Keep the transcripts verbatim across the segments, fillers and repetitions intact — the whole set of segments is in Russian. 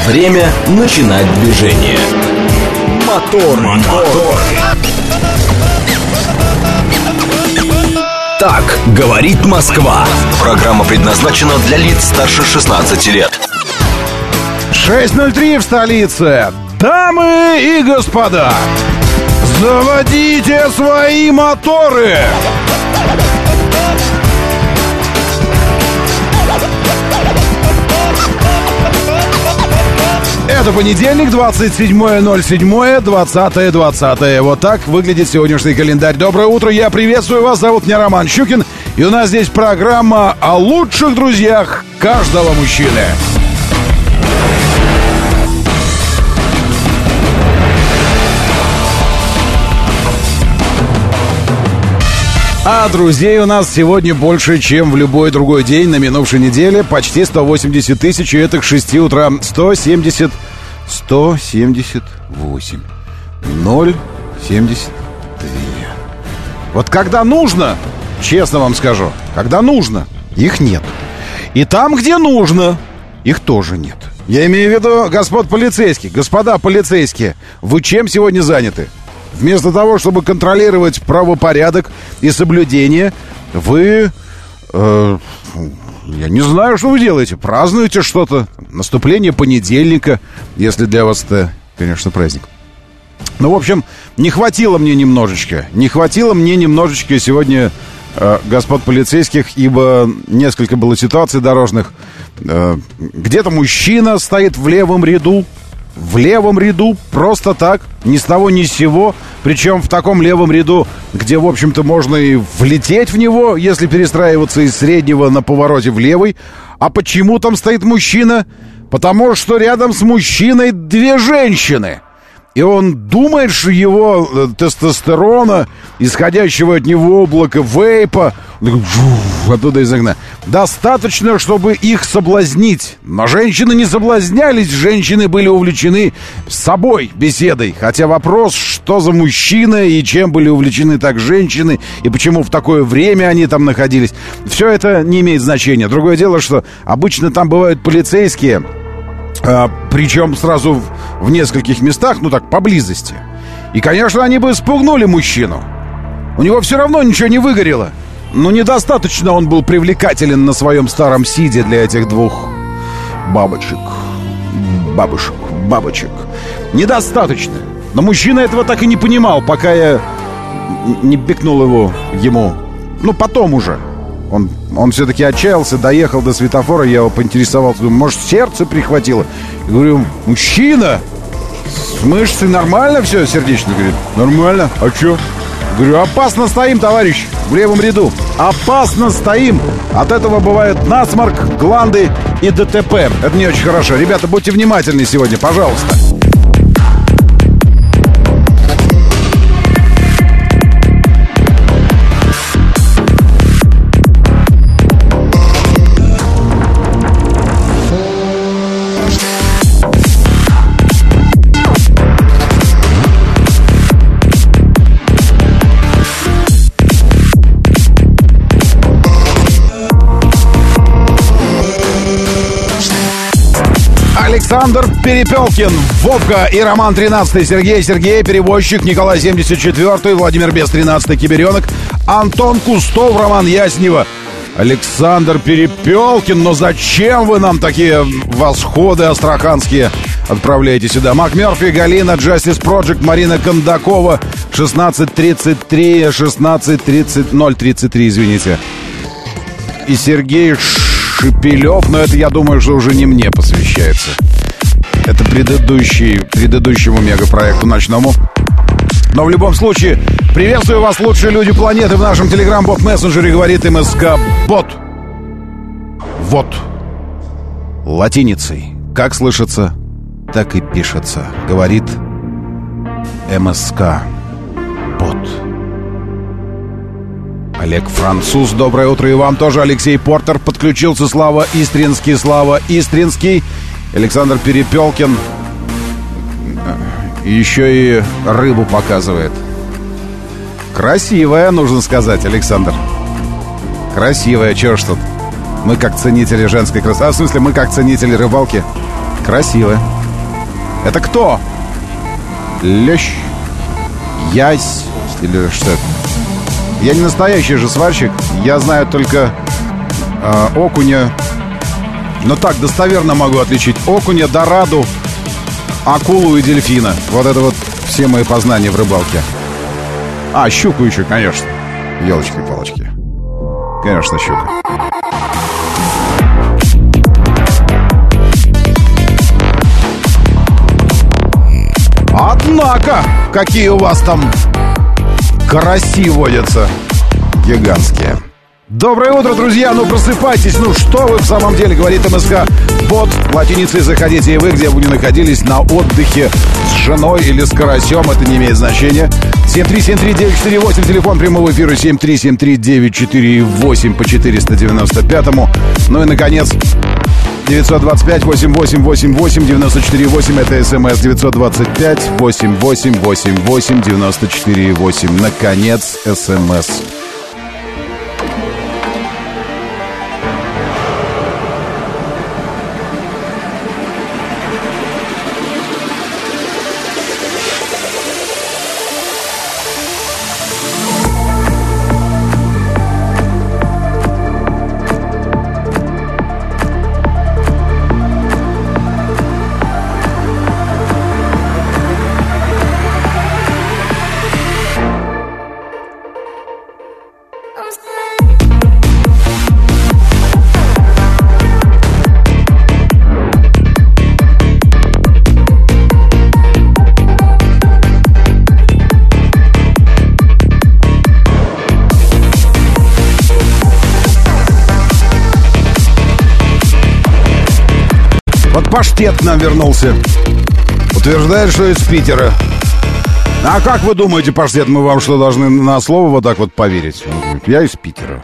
Время начинать движение. Мотор, мотор. Так говорит Москва. Программа предназначена для лиц старше шестнадцати лет. шесть ноль три в столице. Дамы и господа, заводите свои моторы. Это понедельник, двадцать седьмое ноль седьмое, двадцатое двадцатое. Вот так выглядит сегодняшний календарь. Доброе утро, я приветствую вас. Зовут меня Роман Щукин. И у нас здесь программа о лучших друзьях каждого мужчины. А друзей у нас сегодня больше, чем в любой другой день на минувшей неделе. Почти сто восемьдесят тысяч, и это к шести утра. сто семьдесят, сто семьдесят восемь, ноль семьдесят два. Вот когда нужно, честно вам скажу, когда нужно, их нет. И там, где нужно, их тоже нет. Я имею в виду господ полицейских. Господа полицейские, вы чем сегодня заняты? Вместо того, чтобы контролировать правопорядок и соблюдение, вы, э, я не знаю, что вы делаете. Празднуете что-то. Наступление понедельника, если для вас это, конечно, праздник. Ну, в общем, не хватило мне немножечко. Не хватило мне немножечко сегодня э, господ полицейских, ибо несколько было ситуаций дорожных. Э, где-то мужчина стоит в левом ряду. В левом ряду, просто так, ни с того ни с сего. Причем в таком левом ряду, где, в общем-то, можно и влететь в него, если перестраиваться из среднего на повороте в левый. А почему там стоит мужчина? Потому что рядом с мужчиной две женщины. И он думает, что его э, тестостерона, исходящего от него облака вейпа, оттуда из окна, достаточно, чтобы их соблазнить. Но женщины не соблазнялись, женщины были увлечены собой, беседой. Хотя вопрос, что за мужчина и чем были увлечены так женщины, и почему в такое время они там находились, все это не имеет значения. Другое дело, что обычно там бывают полицейские, а, причем сразу в, в нескольких местах, ну так, поблизости. И, конечно, они бы спугнули мужчину. У него все равно ничего не выгорело. Но недостаточно он был привлекателен на своем старом сиде для этих двух бабочек. Бабушек, бабочек. Недостаточно. Но мужчина этого так и не понимал, пока я не пикнул его ему. Ну, потом уже. Он, он все-таки отчаялся, доехал до светофора, я его поинтересовался, думаю, может, сердце прихватило? Я говорю, мужчина, с мышцей нормально все, сердечно? Говорит, нормально, а что? Говорю, опасно стоим, товарищ, в левом ряду. Опасно стоим. От этого бывает насморк, гланды и ДТП. Это не очень хорошо. Ребята, будьте внимательны сегодня, пожалуйста. Александр Перепелкин, Вовка и Роман тринадцатый, Сергей Сергей, перевозчик, Николай семьдесят четвёртый, Владимир Бес тринадцатый, Киберенок, Антон Кустов, Роман Яснева, Александр Перепелкин. Но зачем вы нам такие восходы астраханские отправляете сюда? Мак Мерфи, Галина, Justice Project, Марина Кондакова, шестнадцать тридцать три, шестнадцать тридцать, ноль тридцать три, извините. И Сергей Шепелев, но это, я думаю, что уже не мне посвящается. Это предыдущий, предыдущему мегапроекту ночному. Но в любом случае, приветствую вас, лучшие люди планеты, в нашем телеграм-бот-мессенджере, говорит МСК-бот. Вот. Латиницей. Как слышится, так и пишется. Говорит МСК-бот. Олег Француз, доброе утро и вам тоже. Алексей Портер подключился. Слава Истринский, Слава Истринский. Александр Перепелкин еще и рыбу показывает. Красивая, нужно сказать, Александр. Красивая, чего что-то. Мы как ценители женской красоты. А в смысле, мы как ценители рыбалки. Красивая. Это кто? Лещ? Ясь? Или что это? Я не настоящий же сварщик. Я знаю только э, окуня. Но так, достоверно могу отличить окуня, дораду, акулу и дельфина. Вот это вот все мои познания в рыбалке. А, щуку еще, конечно. Елочки-палочки. Конечно, щука. Однако, какие у вас там караси водятся гигантские. Доброе утро, друзья, ну просыпайтесь. Ну что вы в самом деле, говорит МСК. Под латиницей заходите и вы, где бы ни находились, на отдыхе с женой или с карасем, это не имеет значения. семь три семь три девять четыре восемь, телефон прямого эфира семь три семь три девять четыре восемь по четыреста девяносто пятому. Ну и, наконец, девятьсот двадцать пять восемь восемь восемь восемь девяносто четыре восемь, это СМС девятьсот двадцать пять восемь восемь восемь восемь девяносто четыре восемь. Наконец, СМС. Паштет к нам вернулся. Утверждает, что из Питера. А как вы думаете, Паштет, мы вам что, должны на слово вот так вот поверить? Он говорит, я из Питера.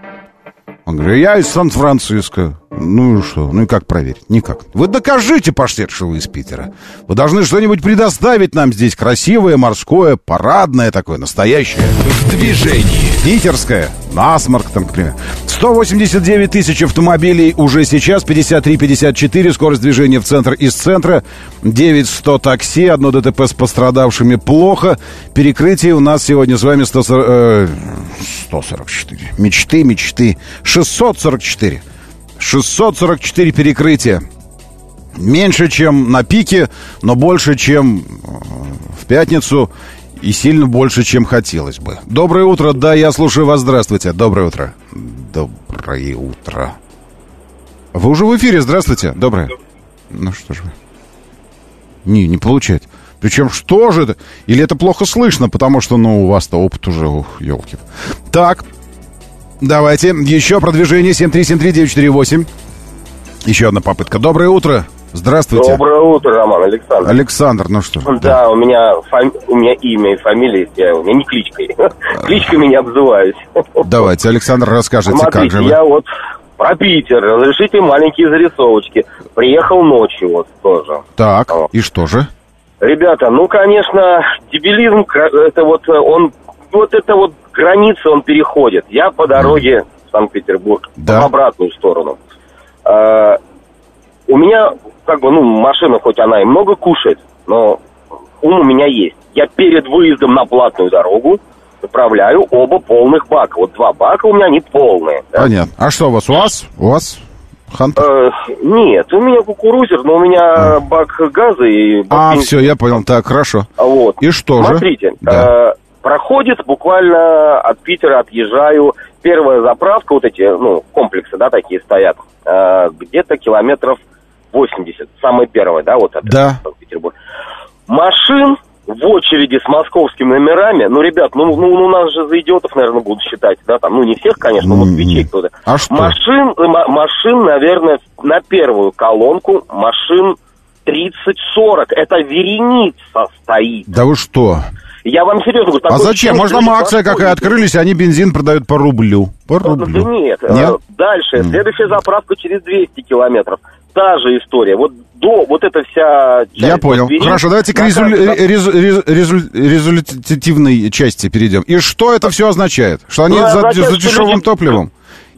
Он говорит, я из Сан-Франциско. Ну и что? Ну и как проверить? Никак. Вы докажите, Паштет, что вы из Питера. Вы должны что-нибудь предоставить нам здесь. Красивое, морское, парадное такое, настоящее. В движении. Питерское. Насморк там, к примеру. сто восемьдесят девять тысяч автомобилей уже сейчас. пятьдесят три пятьдесят четыре. Скорость движения в центр из центра. девять сто такси. Одно ДТП с пострадавшими плохо. Перекрытие у нас сегодня с вами сто сорок, э, сто сорок четыре. Мечты, мечты. шестьсот сорок четыре. шестьсот сорок четыре перекрытия. Меньше, чем на пике, но больше, чем в пятницу. И сильно больше, чем хотелось бы. Доброе утро, да, я слушаю вас, здравствуйте. Доброе утро. Доброе утро. Вы уже в эфире, здравствуйте. Доброе. Ну что же вы. Не, не получается. Причем что же это? Или это плохо слышно, потому что, ну, у вас-то опыт уже, ух, елки. Так, давайте, еще продвижение семь три семь три девять четыре восемь. Еще одна попытка. Доброе утро. Здравствуйте. Доброе утро, Роман, Александр. Александр, ну что? Да, да. У меня фами... у меня имя и фамилия, я... у меня не кличкой. Кличками не обзываюсь. Давайте, Александр, расскажите, Смотрите, как же вы. Я вот про Питер. Разрешите маленькие зарисовочки. Приехал ночью вот тоже. Так, вот. И что же? Ребята, ну, конечно, дебилизм, это вот он, вот это вот граница он переходит. Я по дороге mm. в Санкт-Петербург, да. В обратную сторону. А, у меня, как бы, ну, машина, хоть она и много кушает, но ум у меня есть. Я перед выездом на платную дорогу заправляю оба полных бака. Вот два бака у меня, они полные. Да? Понятно. А что у вас? У вас? У вас? Хантер? Э, нет, у меня кукурузер, но у меня а. бак газа и... Бак а, бензина. Все, я понял. Так, хорошо. Вот. И что Смотрите, же? Смотрите, э, проходит буквально от Питера, отъезжаю. Первая заправка, вот эти, ну, комплексы, да, такие стоят, э, где-то километров восемьдесят. Самая первая, да, вот от да. Санкт-Петербурга. Машин в очереди с московскими номерами, ну, ребят, ну, ну, у нас же за идиотов, наверное, будут считать, да, там, ну, не всех, конечно, москвичей кто-то. А что? Машин, машин, наверное, на первую колонку, машин тридцать-сорок, это вереница стоит. Да вы что? Я вам серьезно говорю. А зачем? Может, там акция какая открылись, они бензин продают по рублю. По рублю. Да нет. нет? Дальше, Mm. следующая заправка через двести километров. Та же история. Вот до, вот эта вся часть... Я понял. Двери, хорошо, давайте к резу... резу... резу... результативной части перейдем. И что это все означает? Что они ну, за, означает, за дешевым люди... топливом?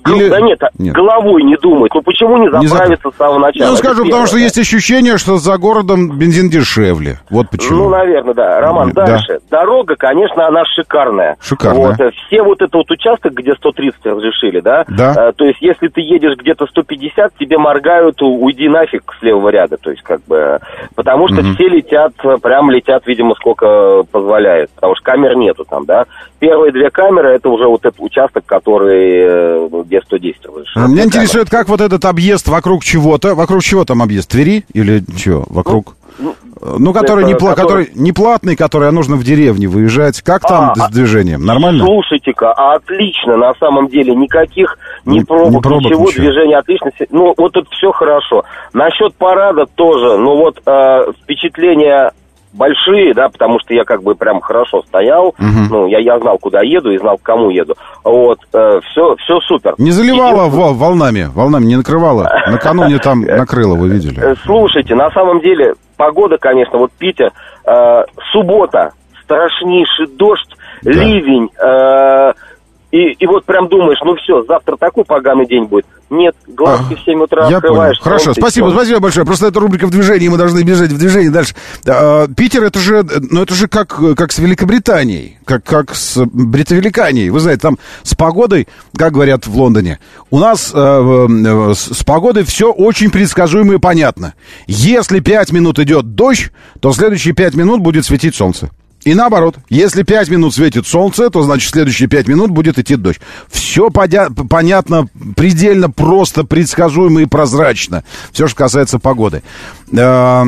Или... Да нет, нет, головой не думать. Ну почему не заправиться не за... с самого начала? Ну скажу, потому что да. есть ощущение, что за городом бензин дешевле. Вот почему. Ну, наверное, да. Роман, да. дальше. Дорога, конечно, она шикарная. Шикарная. Вот, все вот этот вот участок, где сто тридцать разрешили, да? Да. А, то есть, если ты едешь где-то сто пятьдесят, тебе моргают, уйди нафиг с левого ряда. То есть, как бы, потому что угу. все летят, прям летят, видимо, сколько позволяет. Потому что камер нету там, да. Первые две камеры, это уже вот этот участок, который, где сто десять разрешили. Меня интересует, как вот этот объезд вокруг чего-то, вокруг чего там объезд? Твери или чего? Вокруг... Ну, Ну, который, не, пла- который... который не платный, который, а нужно в деревне выезжать. Как там а, с движением? Нормально? Слушайте-ка, отлично, на самом деле. Никаких ни не, пробок, не пробок ничего, ничего. Движение отлично. Ну, вот тут все хорошо. Насчет парада тоже, ну вот э, впечатления большие, да, потому что я как бы прям хорошо стоял. Угу. Ну, я, я знал, куда еду и знал, к кому еду. Вот, э, все, все супер. Не заливало Един... волнами, волнами не накрывало? Накануне там накрыло, вы видели? Слушайте, на самом деле... Погода, конечно, вот Питер, э, суббота, страшнейший дождь, да. ливень, э, и, и вот прям думаешь, ну все, завтра такой поганый день будет. Нет, глазки а, в семь утра я открываешь. Понял. Хорошо, спасибо, все. спасибо большое. Просто это рубрика «В движении», мы должны бежать в движении дальше. А, Питер, это же, ну это же как, как с Великобританией, как, как с Бритовеликанией. Вы знаете, там с погодой, как говорят в Лондоне, у нас э, э, с, с погодой все очень предсказуемо и понятно. Если пять минут идет дождь, то следующие пять минут будет светить солнце. И наоборот, если пять минут светит солнце, то, значит, следующие пять минут будет идти дождь. Все подя- понятно, предельно просто, предсказуемо и прозрачно. Все, что касается погоды. А,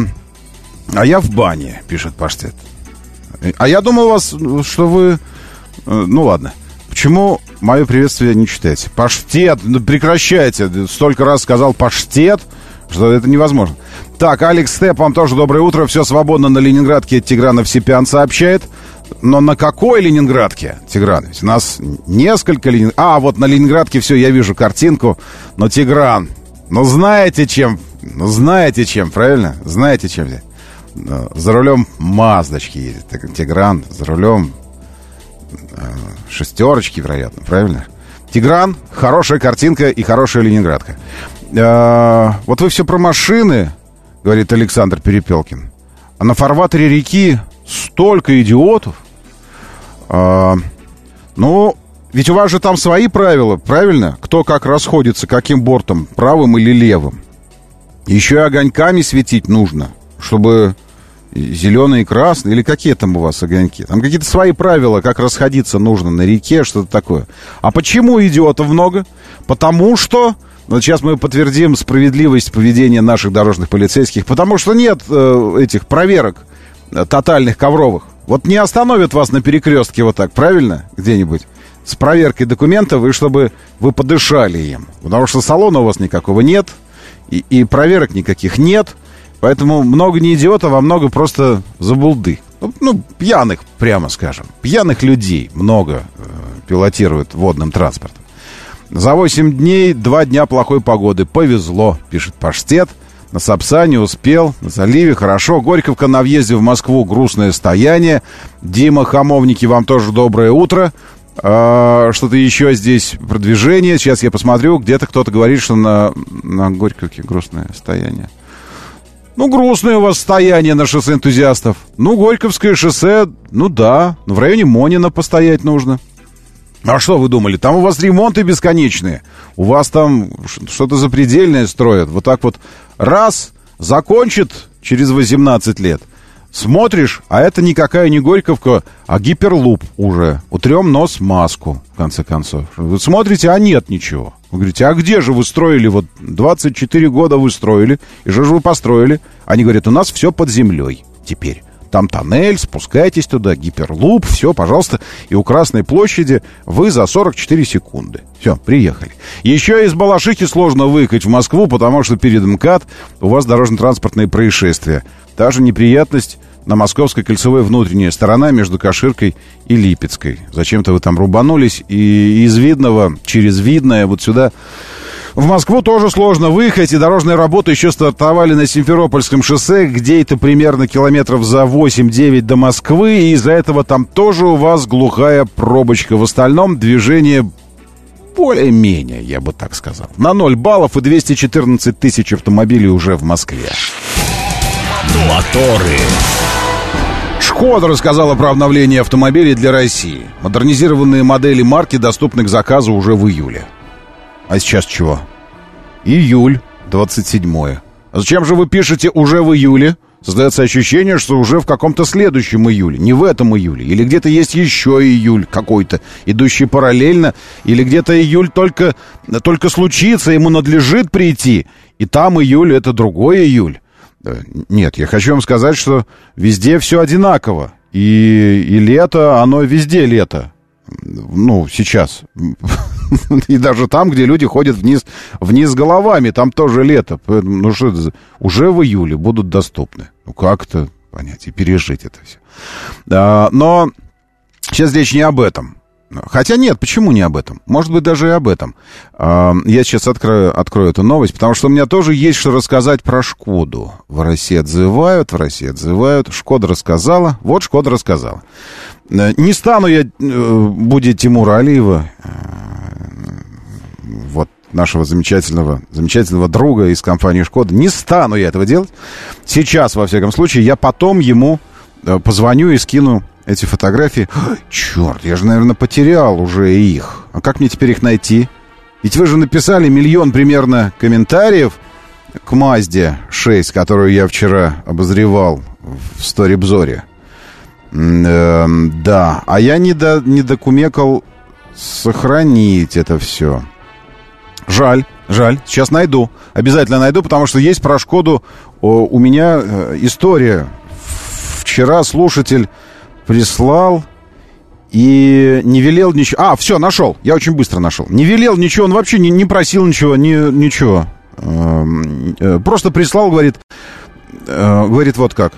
а я в бане, пишет Паштет. А я думал, у вас, что вы... Ну, ладно. Почему мое приветствие не читаете? Паштет, ну прекращайте. Столько раз сказал паштет, что это невозможно. Так, Алекс Степ, вам тоже доброе утро. Все свободно на Ленинградке, Тигран Овсепян сообщает. Но на какой Ленинградке, Тигран? Ведь у нас несколько Ленинградки. А, вот на Ленинградке все, я вижу картинку. Но, Тигран, ну знаете чем? Ну знаете чем, правильно? Знаете чем здесь? За рулем Маздочки едет. Тигран, за рулем э, шестерочки, вероятно, правильно? Тигран, хорошая картинка и хорошая Ленинградка. Э, вот вы все про машины, говорит Александр Перепелкин. А на фарватере реки столько идиотов. А, ну, ведь у вас же там свои правила, правильно? Кто как расходится, каким бортом, правым или левым. Еще и огоньками светить нужно, чтобы зеленый и красный, или какие там у вас огоньки? Там какие-то свои правила, как расходиться нужно на реке, что-то такое. А почему идиотов много? Потому что... Вот сейчас мы подтвердим справедливость поведения наших дорожных полицейских, потому что нет э, этих проверок э, тотальных ковровых. Вот не остановят вас на перекрестке вот так, правильно, где-нибудь, с проверкой документов, и чтобы вы подышали им. Потому что салона у вас никакого нет, и, и проверок никаких нет, поэтому много не идиотов, а много просто забулды. Ну, ну пьяных, прямо скажем. Пьяных людей много э, пилотируют водным транспортом. За восемь дней, два дня плохой погоды. Повезло, пишет Паштет. На Сапсане успел, на заливе хорошо. Горьковка на въезде в Москву, грустное стояние. Дима, Хамовники, вам тоже доброе утро. А, что-то еще здесь продвижение. Сейчас я посмотрю. Где-то кто-то говорит, что на, на Горьковке грустное стояние. Ну, грустное у вас стояние на шоссе энтузиастов. Ну, Горьковское шоссе, ну да. В районе Монина постоять нужно. А что вы думали? Там у вас ремонты бесконечные. У вас там что-то запредельное строят. Вот так вот раз, закончит через восемнадцать лет. Смотришь, а это никакая не Горьковка, а гиперлуп уже. Утрем нос маску, в конце концов. Вы смотрите, а нет ничего. Вы говорите, а где же вы строили? Вот двадцать четыре года вы строили. И что же вы построили? Они говорят, у нас все под землей теперь. Там тоннель, спускайтесь туда, гиперлуп, все, пожалуйста. И у Красной площади вы за сорок четыре секунды. Все, приехали. Еще из Балашихи сложно выехать в Москву, потому что перед МКАД у вас дорожно-транспортные происшествия. Та же неприятность на Московской кольцевой внутренняя сторона между Каширкой и Липецкой. Зачем-то вы там рубанулись, и из Видного через Видное вот сюда... В Москву тоже сложно выехать, и дорожные работы еще стартовали на Симферопольском шоссе, где это примерно километров за восемь-девять до Москвы, и из-за этого там тоже у вас глухая пробочка. В остальном движение более-менее, я бы так сказал. На ноль баллов и двести четырнадцать тысяч автомобилей уже в Москве. Моторы. Шкода рассказала про обновление автомобилей для России. Модернизированные модели марки доступны к заказу уже в июле. А сейчас чего? Июль, двадцать седьмое. А зачем же вы пишете уже в июле? Создается ощущение, что уже в каком-то следующем июле, не в этом июле. Или где-то есть еще июль какой-то, идущий параллельно. Или где-то июль только, только случится, ему надлежит прийти. И там июль — это другой июль. Нет, я хочу вам сказать, что везде все одинаково. И, и лето, оно везде лето. Ну, сейчас. И даже там, где люди ходят вниз, вниз головами, там тоже лето. Ну что это за... Уже в июле будут доступны. Ну как-то понять и пережить это все. А, но сейчас речь не об этом. Хотя нет, почему не об этом? Может быть, даже и об этом. А, я сейчас открою, открою эту новость, потому что у меня тоже есть что рассказать про Шкоду. В России отзывают, в России отзывают. Шкода рассказала. Вот Шкода рассказала. Не стану я будить Тимура Алиева, вот нашего замечательного, замечательного друга из компании Шкода. Не стану я этого делать. Сейчас, во всяком случае, я потом ему позвоню и скину эти фотографии. Черт, я же, наверное, потерял уже их. А как мне теперь их найти? Ведь вы же написали миллион примерно комментариев к Мазде шесть, которую я вчера обозревал в Сторибзоре. Э, да, а я не, до, не докумекал сохранить это все. Жаль, жаль. Сейчас найду. Обязательно найду, потому что есть про Шкоду о, у меня э, история. Вчера слушатель прислал и не велел ничего. А, все, нашел. Я очень быстро нашел. Не велел ничего, он вообще не, не просил ничего, не, ничего. Э, э, просто прислал, говорит, э, говорит вот как.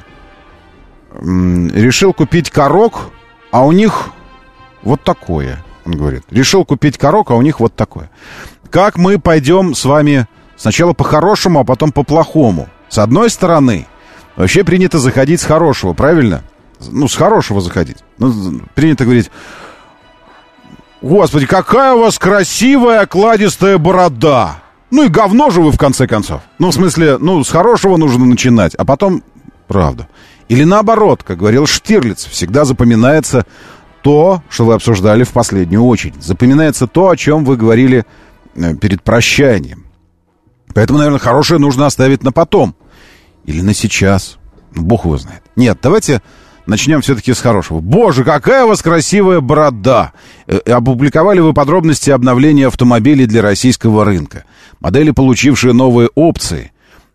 Решил купить корок, а у них вот такое. Он говорит, решил купить корок, а у них вот такое. Как мы пойдем с вами сначала по-хорошему, а потом по-плохому? С одной стороны, вообще принято заходить с хорошего, правильно? Ну, с хорошего заходить. Ну, принято говорить, господи, какая у вас красивая окладистая борода. Ну и говно же вы, в конце концов. Ну, в смысле, ну, с хорошего нужно начинать, а потом правда. Или наоборот, как говорил Штирлиц, всегда запоминается то, что вы обсуждали в последнюю очередь. Запоминается то, о чем вы говорили перед прощанием. Поэтому, наверное, хорошее нужно оставить на потом. Или на сейчас. Бог его знает. Нет, давайте начнем все-таки с хорошего. Боже, какая у вас красивая борода! Опубликовали вы подробности обновления автомобилей для российского рынка. Модели, получившие новые опции,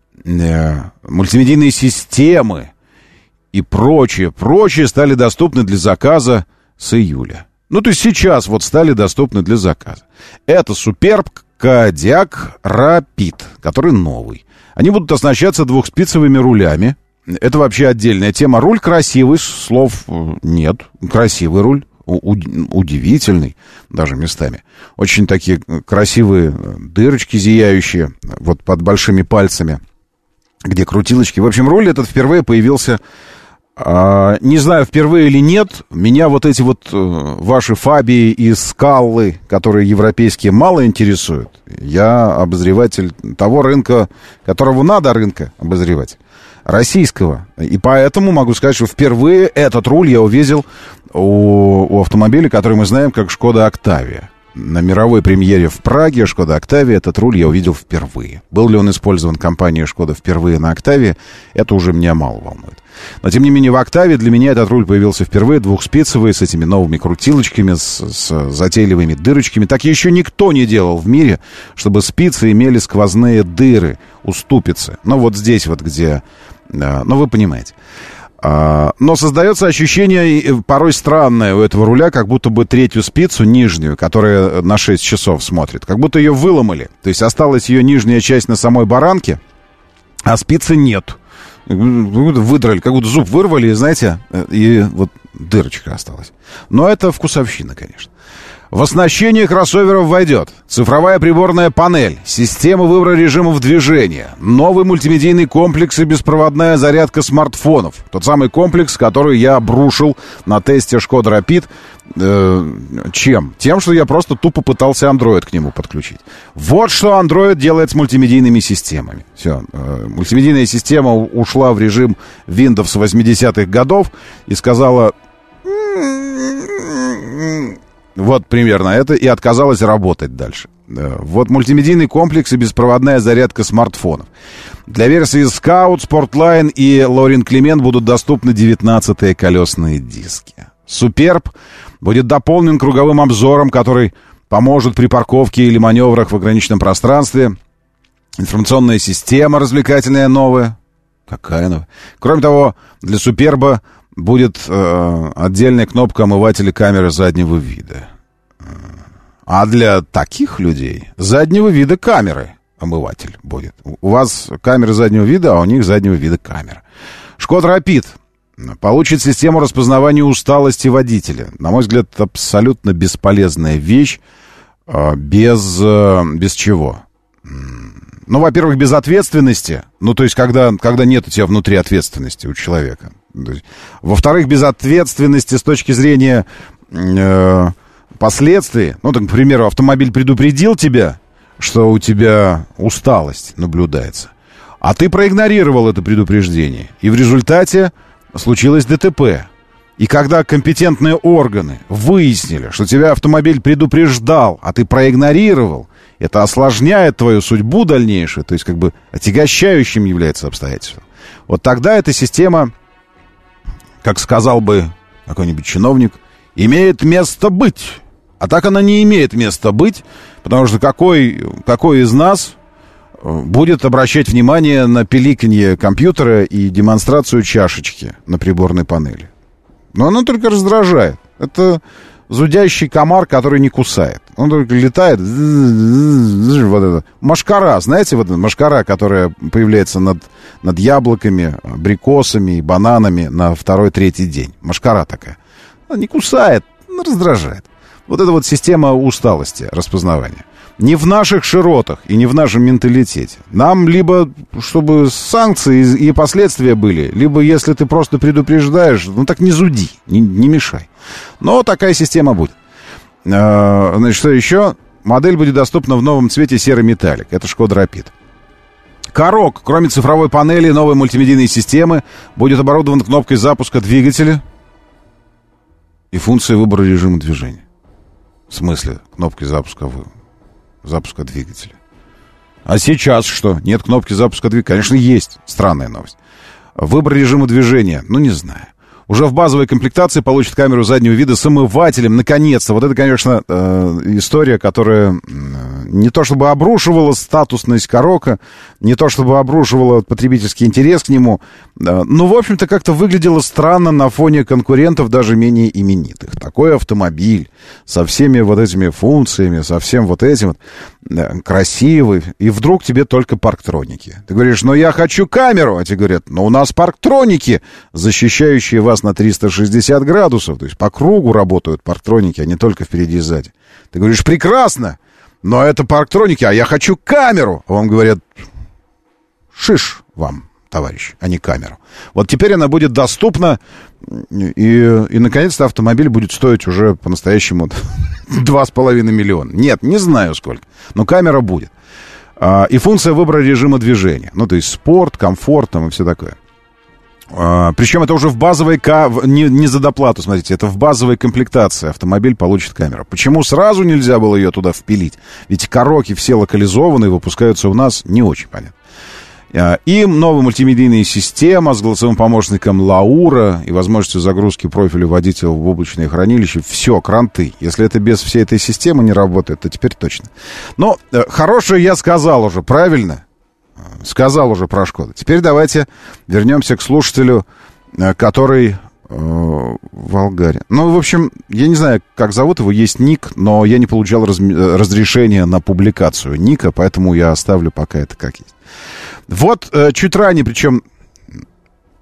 мультимедийные системы и прочее, прочее стали доступны для заказа с июля. Ну, то есть сейчас вот стали доступны для заказа. Это Superb Kodiaq Rapid, который новый. Они будут оснащаться двухспицевыми рулями. Это вообще отдельная тема. Руль красивый, слов нет. Красивый руль, у- удивительный даже местами. Очень такие красивые дырочки зияющие, вот под большими пальцами, где крутилочки. В общем, руль этот впервые появился... А, не знаю, впервые или нет, меня вот эти вот э, ваши Фабии и Скаллы, которые европейские, мало интересуют. Я обозреватель того рынка, которого надо рынка обозревать, российского. И поэтому могу сказать, что впервые этот руль я увидел у, у автомобиля, который мы знаем как Шкода Октавия. На мировой премьере в Праге Шкода Октавия этот руль я увидел впервые. Был ли он использован компанией Шкода впервые на Октавии, это уже меня мало волнует. Но, тем не менее, в Октавии для меня этот руль появился впервые, двухспицевый, с этими новыми крутилочками, с, с затейливыми дырочками. Так еще никто не делал в мире, чтобы спицы имели сквозные дыры у ступицы. Ну, вот здесь вот, где... Ну, вы понимаете. Но создается ощущение порой странное у этого руля, как будто бы третью спицу, нижнюю, которая на шесть часов смотрит, как будто ее выломали. То есть осталась ее нижняя часть на самой баранке, а спицы нет. Выдрали, как будто зуб вырвали, знаете, и вот дырочка осталась. Но это вкусовщина, конечно. В оснащение кроссоверов войдет цифровая приборная панель, система выбора режимов движения, новый мультимедийный комплекс и беспроводная зарядка смартфонов. Тот самый комплекс, который я обрушил на тесте Шкода Рапид. Э, чем? Тем, что я просто тупо пытался Android к нему подключить. Вот что Android делает с мультимедийными системами. Все. Э, мультимедийная система ушла в режим Windows восьмидесятых годов и сказала... Вот примерно это, и отказалась работать дальше. Вот мультимедийный комплекс и беспроводная зарядка смартфонов. Для версии Scout, Sportline и Лорин Климент будут доступны девятнадцатые колесные диски. Суперб будет дополнен круговым обзором, который поможет при парковке или маневрах в ограниченном пространстве. Информационная система развлекательная новая. Какая новая? Кроме того, для Суперба будет э, отдельная кнопка омывателя камеры заднего вида. А для таких людей заднего вида камеры омыватель будет. У вас камера заднего вида, а у них заднего вида камера. Шкода Рапид получит систему распознавания усталости водителя. На мой взгляд, это абсолютно бесполезная вещь. Э, без, э, без чего? Ну, во-первых, без ответственности. Ну, то есть, когда, когда нет у тебя внутри ответственности у человека. Во-вторых, без ответственности с точки зрения э, последствий. Ну, так, к примеру, автомобиль предупредил тебя, что у тебя усталость наблюдается, а ты проигнорировал это предупреждение. И в результате случилось ДТП. И когда компетентные органы выяснили, что тебя автомобиль предупреждал, а ты проигнорировал, это осложняет твою судьбу дальнейшую, то есть как бы отягощающим является обстоятельством. Вот тогда эта система, как сказал бы какой-нибудь чиновник, имеет место быть. А так она не имеет места быть, потому что какой, какой из нас будет обращать внимание на пиликанье компьютера и демонстрацию чашечки на приборной панели? Но она только раздражает. Это зудящий комар, который не кусает. Он только летает. Вот это. Мошкара, знаете, вот эта мошкара, которая появляется над, над яблоками, абрикосами и бананами на второй-третий день. Мошкара такая. Она не кусает, она раздражает. Вот это вот система усталости, распознавания. Не в наших широтах и не в нашем менталитете. Нам либо, чтобы санкции и последствия были, либо если ты просто предупреждаешь, ну так не зуди, не, не мешай. Но такая система будет. А, значит, что еще? Модель будет доступна в новом цвете серый металлик. Это Шкода Рапид. Корок, кроме цифровой панели, новой мультимедийной системы, будет оборудован кнопкой запуска двигателя и функцией выбора режима движения. В смысле, кнопкой запуска вы... запуска двигателя. А сейчас что? Нет кнопки запуска двигателя? Конечно, есть. Странная новость. Выбор режима движения? Ну, не знаю. Уже в базовой комплектации получит камеру заднего вида с омывателем. Наконец-то. Вот это, конечно, э, история, которая не то чтобы обрушивала статусность Корока, не то чтобы обрушивала потребительский интерес к нему, э, но, в общем-то, как-то выглядело странно на фоне конкурентов, даже менее именитых. Такой автомобиль со всеми вот этими функциями, со всем вот этим вот, э, красивый, и вдруг тебе только парктроники. Ты говоришь, ну, я хочу камеру, а тебе говорят, ну, у нас парктроники, защищающие вас на триста шестьдесят градусов, то есть по кругу работают парктроники, а не только впереди и сзади. Ты говоришь, прекрасно, но это парктроники, а я хочу камеру. А вам говорят, шиш вам, товарищ, а не камеру. Вот теперь она будет доступна, и, и наконец-то автомобиль будет стоить уже по-настоящему два с половиной миллиона. Нет, не знаю сколько, но камера будет. И функция выбора режима движения. Ну, то есть спорт, комфорт там и все такое. Uh, причем это уже в базовой, не, не за доплату, смотрите, это в базовой комплектации автомобиль получит камеру. Почему сразу нельзя было ее туда впилить? Ведь Короки все локализованы и выпускаются у нас, не очень понятно. Uh, и новая мультимедийная система с голосовым помощником Лаура и возможностью загрузки профиля водителя в облачное хранилище. Все, кранты. Если это без всей этой системы не работает, то теперь точно. Но uh, хорошее я сказал уже, правильно? Сказал уже про Шкоду. Теперь давайте вернемся к слушателю, который э, Волгарин. Ну, в общем, я не знаю, как зовут его, есть ник, но я не получал раз, разрешения на публикацию ника, поэтому я оставлю пока это как есть. Вот э, чуть ранее, причем,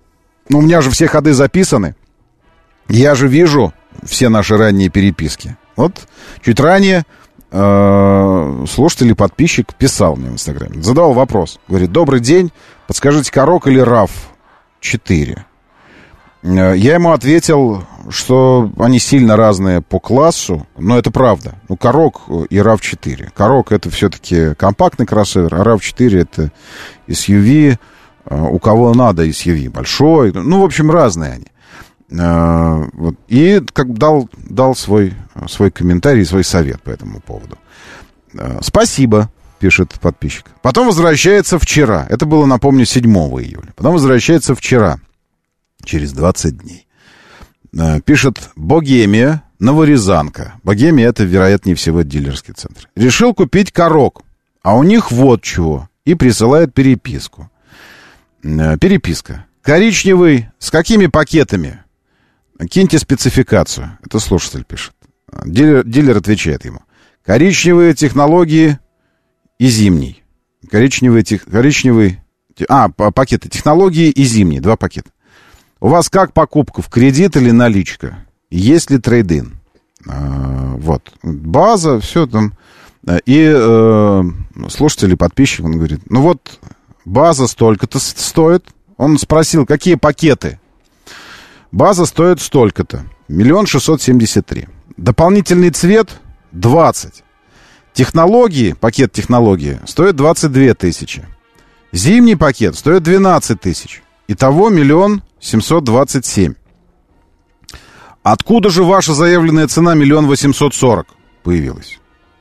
ну, у меня же все ходы записаны, я же вижу все наши ранние переписки. Вот чуть ранее э, слушатель и подписчик писал мне в Инстаграме, задавал вопрос. Говорит, добрый день, подскажите, Корок или рав четыре? Я ему ответил, что они сильно разные по классу, но это правда. Ну, Корок и рав четыре. Корок — это все-таки компактный кроссовер, а рав четыре — это эс ю ви, у кого надо эс ю ви, большой. Ну, в общем, разные они. Вот. И как дал, дал свой, свой комментарий, свой совет по этому поводу. Спасибо, пишет подписчик. Потом возвращается вчера. Это было, напомню, седьмого июля. Потом возвращается вчера. Через двадцать дней. Пишет Богемия, Новорязанка. Богемия — это, вероятнее всего, дилерский центр. Решил купить Корок, а у них вот чего. И присылает переписку. Переписка. Коричневый, с какими пакетами? Киньте спецификацию. Это слушатель пишет. Дилер, дилер отвечает ему. Коричневые технологии и зимний. Коричневый, тех, коричневый... А, пакеты технологии и зимний. Два пакета. У вас как покупка, в кредит или наличка? Есть ли трейд-ин? А, вот. База, все там. И э, слушатель и подписчик, он говорит, ну вот, база столько-то стоит. Он спросил, какие пакеты? База стоит столько-то. Миллион шестьсот семьдесят три. Дополнительный цвет двадцать. Технологии, пакет технологии, стоит двадцать две тысячи. Зимний пакет стоит двенадцать тысяч. Итого миллион семьсот двадцать семь. Откуда же ваша заявленная цена миллион восемьсот сорок появилась?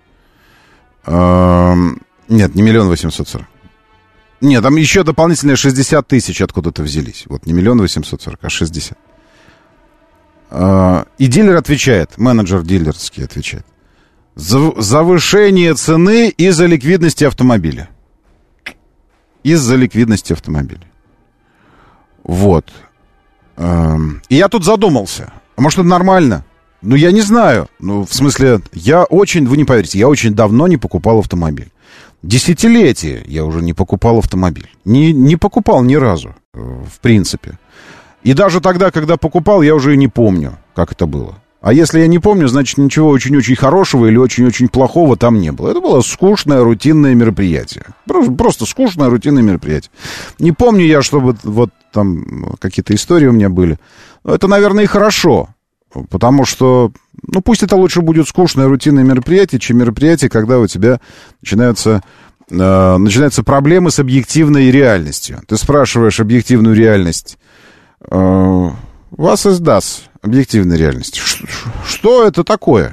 Эм, нет, не миллион восемьсот сорок. Нет, там еще дополнительные шестьдесят тысяч откуда-то взялись. Вот не миллион восемьсот сорок, а шестьдесят. Э, и дилер отвечает, менеджер дилерский отвечает. Завышение цены из-за ликвидности автомобиля. Из-за ликвидности автомобиля. Вот. И я тут задумался. А может, это нормально? Ну, я не знаю. Ну, в смысле, я очень, вы не поверите, я очень давно не покупал автомобиль. Десятилетия я уже не покупал автомобиль. Не, не покупал ни разу, в принципе. И даже тогда, когда покупал, я уже и не помню, как это было. А если я не помню, значит, ничего очень-очень хорошего или очень-очень плохого там не было. Это было скучное, рутинное мероприятие. Просто, просто скучное, рутинное мероприятие. Не помню я, чтобы вот там какие-то истории у меня были. Но это, наверное, и хорошо. Потому что, ну, пусть это лучше будет скучное, рутинное мероприятие, чем мероприятие, когда у тебя начинаются, э, начинаются проблемы с объективной реальностью. Ты спрашиваешь объективную реальность. Э, вас издаст объективная реальность. Ш- что это такое?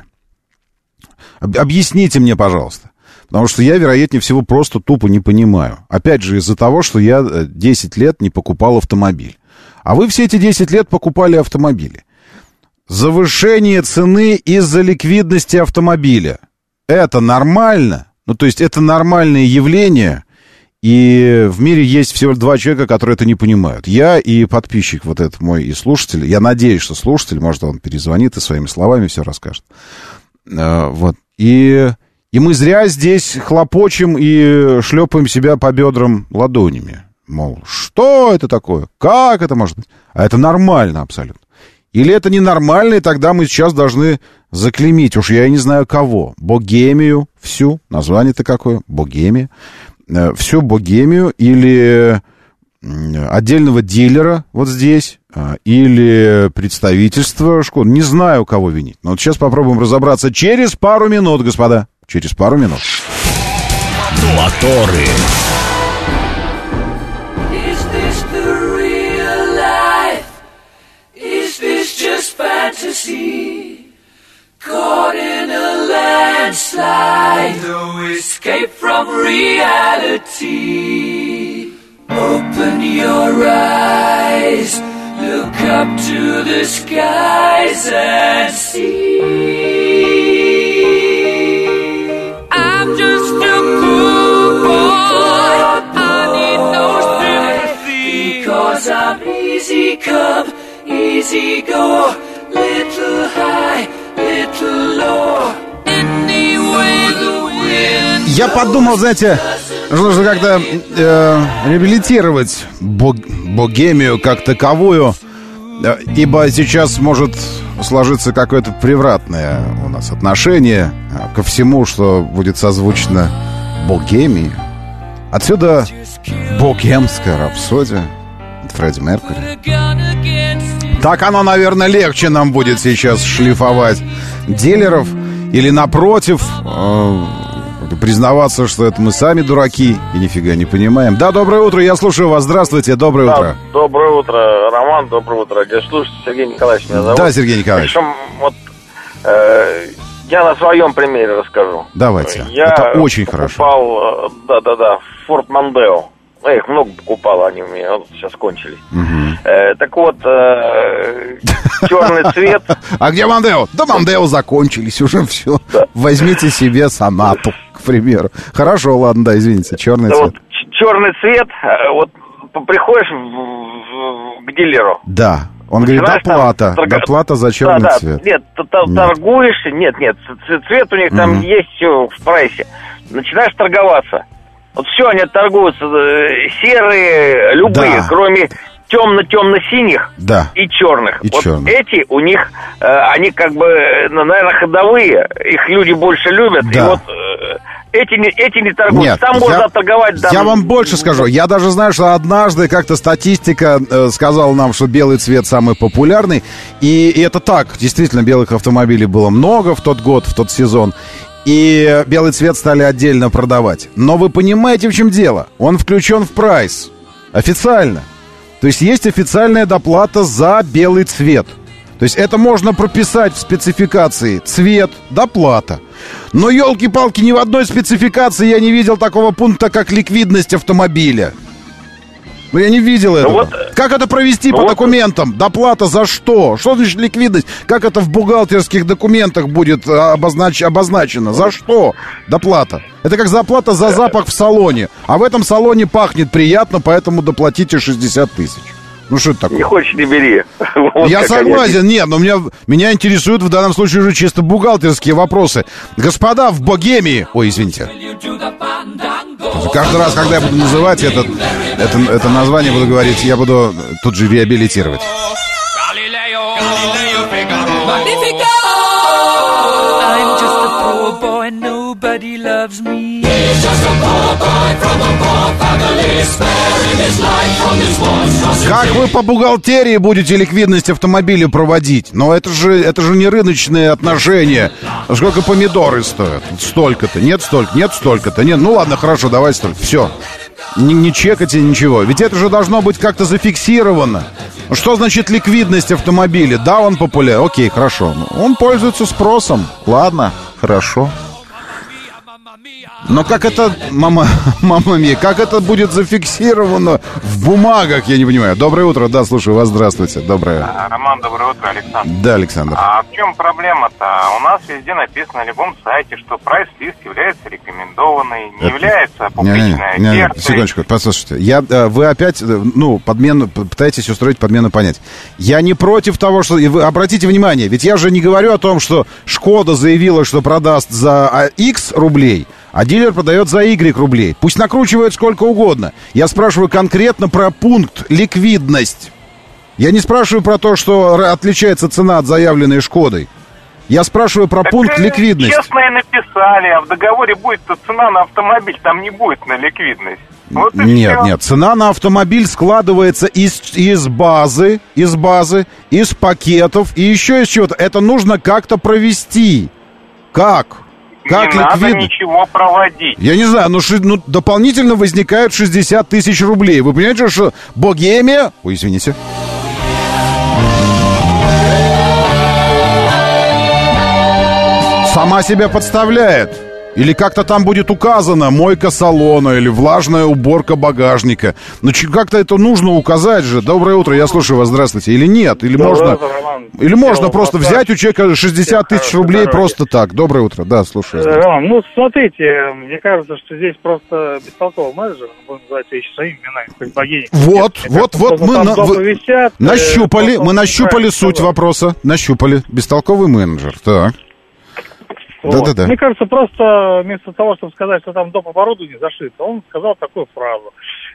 Объясните мне, пожалуйста. Потому что я, вероятнее всего, просто тупо не понимаю. Опять же, из-за того, что я десять лет не покупал автомобиль. А вы все эти десять лет покупали автомобили. Завышение цены из-за ликвидности автомобиля. Это нормально? Ну, то есть, это нормальное явление. И в мире есть всего два человека, которые это не понимают. Я и подписчик, вот этот мой, и слушатель. Я надеюсь, что слушатель, может, он перезвонит и своими словами все расскажет. Вот. И, и мы зря здесь хлопочем и шлепаем себя по бедрам ладонями. Мол, что это такое? Как это может быть? А это нормально абсолютно. Или это ненормально, и тогда мы сейчас должны заклеймить, уж я и не знаю кого, Богемию всю, название-то какое, Богемия, всю Богемию или отдельного дилера вот здесь, или представительство школы, не знаю, кого винить. Но вот сейчас попробуем разобраться через пару минут, господа, через пару минут. Моторы. Fantasy, caught in a landslide, no escape from reality. Open your eyes, look up to the skies and see. I'm just a poor boy, I need no sympathy, because I'm easy come, easy go. Little high, little low. Anyway, the wind. Я подумал, знаете, нужно как-то э, реабилитировать бог, Богемию как таковую. ибо сейчас может сложиться какое-то превратное у нас отношение ко всему, что будет созвучно богемии. Отсюда богемская рапсодия от Фредди Меркьюри. Так оно, наверное, легче нам будет сейчас шлифовать дилеров. Или, напротив, э, признаваться, что это мы сами дураки и нифига не понимаем. Да, доброе утро, я слушаю вас. Здравствуйте, доброе да, утро. Доброе утро, Роман, доброе утро. Слушайте, Сергей Николаевич меня зовут. Да, Сергей Николаевич. Причем, вот, э, я на своем примере расскажу. Давайте, я это очень покупал, хорошо. Да-да-да, Форд Мондео. Я их много покупал, они у меня вот сейчас кончились. Угу. Э, так вот, э, черный цвет. А где Мондео? Да Мондео закончились, уже все. Да. Возьмите себе Сонату, к примеру. Хорошо, ладно, да, извините, черный да цвет. Вот, черный цвет, вот приходишь в, в, к дилеру. Да. Он говорит, доплата, торг... доплата за черный да, цвет. Да, нет, ты торгуешь, нет, нет, цвет у них там угу. есть все в прайсе. Начинаешь торговаться. Вот все, они торгуются серые, любые, да. кроме темно-темно-синих да. и черных. И вот черных. Эти у них, э, они как бы, наверное, ходовые, их люди больше любят. Да. И вот э, эти, эти не торгуются. Нет, там я, можно торговать. Там... Я вам больше скажу. Я даже знаю, что однажды как-то статистика э, сказала нам, что белый цвет самый популярный. И, и это так. Действительно, белых автомобилей было много в тот год, в тот сезон. И белый цвет стали отдельно продавать. Но вы понимаете, в чем дело? Он включен в прайс. Официально. То есть есть официальная доплата за белый цвет. То есть это можно прописать в спецификации. Цвет, доплата. Но, елки-палки, ни в одной спецификации я не видел такого пункта, как ликвидность автомобиля. Ну, я не видел этого. Вот, как это провести по вот, документам? Доплата за что? Что значит ликвидность? Как это в бухгалтерских документах будет обознач... обозначено? За что доплата? Это как заплата за запах в салоне. А в этом салоне пахнет приятно, поэтому доплатите шестьдесят тысяч. Ну, что это такое? Не хочешь, не бери. Вот я согласен, они... нет, но меня, меня интересуют в данном случае уже чисто бухгалтерские вопросы. Господа в богемии... Ой, извините. Каждый раз, когда я буду называть это, это, это название, буду говорить, я буду тут же реабилитировать. Как вы по бухгалтерии будете ликвидность автомобиля проводить? Но это же, это же не рыночные отношения. Сколько помидоры стоят? Столько-то. Нет, столько. Нет, столько-то. Нет, ну ладно, хорошо, давай столько. Все. Не, не чекайте ничего. Ведь это же должно быть как-то зафиксировано. Что значит ликвидность автомобиля? Да, он популярен. Окей, хорошо. Он пользуется спросом. Ладно, хорошо. Но как это, мама, мама мия, как это будет зафиксировано в бумагах, я не понимаю. Доброе утро, да, слушаю вас, здравствуйте, доброе. Роман, доброе утро, Александр. Да, Александр. А в чем проблема-то? У нас везде написано на любом сайте, что прайс-лист является рекомендованный, не это... является публичной офертой. Секундочку, послушайте, я, вы опять, ну, подмену, пытаетесь устроить подмену понятий. Я не против того, что... Вы обратите внимание, ведь я же не говорю о том, что Шкода заявила, что продаст за X рублей, а дилер продает за Y рублей. Пусть накручивает сколько угодно. Я спрашиваю конкретно про пункт ликвидность. Я не спрашиваю про то, что отличается цена от заявленной Шкодой. Я спрашиваю про так пункт ликвидность. Честно и написали, а в договоре будет цена на автомобиль, там не будет на ликвидность. Вот нет, все. нет, цена на автомобиль складывается из, из базы, из базы, из пакетов и еще из чего-то. Это нужно как-то провести. Как? Как не ликвид... надо ничего проводить. Я не знаю, но ши... ну, дополнительно возникают шестьдесят тысяч рублей. Вы понимаете, что богемия... Ой, извините. Сама себя подставляет. Или как-то там будет указано мойка салона или влажная уборка багажника. Ну, как-то это нужно указать же. Доброе утро, я слушаю вас, здравствуйте. Или нет? Или Доброе можно, утро, или можно просто взять у человека шестьдесят тысяч рублей просто так. Доброе утро, да, слушаю. Роман, ну, смотрите, мне кажется, что здесь просто бестолковый менеджер, будем называть вещи своими именами, как богини. Вот, Нет, вот, вот, мы на, вы, висят, нащупали, э, мы нащупали суть вопроса. Нащупали. Бестолковый менеджер, так. Вот. Да-да-да. Мне кажется, просто вместо того, чтобы сказать, что там доп. Оборудование зашито, он сказал такую фразу.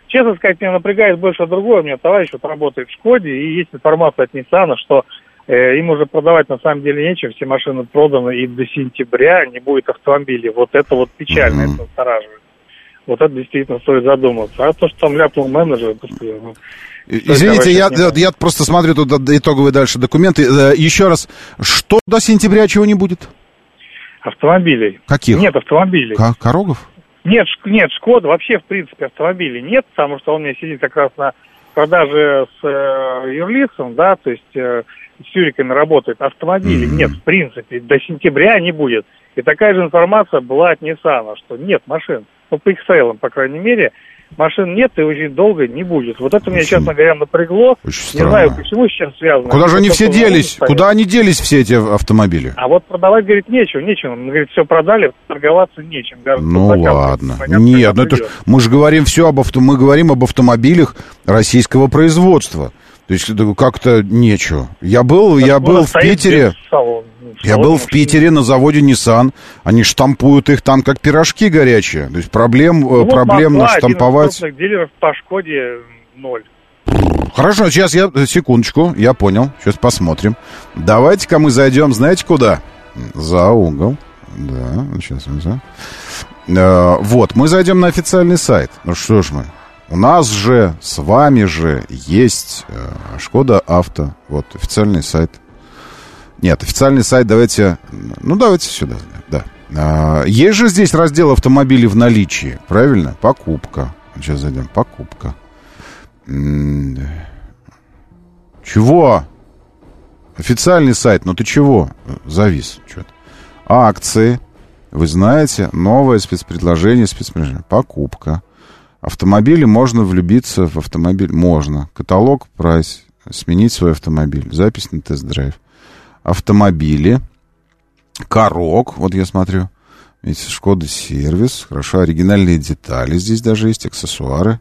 честно сказать, меня напрягает больше другое. У меня товарищ вот работает в Шкоде, и есть информация от Ниссана, что э, им уже продавать на самом деле нечем, все машины проданы, и до сентября не будет автомобилей. Вот это вот печально, mm-hmm. это настораживает. Вот это действительно стоит задуматься. А то, что там ляпнул менеджер, это что... Ну, извините, я, я, я просто смотрю тут итоговые дальше документы. Еще раз, что до сентября чего не будет? Автомобилей. Каких? Нет автомобилей. К- Корогов? Нет, нет, Шкода вообще, в принципе, автомобилей нет, потому что он у меня сидит как раз на продаже с э, юрлицем, да, то есть э, с юриками работает. Автомобилей mm-hmm. нет, в принципе, до сентября не будет. И такая же информация была от Ниссана, что нет машин. Ну, по X-Trail, по крайней мере, машин нет и очень долго не будет. Вот это очень, меня, честно говоря, напрягло. Не знаю, почему сейчас связано. Куда же они все делись? Куда они делись, все эти автомобили? А вот продавать, говорит, нечего, нечего. Он говорит, все продали, торговаться нечем. Говорит, ну ладно. Понятно, нет, ну это ж, мы же говорим все об авто, мы говорим об автомобилях российского производства. То есть как-то нечего. Я был, так я был в Питере. Салон, я был в Питере на заводе Nissan. Они штампуют их там как пирожки горячие. То есть проблем, ну, проблем вот наштамповать. Один из дилеров по Шкоде ноль. Хорошо, сейчас я, секундочку, я понял. Сейчас посмотрим. Давайте-ка мы зайдем, знаете куда? За угол. Да, сейчас. Да. Вот, мы зайдем на официальный сайт. Ну что ж мы. У нас же, с вами же есть э, Шкода Авто. Вот, официальный сайт. Нет, официальный сайт давайте... Ну, давайте сюда. Да. А, есть же здесь раздел автомобилей в наличии. Правильно? Покупка. Сейчас зайдем. Покупка. М-м- чего? Официальный сайт. Ну, ты чего? Завис. Что-то. Акции. Вы знаете, новое спецпредложение, спецпредложение. Покупка. Автомобили, можно влюбиться в автомобиль. Можно. Каталог, прайс. Сменить свой автомобиль. Запись на тест-драйв. Автомобили. Корок. Вот я смотрю. Видите, Шкода сервис. Хорошо. Оригинальные детали. Здесь даже есть аксессуары.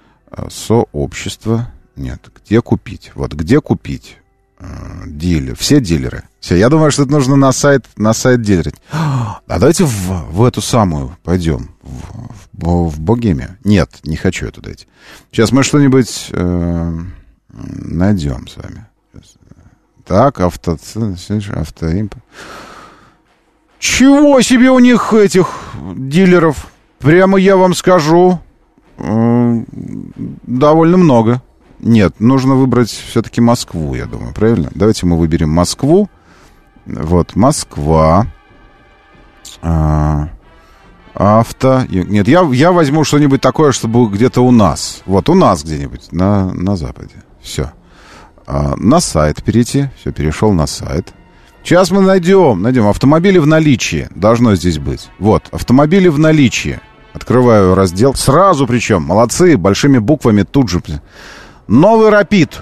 Сообщество. Нет. Где купить? Вот. Где купить? Дилер. Все дилеры. Все. Я думаю, что это нужно на сайт, на сайт дилерить. А давайте в, в эту самую пойдем. В, в, в Богемию. Нет, не хочу я туда идти. Сейчас мы что-нибудь э, найдем с вами. Так, авто... автоимп. Чего себе у них этих дилеров? Прямо я вам скажу. Э, довольно много. Нет, нужно выбрать все-таки Москву, я думаю, правильно? Давайте мы выберем Москву. Вот, Москва. А, авто. Нет, я, я возьму что-нибудь такое, чтобы где-то у нас. Вот, у нас где-нибудь, на, на Западе. Все. А, на сайт перейти. Все, перешел на сайт. Сейчас мы найдем, найдем. Автомобили в наличии. Должно здесь быть. Вот, автомобили в наличии. Открываю раздел. Сразу причем. Молодцы, большими буквами тут же... Новый Рапид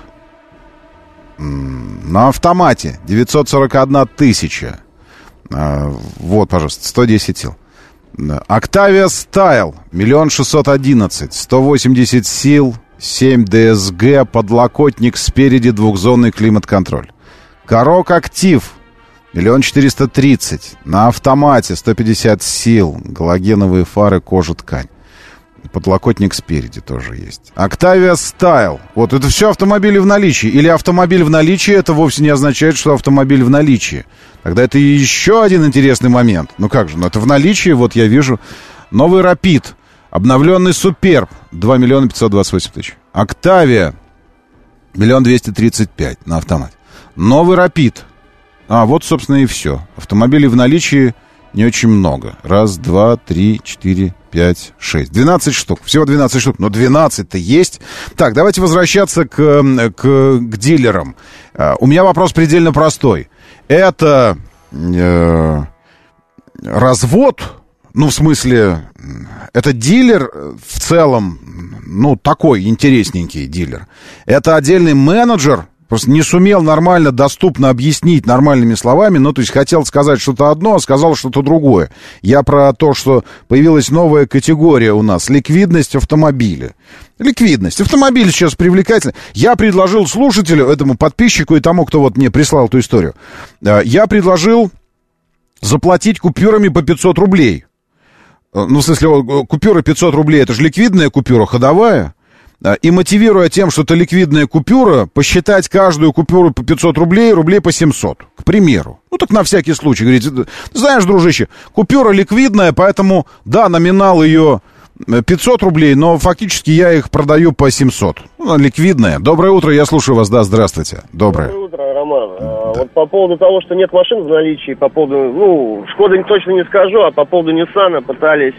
на автомате девятьсот сорок одна тысяча. Вот, пожалуйста, сто десять сил. Octavia Style миллион шестьсот одиннадцать, сто восемьдесят сил, семь дэ эс гэ, подлокотник спереди, двухзонный климат-контроль. Корок Актив миллион четыреста тридцать, на автомате сто пятьдесят сил, галогеновые фары, кожа, ткань. Подлокотник спереди тоже есть. Octavia Style. Вот это все автомобили в наличии. Или автомобиль в наличии, это вовсе не означает, что автомобиль в наличии. Тогда это еще один интересный момент. Ну как же, ну это в наличии, вот я вижу. Новый Rapid. Обновленный Superb. два миллиона пятьсот двадцать восемь тысяч. Octavia. миллион двести тридцать пять на автомате. Новый Rapid. А, вот, собственно, и все. Автомобилей в наличии не очень много. Раз, два, три, четыре, пять, шесть. двенадцать штук. Всего двенадцать штук. Но двенадцать-то есть. Так, давайте возвращаться к, к, к дилерам. Uh, у меня вопрос предельно простой. Это uh, развод? Ну, в смысле, это дилер в целом, ну, такой интересненький дилер. Это отдельный менеджер, просто не сумел нормально, доступно объяснить нормальными словами. Ну, то есть хотел сказать что-то одно, а сказал что-то другое. Я про то, что появилась новая категория у нас. Ликвидность автомобиля. Ликвидность. Автомобиль сейчас привлекательный. Я предложил слушателю, этому подписчику и тому, кто вот мне прислал эту историю, я предложил заплатить купюрами по пятьсот рублей. Ну, в смысле, купюра пятьсот рублей, это же ликвидная купюра, ходовая. и мотивируя тем, что это ликвидная купюра, посчитать каждую купюру по пятьсот рублей, рублей по семьсот, к примеру. Ну, так на всякий случай. Говорите, знаешь, дружище, купюра ликвидная, поэтому, да, номинал ее пятьсот рублей, но фактически я их продаю по семьсот. Ну, ликвидная. Доброе утро, я слушаю вас, да, здравствуйте. Доброе. Доброе утро, Роман. Да. Вот по поводу того, что нет машин в наличии, по поводу, ну, Шкода точно не скажу, а по поводу Ниссана пытались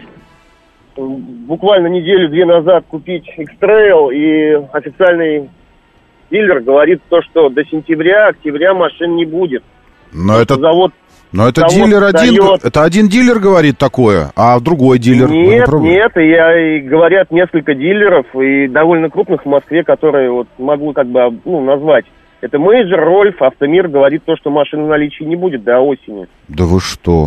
буквально неделю-две назад купить X-Trail, и официальный дилер говорит то, что до сентября, октября машин не будет. Но это... Завод Но это дилер один, дает... это один дилер говорит такое, а другой дилер... Нет, нет, и, я, и говорят несколько дилеров, и довольно крупных в Москве, которые вот могу как бы, ну, назвать. Это Мейджор, Рольф, Автомир говорит то, что машин в наличии не будет до осени. Да вы что?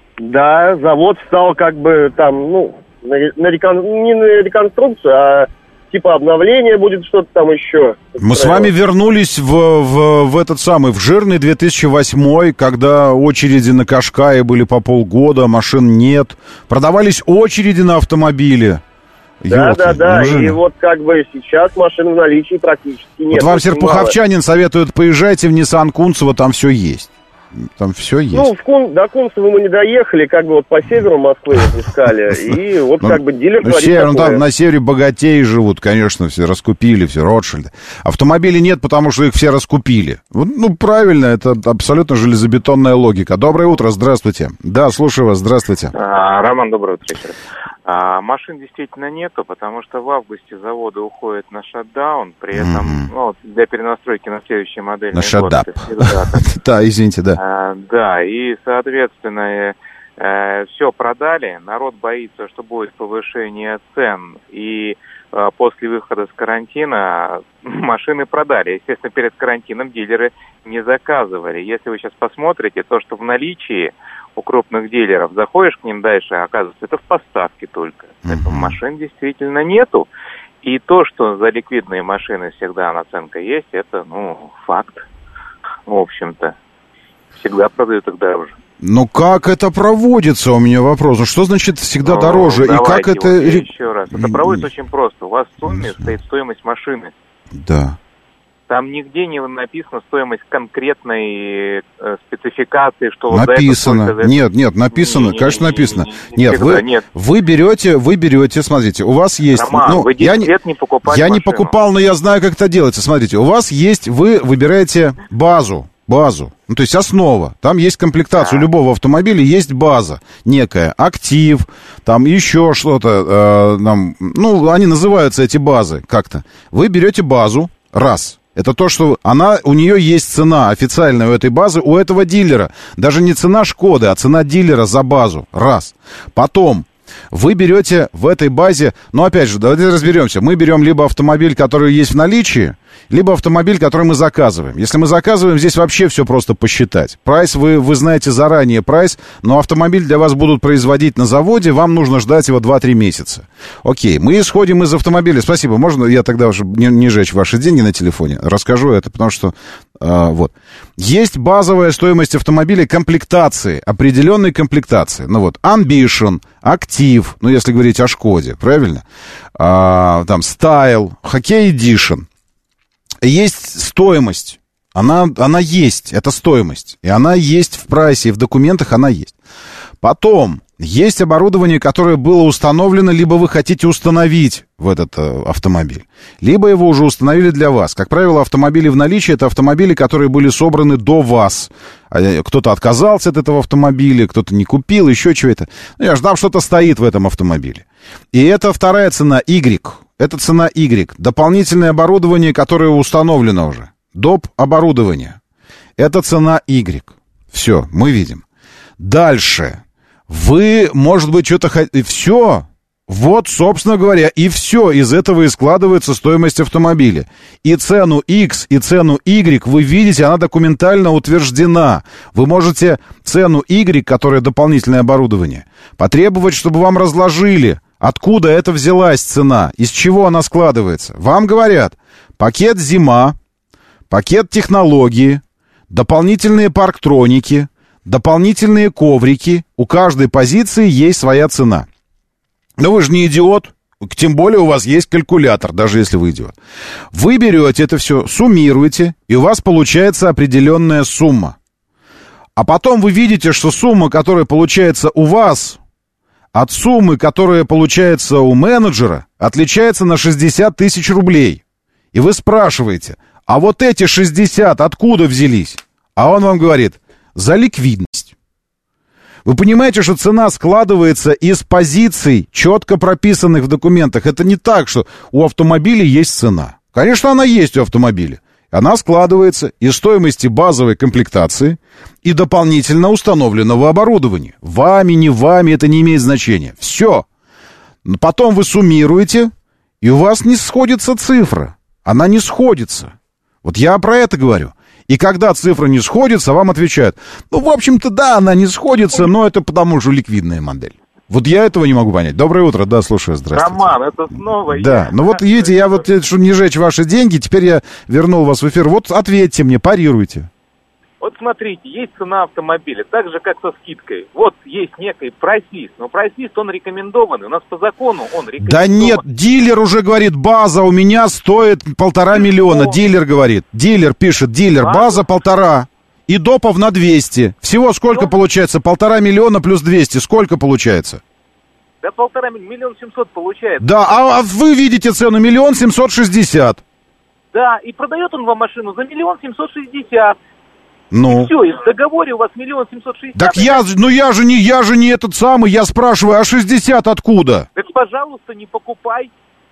Да, завод стал как бы там, ну, на, на рекон... не на реконструкцию, а... типа обновление будет, что-то там еще. Мы с вами вернулись в, в, в этот самый, в жирный две тысячи восьмой, когда очереди на Кашкае были по полгода, машин нет. Продавались очереди на автомобили. Да, Ёлки, да, да, неужели? И вот как бы сейчас машин в наличии практически нет. Вот вам серпуховчанин советует, поезжайте в Nissan Кунцево, там все есть. Там все есть. Ну, в Кун... до Кунцева мы не доехали, как бы вот по северу Москвы искали, и вот как бы дилер говорит север, такое. Ну, там на севере богатеи живут, конечно, все раскупили, все, Ротшильды. Автомобилей нет, потому что их все раскупили. Ну, правильно, это абсолютно железобетонная логика. Доброе утро, здравствуйте. Да, слушаю вас, здравствуйте. А, Роман, доброе утро еще раз. А, машин действительно нету, потому что в августе заводы уходят на шатдаун, при этом mm-hmm. ну, для перенастройки на следующий модельный на год. На шатдап. Да, извините, да. А, да, и, соответственно, э, все продали, народ боится, что будет повышение цен, и э, после выхода с карантина машины продали. Естественно, перед карантином дилеры не заказывали. Если вы сейчас посмотрите, то, что в наличии у крупных дилеров, заходишь к ним дальше, оказывается, это в поставке только. Поэтому машин действительно нету. И то, что за ликвидные машины всегда наценка есть, это, ну, факт. В общем-то, всегда продают их дороже. Ну, как это проводится, у меня вопрос. Ну, что значит всегда ну, дороже? И как это... Вот еще раз. Это проводится очень просто. У вас в сумме стоит стоимость машины. Да. Там нигде не написана стоимость конкретной э, спецификации, что... Написано. Вот за это, нет, нет, написано, не, не, конечно, не, написано. Не, не, не, нет, всегда, вы, нет, вы берете, вы берете, смотрите, у вас есть... Роман, ну, вы я не, не покупали Я машину. не покупал, но я знаю, как это делается. Смотрите, у вас есть, вы выбираете базу, базу, ну, то есть основа. Там есть комплектация, у любого автомобиля есть база некая, актив, там еще что-то, э, там, ну, они называются, эти базы, как-то. Вы берете базу, раз... Это то, что она, у нее есть цена официальная у этой базы, у этого дилера. Даже не цена Шкоды, а цена дилера за базу. Раз. Потом вы берете в этой базе, ну, опять же, давайте разберемся. Мы берем либо автомобиль, который есть в наличии, либо автомобиль, который мы заказываем. Если мы заказываем, здесь вообще все просто посчитать. Прайс, вы, вы знаете заранее прайс, но автомобиль для вас будут производить на заводе, вам нужно ждать его два-три месяца. Окей, мы исходим из автомобиля. Спасибо, можно я тогда уже не, не жечь ваши деньги на телефоне? Расскажу это, потому что, э, вот. Есть базовая стоимость автомобиля комплектации, определенной комплектации. Ну вот, Ambition, Active, ну если говорить о Шкоде, правильно? А, там, Style, Hockey Edition. Есть стоимость, она, она есть, это стоимость, и она есть в прайсе, и в документах она есть. Потом, есть оборудование, которое было установлено, либо вы хотите установить в этот э, автомобиль, либо его уже установили для вас. Как правило, автомобили в наличии — это автомобили, которые были собраны до вас. Кто-то отказался от этого автомобиля, кто-то не купил, еще чего-то. Ну, я ждал, что-то стоит в этом автомобиле. И это вторая цена, Y. Это цена Y. Дополнительное оборудование, которое установлено уже. Доп. Оборудование. Это цена Y. Все, мы видим. Дальше. Вы, может быть, что-то хотите... Все. Вот, собственно говоря, и все. Из этого и складывается стоимость автомобиля. И цену X, и цену Y вы видите, она документально утверждена. Вы можете цену Y, которая дополнительное оборудование, потребовать, чтобы вам разложили. Откуда это взялась цена? Из чего она складывается? Вам говорят, пакет зима, пакет технологии, дополнительные парктроники, дополнительные коврики. У каждой позиции есть своя цена. Но вы же не идиот. тем более у вас есть калькулятор, даже если вы идиот. Вы берете это все, суммируете, и у вас получается определенная сумма. А потом вы видите, что сумма, которая получается у вас, от суммы, которая получается у менеджера, отличается на шестьдесят тысяч рублей. И вы спрашиваете, а вот эти шестьдесят откуда взялись? А он вам говорит, за ликвидность. Вы понимаете, что цена складывается из позиций, четко прописанных в документах. Это не так, что у автомобиля есть цена. Конечно, она есть у автомобиля. Она складывается из стоимости базовой комплектации и дополнительно установленного оборудования. Вами, не вами, это не имеет значения. Все. Потом вы суммируете, и у вас не сходится цифра. Она не сходится. Вот я про это говорю. И когда цифра не сходится, вам отвечают, ну, в общем-то, да, она не сходится, но это потому что ликвидная модель. Вот я этого не могу понять. Доброе утро, да, слушаю, здравствуйте. Роман, это снова да, я. ну вот видите, я вот, чтобы не жечь ваши деньги, теперь я вернул вас в эфир. Вот ответьте мне, парируйте. Вот смотрите, есть цена автомобиля, так же, как со скидкой. Вот есть некий прайс-лист, но прайс-лист, он рекомендованный. У нас по закону он рекомендованный. Да нет, дилер уже говорит, база у меня стоит полтора миллиона. О. Дилер говорит, дилер пишет, дилер, а? База полтора. И допов на двести. Всего сколько ну? получается? Полтора миллиона плюс двести. Сколько получается? Да полтора миллиона семьсот получается. Да, а, а вы видите цену миллион семьсот шестьдесят. Да, и продает он вам машину за миллион семьсот шестьдесят. Ну. И все, и в договоре у вас миллион семьсот шестьдесят. Так я, ну я же не, я же не этот самый, я спрашиваю, а шестьдесят откуда? Так, пожалуйста, не покупай.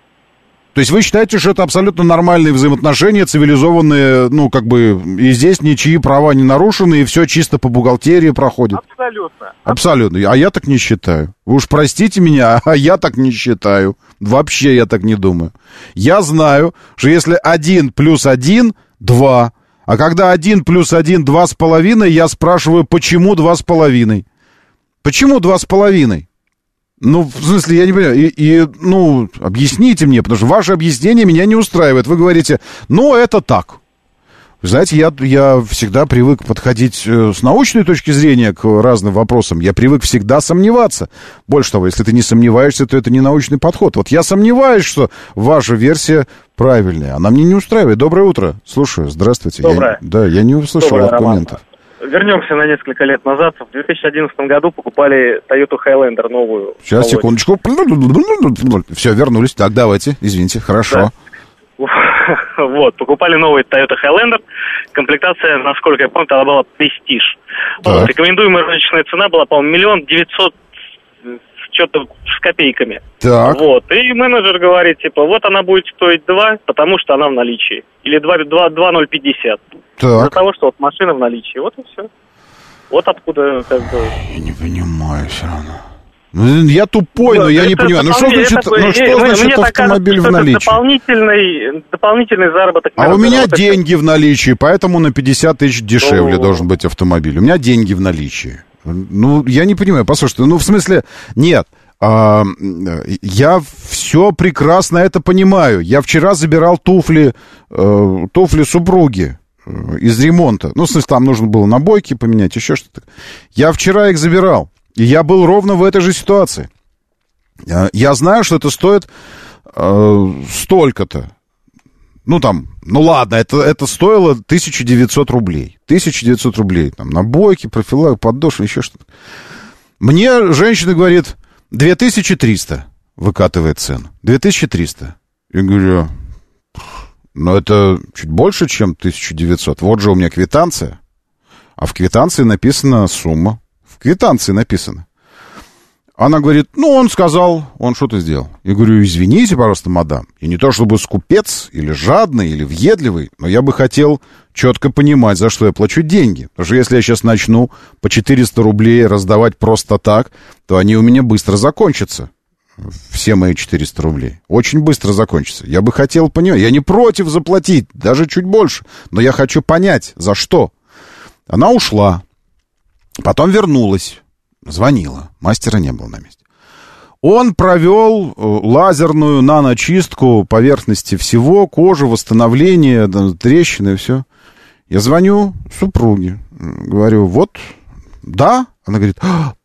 То есть вы считаете, что это абсолютно нормальные взаимоотношения, цивилизованные, ну, как бы, и здесь ничьи права не нарушены, и все чисто по бухгалтерии проходит? Абсолютно. Абсолютно. А я так не считаю. Вы уж простите меня, а я так не считаю. Вообще я так не думаю. Я знаю, что если один плюс один — два. А когда один плюс один — два с половиной, я спрашиваю, почему два с половиной? Почему два с половиной? Ну, в смысле, я не понимаю. И, и, ну, объясните мне, потому что ваше объяснение меня не устраивает. Вы говорите, ну, это так. Вы знаете, я, я всегда привык подходить с научной точки зрения к разным вопросам. Я привык всегда сомневаться. Больше того, если ты не сомневаешься, то это не научный подход. Вот я сомневаюсь, что ваша версия правильная. Она мне не устраивает. Доброе утро. Слушаю. Здравствуйте. Доброе. Я, да, я не услышал Доброе, аргументов. Роман. Вернемся на несколько лет назад. В две тысячи одиннадцатом году покупали Toyota Highlander новую. Сейчас, секундочку. Все, вернулись. Так, давайте. Извините. Хорошо. Да. Вот, покупали новый Toyota Highlander. Комплектация, насколько я помню, тогда была Prestige. Вот, рекомендуемая рыночная цена была, по-моему, миллион девятьсот что-то с копейками. Так. Вот, и менеджер говорит, типа, вот она будет стоить два, потому что она в наличии. Или два ноль пятьдесят. Из-за того, что вот машина в наличии. Вот и все. Вот откуда, как бы... Я не понимаю все равно. Я тупой, но, но я не понимаю. Ну что значит, это, ну, что значит автомобиль кажется, в наличии? Дополнительный, дополнительный заработок. А у меня деньги в наличии, поэтому на пятьдесят тысяч дешевле О. должен быть автомобиль. У меня деньги в наличии. Ну, я не понимаю. Послушайте, ну, в смысле, нет. А, я все прекрасно это понимаю. Я вчера забирал туфли, э, туфли супруги э, из ремонта. Ну, в смысле, там нужно было набойки поменять, еще что-то. Я вчера их забирал. И я был ровно в этой же ситуации. Я знаю, что это стоит э, столько-то. Ну, там, ну ладно, это, это стоило тысяча девятьсот рублей. тысяча девятьсот рублей. Там, набойки, профилак, подошвы, еще что-то. Мне женщина говорит, две тысячи триста выкатывает цену. две тысячи триста. Я говорю, ну, это чуть больше, чем тысяча девятьсот. Вот же у меня квитанция. А в квитанции написана сумма. В квитанции написано. Она говорит, ну, он сказал, он что-то сделал. Я говорю, извините, пожалуйста, мадам. И не то чтобы скупец, или жадный, или въедливый, но я бы хотел четко понимать, за что я плачу деньги. Потому что если я сейчас начну по четыреста рублей раздавать просто так, то они у меня быстро закончатся. Все мои четыреста рублей. Очень быстро закончатся. Я бы хотел понимать. Я не против заплатить, даже чуть больше. Но я хочу понять, за что. Она ушла. Потом вернулась, звонила, мастера не было на месте. Он провел лазерную наночистку поверхности всего, кожи, восстановление, трещины и все. Я звоню супруге, говорю, вот, да? Она говорит,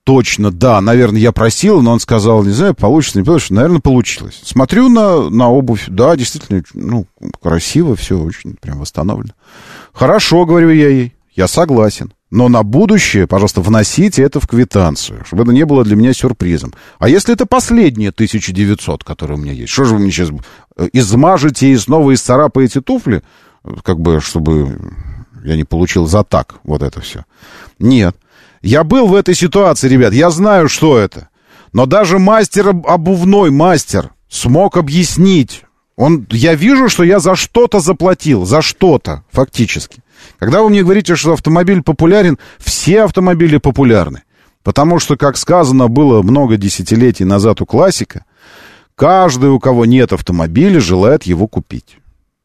точно, да, наверное, я просил, но он сказал, не знаю, получится, не получится, наверное, получилось. Смотрю на, на обувь, да, действительно, ну, красиво, все очень прям восстановлено. Хорошо, говорю я ей, я согласен. Но на будущее, пожалуйста, вносите это в квитанцию, чтобы это не было для меня сюрпризом. А если это последние тысяча девятьсот, которые у меня есть, что же вы мне сейчас измажете и снова исцарапаете туфли, как бы, чтобы я не получил за так вот это все? Нет. Я был в этой ситуации, ребят, я знаю, что это. Но даже мастер обувной, мастер, смог объяснить. Он, я вижу, что я за что-то заплатил, за что-то, фактически. Когда вы мне говорите, что автомобиль популярен, все автомобили популярны. Потому что, как сказано было много десятилетий назад у классика, каждый, у кого нет автомобиля, желает его купить.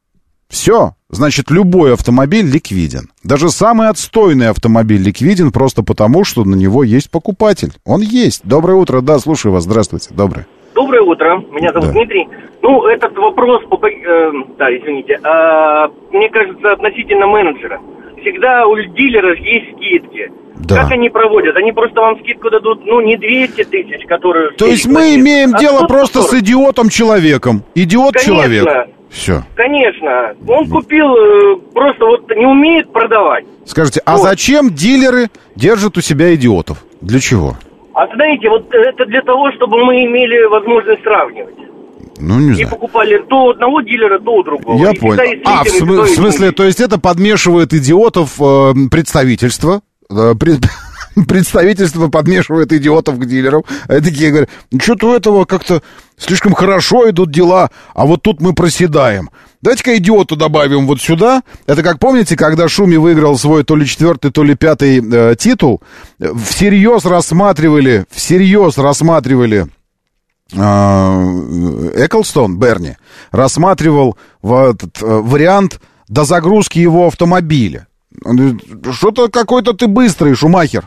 Все. Значит, любой автомобиль ликвиден. Даже самый отстойный автомобиль ликвиден просто потому, что на него есть покупатель. Он есть. Доброе утро. Да, слушаю вас. Здравствуйте. Доброе. Доброе утро. Меня зовут да. Дмитрий. Ну, этот вопрос, по, э, да, извините, а, мне кажется, относительно менеджера. Всегда у дилеров есть скидки. Да. Как они проводят? Они просто вам скидку дадут, ну, не двести тысяч, которые... То есть мы имеем а дело просто с идиотом-человеком. Идиот-человек. Конечно. Все. Конечно. Он купил, просто вот не умеет продавать. Скажите, а вот. Зачем дилеры держат у себя идиотов? Для чего? А знаете, вот это для того, чтобы мы имели возможность сравнивать. Ну, не и знаю. покупали то у одного дилера, то у другого. Я и понял. А, в, см- в смысле, то есть это подмешивает идиотов э, представительство? Э, пред... Представительство подмешивает идиотов к дилерам. А такие говорят, ну что-то у этого как-то слишком хорошо идут дела, а вот тут мы проседаем. Давайте-ка идиота добавим вот сюда. Это как помните, когда Шуми выиграл свой то ли четвертый, то ли пятый э, титул, всерьез рассматривали, всерьез рассматривали э, Эклстон, Берни, рассматривал в, этот, э, вариант дозагрузки его автомобиля. Что-то какой-то ты быстрый, Шумахер.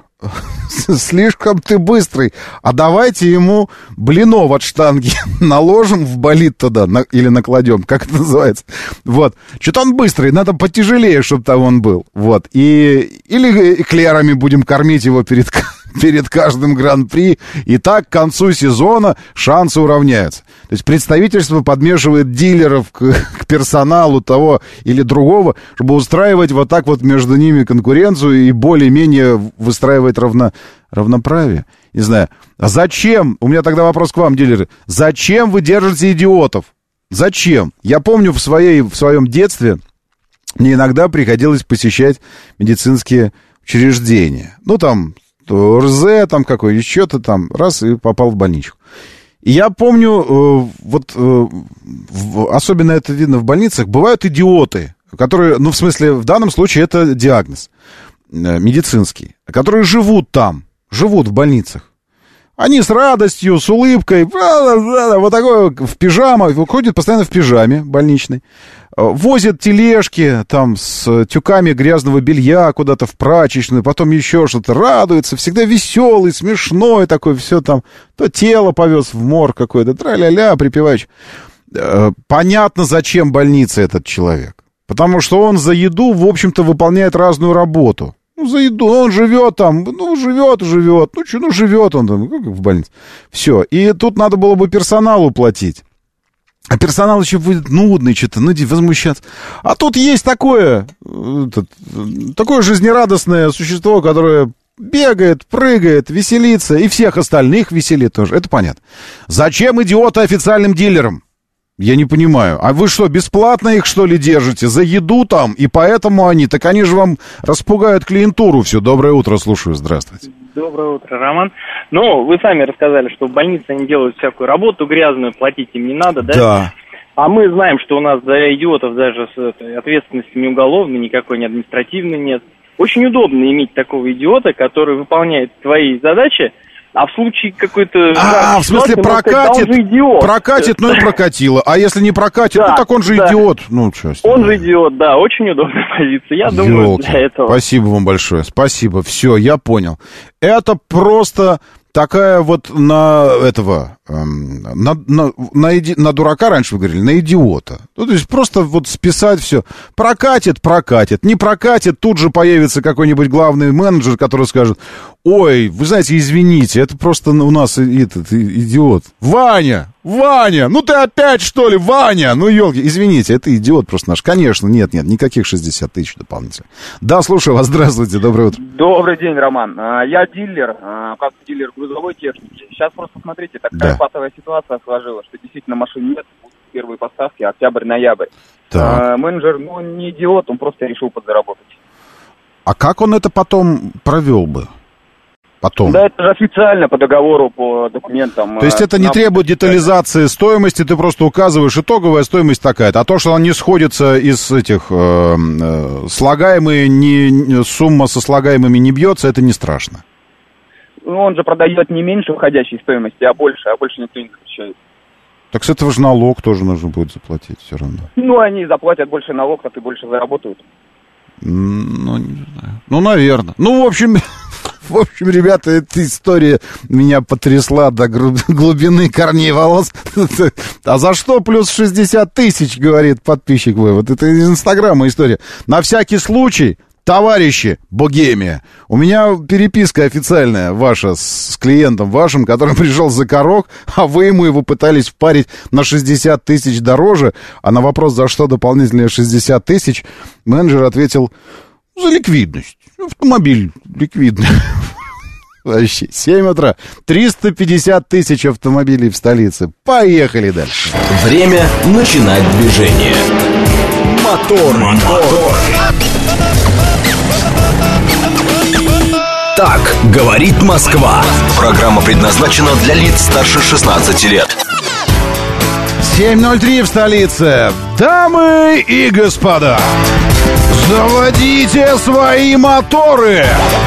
Слишком ты быстрый. А давайте ему блинов от штанги наложим в болид туда, на, или накладем, как это называется. Вот. Что-то он быстрый, надо потяжелее, чтобы там он был. Вот. И, или эклерами будем кормить его перед, перед каждым гран-при. И так к концу сезона шансы уравняются. То есть представительство подмешивает дилеров к, к персоналу того или другого, чтобы устраивать вот так вот между ними конкуренцию и более-менее выстраивать равно, равноправие. Не знаю. А зачем? У меня тогда вопрос к вам, дилеры. Зачем вы держите идиотов? Зачем? Я помню в, своей, в своем детстве мне иногда приходилось посещать медицинские учреждения. Ну, там, то РЗ, там какой-нибудь, что-то там, раз, и попал в больничку. И я помню, э, вот, э, в, особенно это видно в больницах, бывают идиоты, которые, ну, в смысле, в данном случае это диагноз э, медицинский, которые живут там, живут в больницах. Они с радостью, с улыбкой, вот такой в пижамах, ходят постоянно в пижаме больничной, возят тележки там с тюками грязного белья куда-то в прачечную, потом еще что-то, радуются, всегда веселый, смешной такой, все там, то тело повез в морг какой-то, тра-ля-ля, припеваючи. Понятно, зачем больнице этот человек, потому что он за еду, в общем-то, выполняет разную работу. Ну, за еду, он живет там, ну, живет, живет, ну, что, ну, живет он там, как в больнице. Все, и тут надо было бы персоналу платить. А персонал еще будет нудный, что-то, ну, возмущаться. А тут есть такое, этот, такое жизнерадостное существо, которое бегает, прыгает, веселится, и всех остальных веселит тоже, это понятно. Зачем идиоты официальным дилерам? Я не понимаю. А вы что, бесплатно их, что ли, держите? За еду там? И поэтому они... Так они же вам распугают клиентуру всю. Доброе утро, слушаю. Здравствуйте. Доброе утро, Роман. Ну, вы сами рассказали, что в больнице они делают всякую работу грязную, платить им не надо, да? Да. А мы знаем, что у нас за идиотов даже с этой ответственностью не уголовной, никакой не административной нет. Очень удобно иметь такого идиота, который выполняет твои задачи, а в случае какой-то... А, в смысле прокатит, прокатит, ну и прокатило. А если не прокатит, да, ну так он же да. идиот. Ну, что, он же идиот, да, очень удобная позиция. Я Ёлки. думаю, для этого... Спасибо вам большое, спасибо. Все, я понял. Это просто такая вот на этого... эм, на, на, на, иди, на дурака, раньше вы говорили, на идиота. Ну, то есть просто вот списать все. Прокатит, прокатит. Не прокатит, тут же появится какой-нибудь главный менеджер, который скажет: ой, вы знаете, извините, это просто у нас этот идиот. Ваня, Ваня, ну ты опять, что ли, Ваня? Ну, елки, извините, это идиот просто наш. Конечно, нет, нет, никаких шестьдесят тысяч дополнительно. Да, слушаю вас, здравствуйте, доброе утро. Добрый день, Роман. Я диллер, как диллер грузовой техники. Сейчас просто, смотрите, такая Да. патовая ситуация сложилась, что действительно машин нет, будут первые поставки, октябрь-ноябрь. Так. Менеджер, ну, не идиот, он просто решил подзаработать. А как он это потом провел бы? Потом. Да, это же официально по договору, по документам. То есть это не требует детализации стоимости, ты просто указываешь, итоговая стоимость такая-то. А то, что она не сходится из этих э, э, слагаемые, не, сумма со слагаемыми не бьется, это не страшно. Ну, он же продает не меньше входящей стоимости, а больше, а больше никто не запрещает. Так с этого же налог тоже нужно будет заплатить все равно. Ну, они заплатят больше налог, а ты больше заработают. Ну, не знаю. Ну, наверное. Ну, в общем... В общем, ребята, эта история меня потрясла до глубины корней волос. А за что плюс шестьдесят тысяч, говорит подписчик мой. Вот это из Инстаграма история. На всякий случай, товарищи Богемия, у меня переписка официальная ваша с клиентом вашим, который пришел за корок, а вы ему его пытались впарить на шестьдесят тысяч дороже. А на вопрос, за что дополнительные шестьдесят тысяч, менеджер ответил: за ликвидность. Автомобиль ликвидный. Вообще, семь утра. триста пятьдесят тысяч автомобилей в столице. Поехали дальше. Время начинать движение. Мотор, мотор. Так говорит Москва. Программа предназначена для лиц старше шестнадцати лет. семь ноль три в столице. Дамы и господа, заводите свои моторы.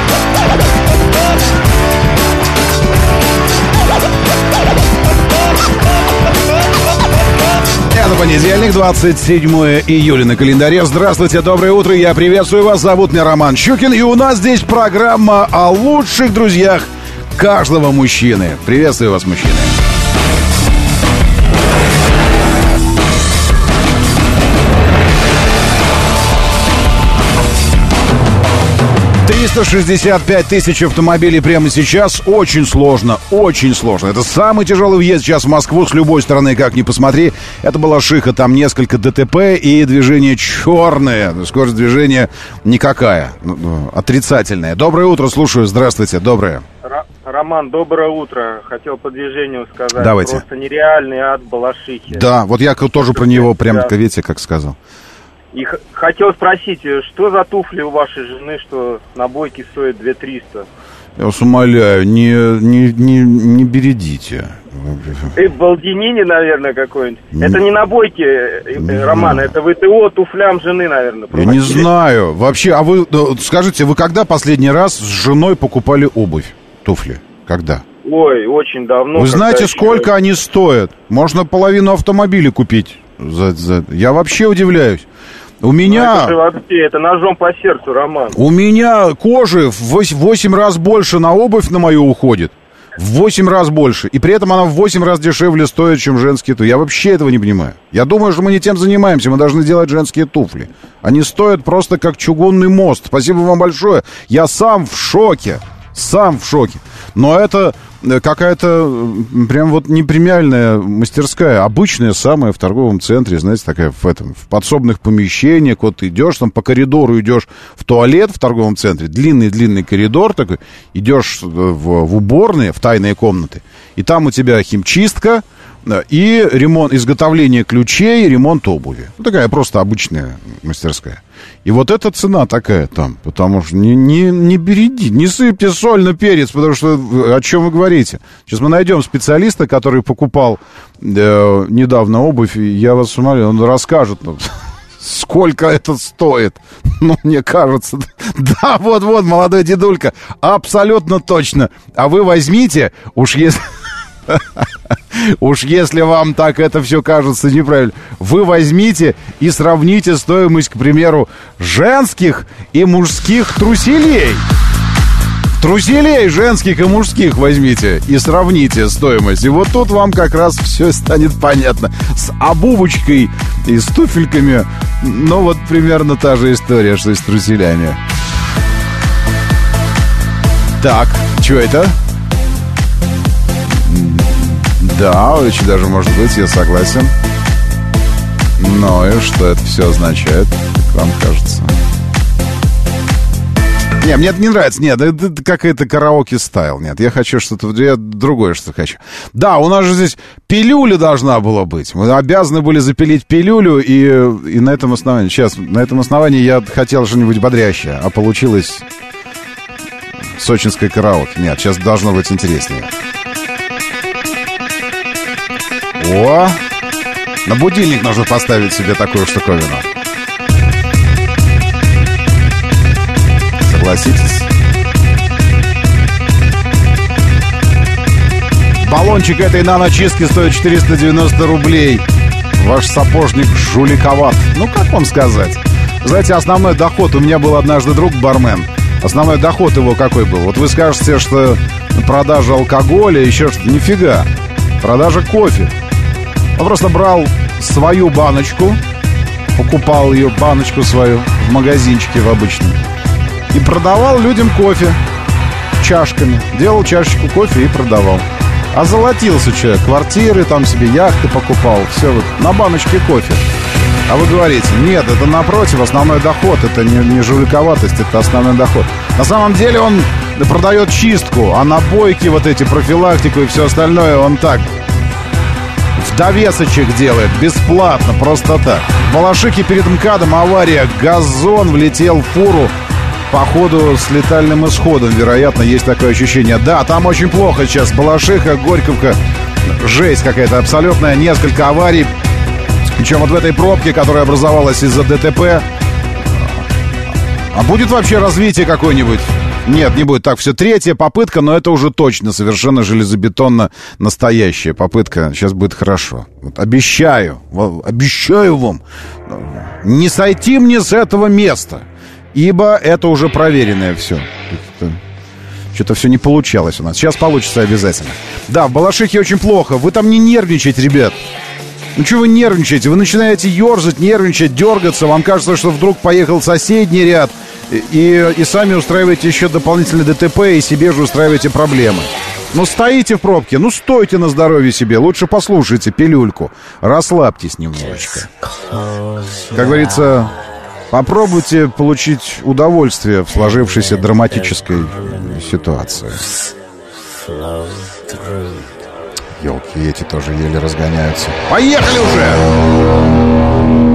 Это понедельник, двадцать седьмое июля на календаре. Здравствуйте, доброе утро, я приветствую вас. Зовут меня Роман Щукин, и у нас здесь программа о лучших друзьях каждого мужчины. Приветствую вас, мужчины. триста шестьдесят пять тысяч автомобилей прямо сейчас. Очень сложно, очень сложно. Это самый тяжелый въезд сейчас в Москву с любой стороны, как ни посмотри. Это Балашиха, там несколько ДТП и движение черное. Скорость движения никакая, отрицательная. Доброе утро, слушаю, здравствуйте, доброе. Р- Роман, доброе утро. Хотел по движению сказать. Давайте. Просто нереальный ад Балашихи. Да, вот я тоже про него прямо, видите, как сказал. И х- хотел спросить, что за туфли у вашей жены, что на бойке стоит две тысячи триста? Я вас умоляю, не, не, не, не бередите. И Балдинини, наверное, какой-нибудь. Не... Это не на бойке, э, Роман, это ВТО туфлям жены, наверное. Я не знаю. Вообще, а вы скажите, вы когда последний раз с женой покупали обувь, туфли? Когда? Ой, очень давно. Вы знаете, еще... сколько они стоят? Можно половину автомобиля купить. За, за... Я вообще удивляюсь. У меня... Ну, это же вообще, это ножом по сердцу, Роман. У меня кожи в восемь раз больше на обувь на мою уходит. В восемь раз больше. И при этом она в восемь раз дешевле стоит, чем женские туфли. Я вообще этого не понимаю. Я думаю, что мы не тем занимаемся. Мы должны делать женские туфли. Они стоят просто как чугунный мост. Спасибо вам большое. Я сам в шоке. Сам в шоке. Но это какая-то прям вот не премиальная мастерская, обычная самая в торговом центре, знаете, такая в этом, в подсобных помещениях. Вот ты идешь там по коридору, идешь в туалет в торговом центре, длинный-длинный коридор такой, идешь в, в уборные, в тайные комнаты, и там у тебя химчистка и ремонт, изготовление ключей, ремонт обуви. Ну, такая просто обычная мастерская. И вот эта цена такая там, потому что не, не, не береди, не сыпьте соль на перец, потому что о чем вы говорите? Сейчас мы найдем специалиста, который покупал э, недавно обувь, и я вас умоляю, он расскажет, ну, сколько это стоит. Ну, мне кажется, да, вот-вот, молодой дедулька, абсолютно точно. А вы возьмите, уж если... Уж если вам так это все кажется неправильно, вы возьмите и сравните стоимость, к примеру, женских и мужских труселей. Труселей женских и мужских возьмите и сравните стоимость. И вот тут вам как раз все станет понятно. С обувочкой и с туфельками. Ну, вот примерно та же история, что и с труселями. Так, что это? Да, очень даже может быть, я согласен. Ну и что это все означает, как вам кажется? Не, мне это не нравится. Нет, это какая-то караоке-стайл. Нет, я хочу что-то... Я другое что хочу. Да, у нас же здесь пилюля должна была быть. Мы обязаны были запилить пилюлю, и, и на этом основании... Сейчас, на этом основании я хотел что-нибудь бодрящее, а получилось сочинское караоке. Нет, сейчас должно быть интереснее. О! На будильник нужно поставить себе такую штуковину. Согласитесь? Баллончик этой наночистки стоит четыреста девяносто рублей. Ваш сапожник жуликоват. Ну, как вам сказать? Знаете, основной доход... У меня был однажды друг бармен. Основной доход его какой был? Вот вы скажете, что продажа алкоголя, еще что-то. Нифига. Продажа кофе. Он просто брал свою баночку, покупал ее, баночку свою, в магазинчике в обычном, и продавал людям кофе чашками. Делал чашечку кофе и продавал. Озолотился человек. Квартиры, там себе яхты покупал. Все вот на баночке кофе. А вы говорите, нет, это напротив, основной доход. Это не, не жуликоватость, это основной доход. На самом деле он продает чистку, а набойки, вот эти, профилактику и все остальное, он так... в довесочек делает, бесплатно, просто так. В Балашихе перед МКАДом авария. Газон влетел в фуру. Походу с летальным исходом, вероятно, есть такое ощущение. Да, там очень плохо сейчас. Балашиха, Горьковка, жесть какая-то абсолютная. Несколько аварий. Причем вот в этой пробке, которая образовалась из-за ДТП. А будет вообще развитие какое-нибудь? Нет, не будет. Так, все, третья попытка, но это уже точно совершенно железобетонно настоящая попытка. Сейчас будет хорошо. Вот, обещаю, обещаю вам, не сойти мне с этого места, ибо это уже проверенное все. Что-то все не получалось у нас. Сейчас получится обязательно. Да, в Балашихе очень плохо. Вы там не нервничайте, ребят. Ну что вы нервничаете? Вы начинаете ерзать, нервничать, дергаться. Вам кажется, что вдруг поехал соседний ряд. И, и сами устраиваете еще дополнительный ДТП, и себе же устраиваете проблемы. Ну, стоите в пробке, ну, стойте на здоровье себе. Лучше послушайте пилюльку. Расслабьтесь немножечко. Как говорится, попробуйте получить удовольствие в сложившейся драматической ситуации. Ёлки, эти тоже еле разгоняются. Поехали уже!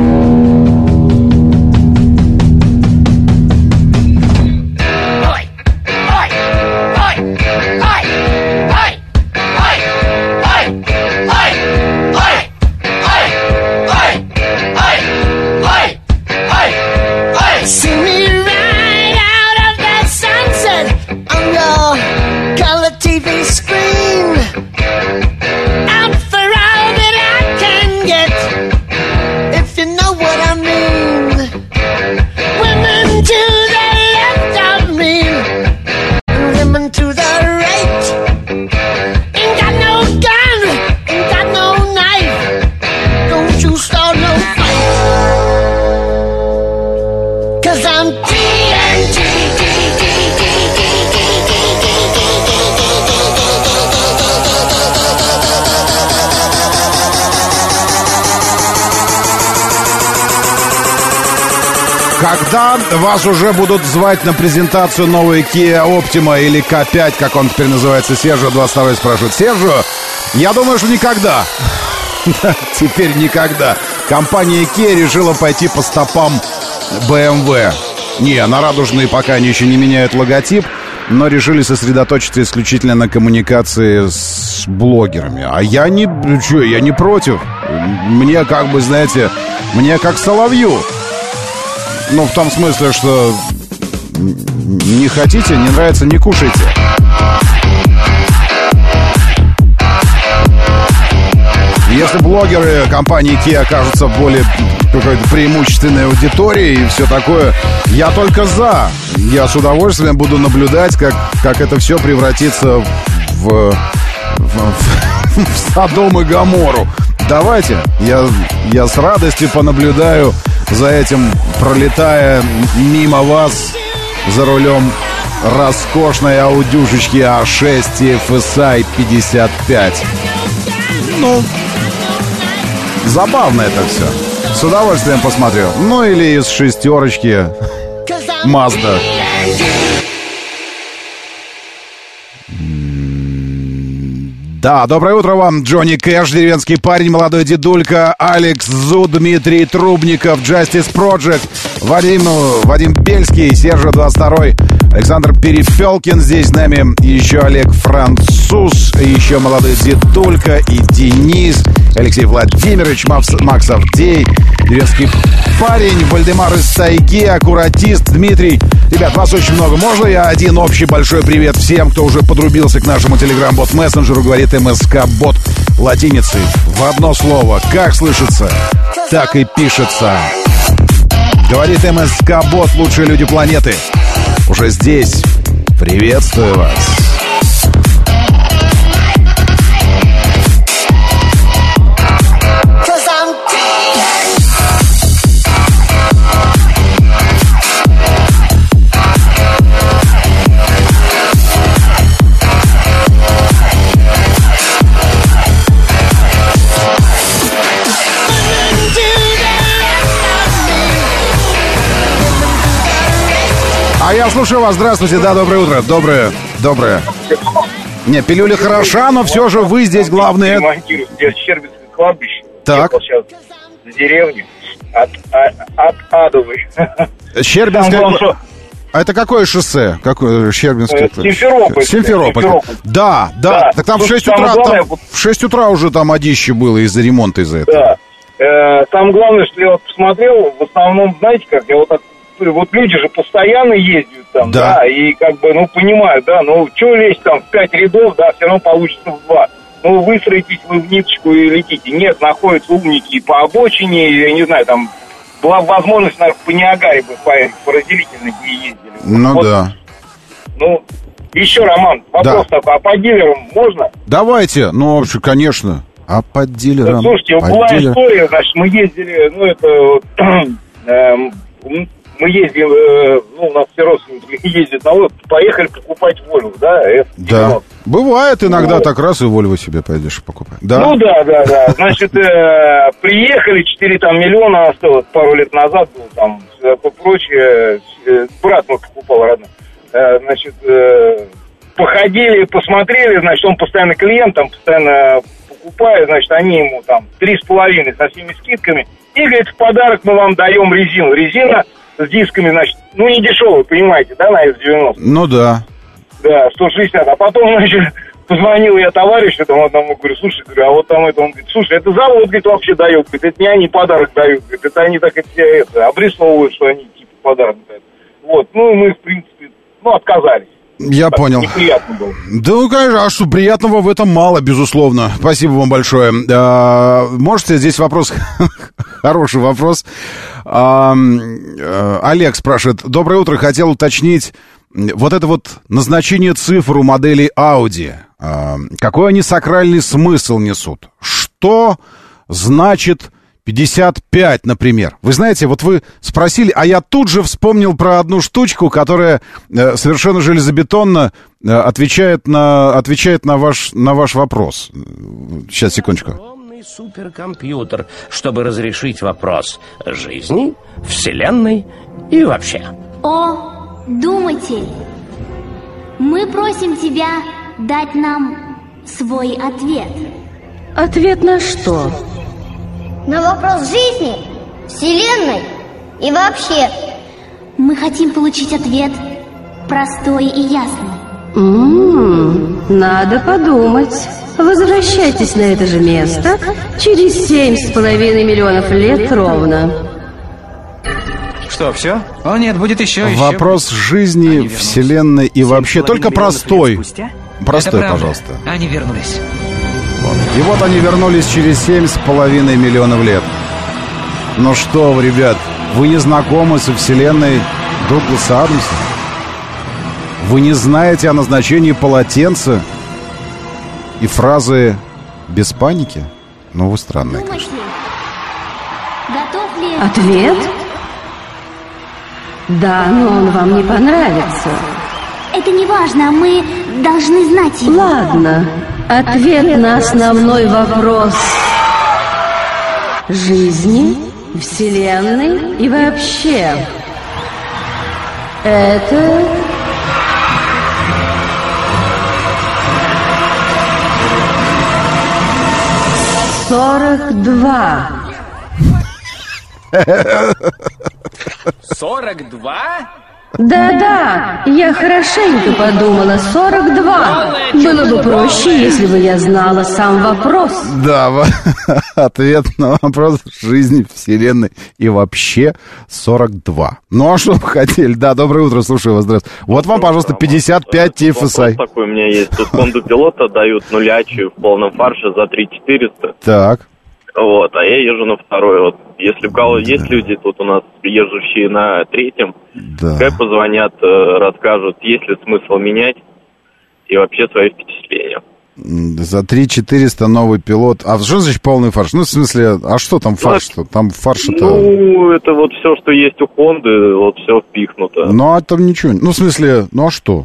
Когда вас уже будут звать на презентацию новой Kia Optima или К пять, как он теперь называется, Сержио двадцать второй спрашивает. Сержио, я думаю, что никогда. Теперь никогда. Компания Kia решила пойти по стопам бэ эм вэ. Не, на радужные пока они еще не меняют логотип, но решили сосредоточиться исключительно на коммуникации с блогерами. А я не... Что, я не против. Мне как бы, знаете, мне как соловью. Ну, в том смысле, что не хотите, не нравится, не кушайте. Если блогеры компании Kia окажутся более какой-то преимущественной аудитории и все такое. Я только за. Я с удовольствием буду наблюдать, как, как это все превратится в, в, в, в Содом и Гоморру. Давайте, я, я с радостью понаблюдаю за этим, пролетая мимо вас за рулем роскошной аудюшечки а шесть эф эс ай пятьдесят пять. Ну, забавно это все. С удовольствием посмотрю. Ну или из шестерочки Mazda. Да, доброе утро вам, Джонни Кэш, деревенский парень, молодой дедулька, Алекс Зу, Дмитрий Трубников, Justice Project, Вадим, Вадим Бельский, Сержа двадцать второй, Александр Перепелкин здесь с нами, еще Олег Француз, еще молодой дедулька и Денис, Алексей Владимирович, Макс, Макс Авдей, деревенский парень, Вальдемар из тайги, аккуратист, Дмитрий. Ребят, вас очень много. Можно я один общий большой привет всем, кто уже подрубился к нашему телеграм-бот-мессенджеру, говорит МСК-бот латиницей в одно слово. Как слышится, так и пишется. Говорит МСК-бот, лучшие люди планеты. Уже здесь. Приветствую вас. А я слушаю вас. Здравствуйте. Да, доброе утро. Доброе, доброе. Не, пилюля хороша, но все же вы здесь главные. Ремонтирую здесь Щербинское кладбище. Так. Я сейчас в деревню от, от, от Адовой. Щербинское... Там, а это какое шоссе? Какое Щербинское? Симферополь. Симферополь. Симферополь. Да, да. да. Так там в шесть утра, главное, там, в шесть утра уже там одище было из-за ремонта из-за этого. Да. Э, там главное, что я вот посмотрел, в основном, знаете как, я вот так, вот люди же постоянно ездят там, да, да и как бы, ну, понимают, да, ну, что лезть там в пять рядов, да, все равно получится в два. Ну, выстроитесь вы в ниточку и летите. Нет, находятся умники по обочине, я не знаю, там, была возможность, наверное, по Ниагаре бы по, по разделительной не ездили. Ну, вот, да. Ну, еще, Роман, вопрос да. такой, а по дилерам можно? Давайте, ну, вообще, конечно. А по дилерам? Слушайте, по была дилерам. история, значит, мы ездили, ну, это... э, мы ездили, э, ну, у нас все родственники ездят на лодке, поехали покупать Вольву, да? Да. Бывает иногда вот. Так раз и Вольву себе пойдешь покупать. Да? Ну, да, да, да. Значит, э, приехали, четыре там миллиона осталось, пару лет назад был там, все такое прочее. Брат мой покупал, родной. Э, значит, э, походили, посмотрели, значит, он постоянно клиент, там, постоянно покупает, значит, они ему там три с половиной со всеми скидками. И, говорит, в подарок мы вам даем резину. Резина с дисками, значит, ну, не дешевый, понимаете, да, на эс девяносто? Ну, да. Да, сто шестьдесят. А потом, значит, позвонил я товарищу там одному, говорю, слушай, говорю, а вот там это, он говорит, слушай, это завод, говорит, вообще дает, говорит, это не они подарок дают, говорит, это они так это, это обрисовывают, что они типа подарок дают. Вот, ну, мы, в принципе, ну, отказались. Я так, понял. Неприятно было. Да, ну, конечно, а что, приятного в этом мало, безусловно. Спасибо вам большое. А, можете, здесь вопрос, хороший вопрос. А, Олег спрашивает, доброе утро, хотел уточнить, вот это вот назначение цифр у моделей Audi, а, какой они сакральный смысл несут? Что значит пятьдесят пять, например. Вы знаете, вот вы спросили, а я тут же вспомнил про одну штучку, которая э, совершенно железобетонно э, отвечает, на, отвечает на, ваш, на ваш вопрос. Сейчас, секундочку. Огромный суперкомпьютер, чтобы разрешить вопрос жизни, вселенной и вообще. О, думатель, мы просим тебя дать нам свой ответ. Ответ на что? На вопрос жизни, вселенной и вообще. Мы хотим получить ответ простой и ясный. М-м, надо подумать. Возвращайтесь на это же место через семь с половиной миллионов лет ровно. Что, все? О нет, будет еще. Вопрос еще. жизни, Они вселенной и вообще. Только простой. Простой, Это пожалуйста. Они вернулись. И вот они вернулись через семь с половиной миллионов лет. Ну что вы, ребят, вы не знакомы со вселенной Дугласа Адамса? Вы не знаете о назначении полотенца и фразы «без паники»? Ну, вы странные, конечно. Готов ли? Ответ? Да, но он вам не понравится. Это не важно, мы должны знать его. Ладно, ответ на основной вопрос жизни, вселенной и вообще. Это... сорок два. сорок два? Да-да, я хорошенько подумала. сорок два. Было бы проще, если бы я знала сам вопрос. Да, ответ на вопрос жизни, вселенной и вообще сорок два. Ну, а что вы хотели? Да, доброе утро, слушаю вас, здравствуйте. Вот вам, пожалуйста, пятьдесят пять ти эф эс ай. Вопрос такой у меня есть. Тут Honda пилота дают нулячую в полном фарше за три четыреста. Так. Вот, а я езжу на второй. Вот, если у кого есть люди тут у нас, езжущие на третьем, да. Пускай позвонят, расскажут, есть ли смысл менять и вообще свои впечатления. За три четыреста новый пилот. А что значит полный фарш? Ну, в смысле, а что там фарш-то? Там фарш-то... Ну, это вот все, что есть у Honda, вот все впихнуто. Ну, а там ничего... Ну, в смысле, ну, а что?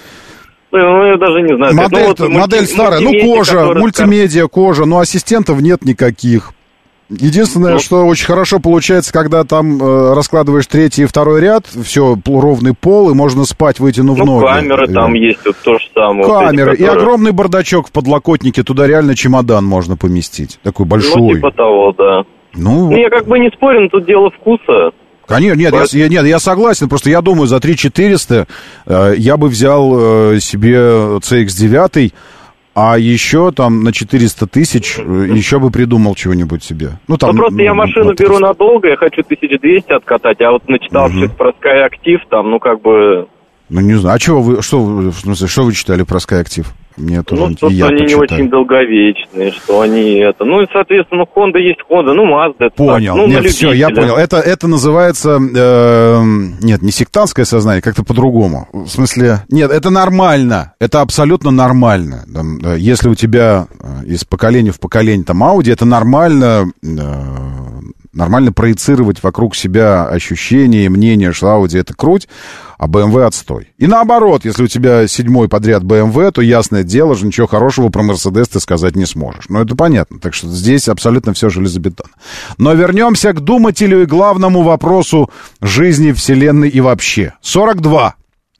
Ну, я даже не знаю. Модель, ну, вот модель мульти, старая, ну, кожа, мультимедиа, скажет... кожа, но ассистентов нет никаких. Единственное, ну, что очень хорошо получается, когда там э, раскладываешь третий и второй ряд, все, ровный пол, и можно спать, вытянув ну, ноги. камеры там есть, вот то же самое. Камеры, вот эти, которые... и огромный бардачок в подлокотнике, туда реально чемодан можно поместить, такой большой. Ну, типа того, да. Ну, ну я как бы не спорю, но тут дело вкуса. Конечно, нет, я, я, нет, я согласен, просто я думаю, за три четыреста э, я бы взял э, себе си икс девять, а еще там на четыреста тысяч э, еще бы придумал чего-нибудь себе. Ну, там, ну просто ну, я машину ну, беру надолго, я хочу тысяча двести откатать, а вот начитавшись угу. про Skyactiv, там, ну, как бы... Ну, не знаю, а чего вы, что вы, в смысле, что вы читали про Skyactiv? Мне тоже ну, что, я они почитаю. Не очень долговечные, что они это... Ну, и, соответственно, Honda есть Honda, ну, Mazda... Понял, так, ну, нет, все, я понял. Это, это называется... Э, нет, не сектантское сознание, как-то по-другому. В смысле... Нет, это нормально. Это абсолютно нормально. Там, если у тебя из поколения в поколение там Audi, это нормально... Э, нормально проецировать вокруг себя ощущения и мнения, что Audi это круть, а бэ эм вэ отстой. И наоборот, если у тебя седьмой подряд бэ эм вэ, то ясное дело же, ничего хорошего про Mercedes ты сказать не сможешь. Ну, это понятно. Так что здесь абсолютно все железобетонно. Но вернемся к думателю и главному вопросу жизни, вселенной и вообще. сорок два.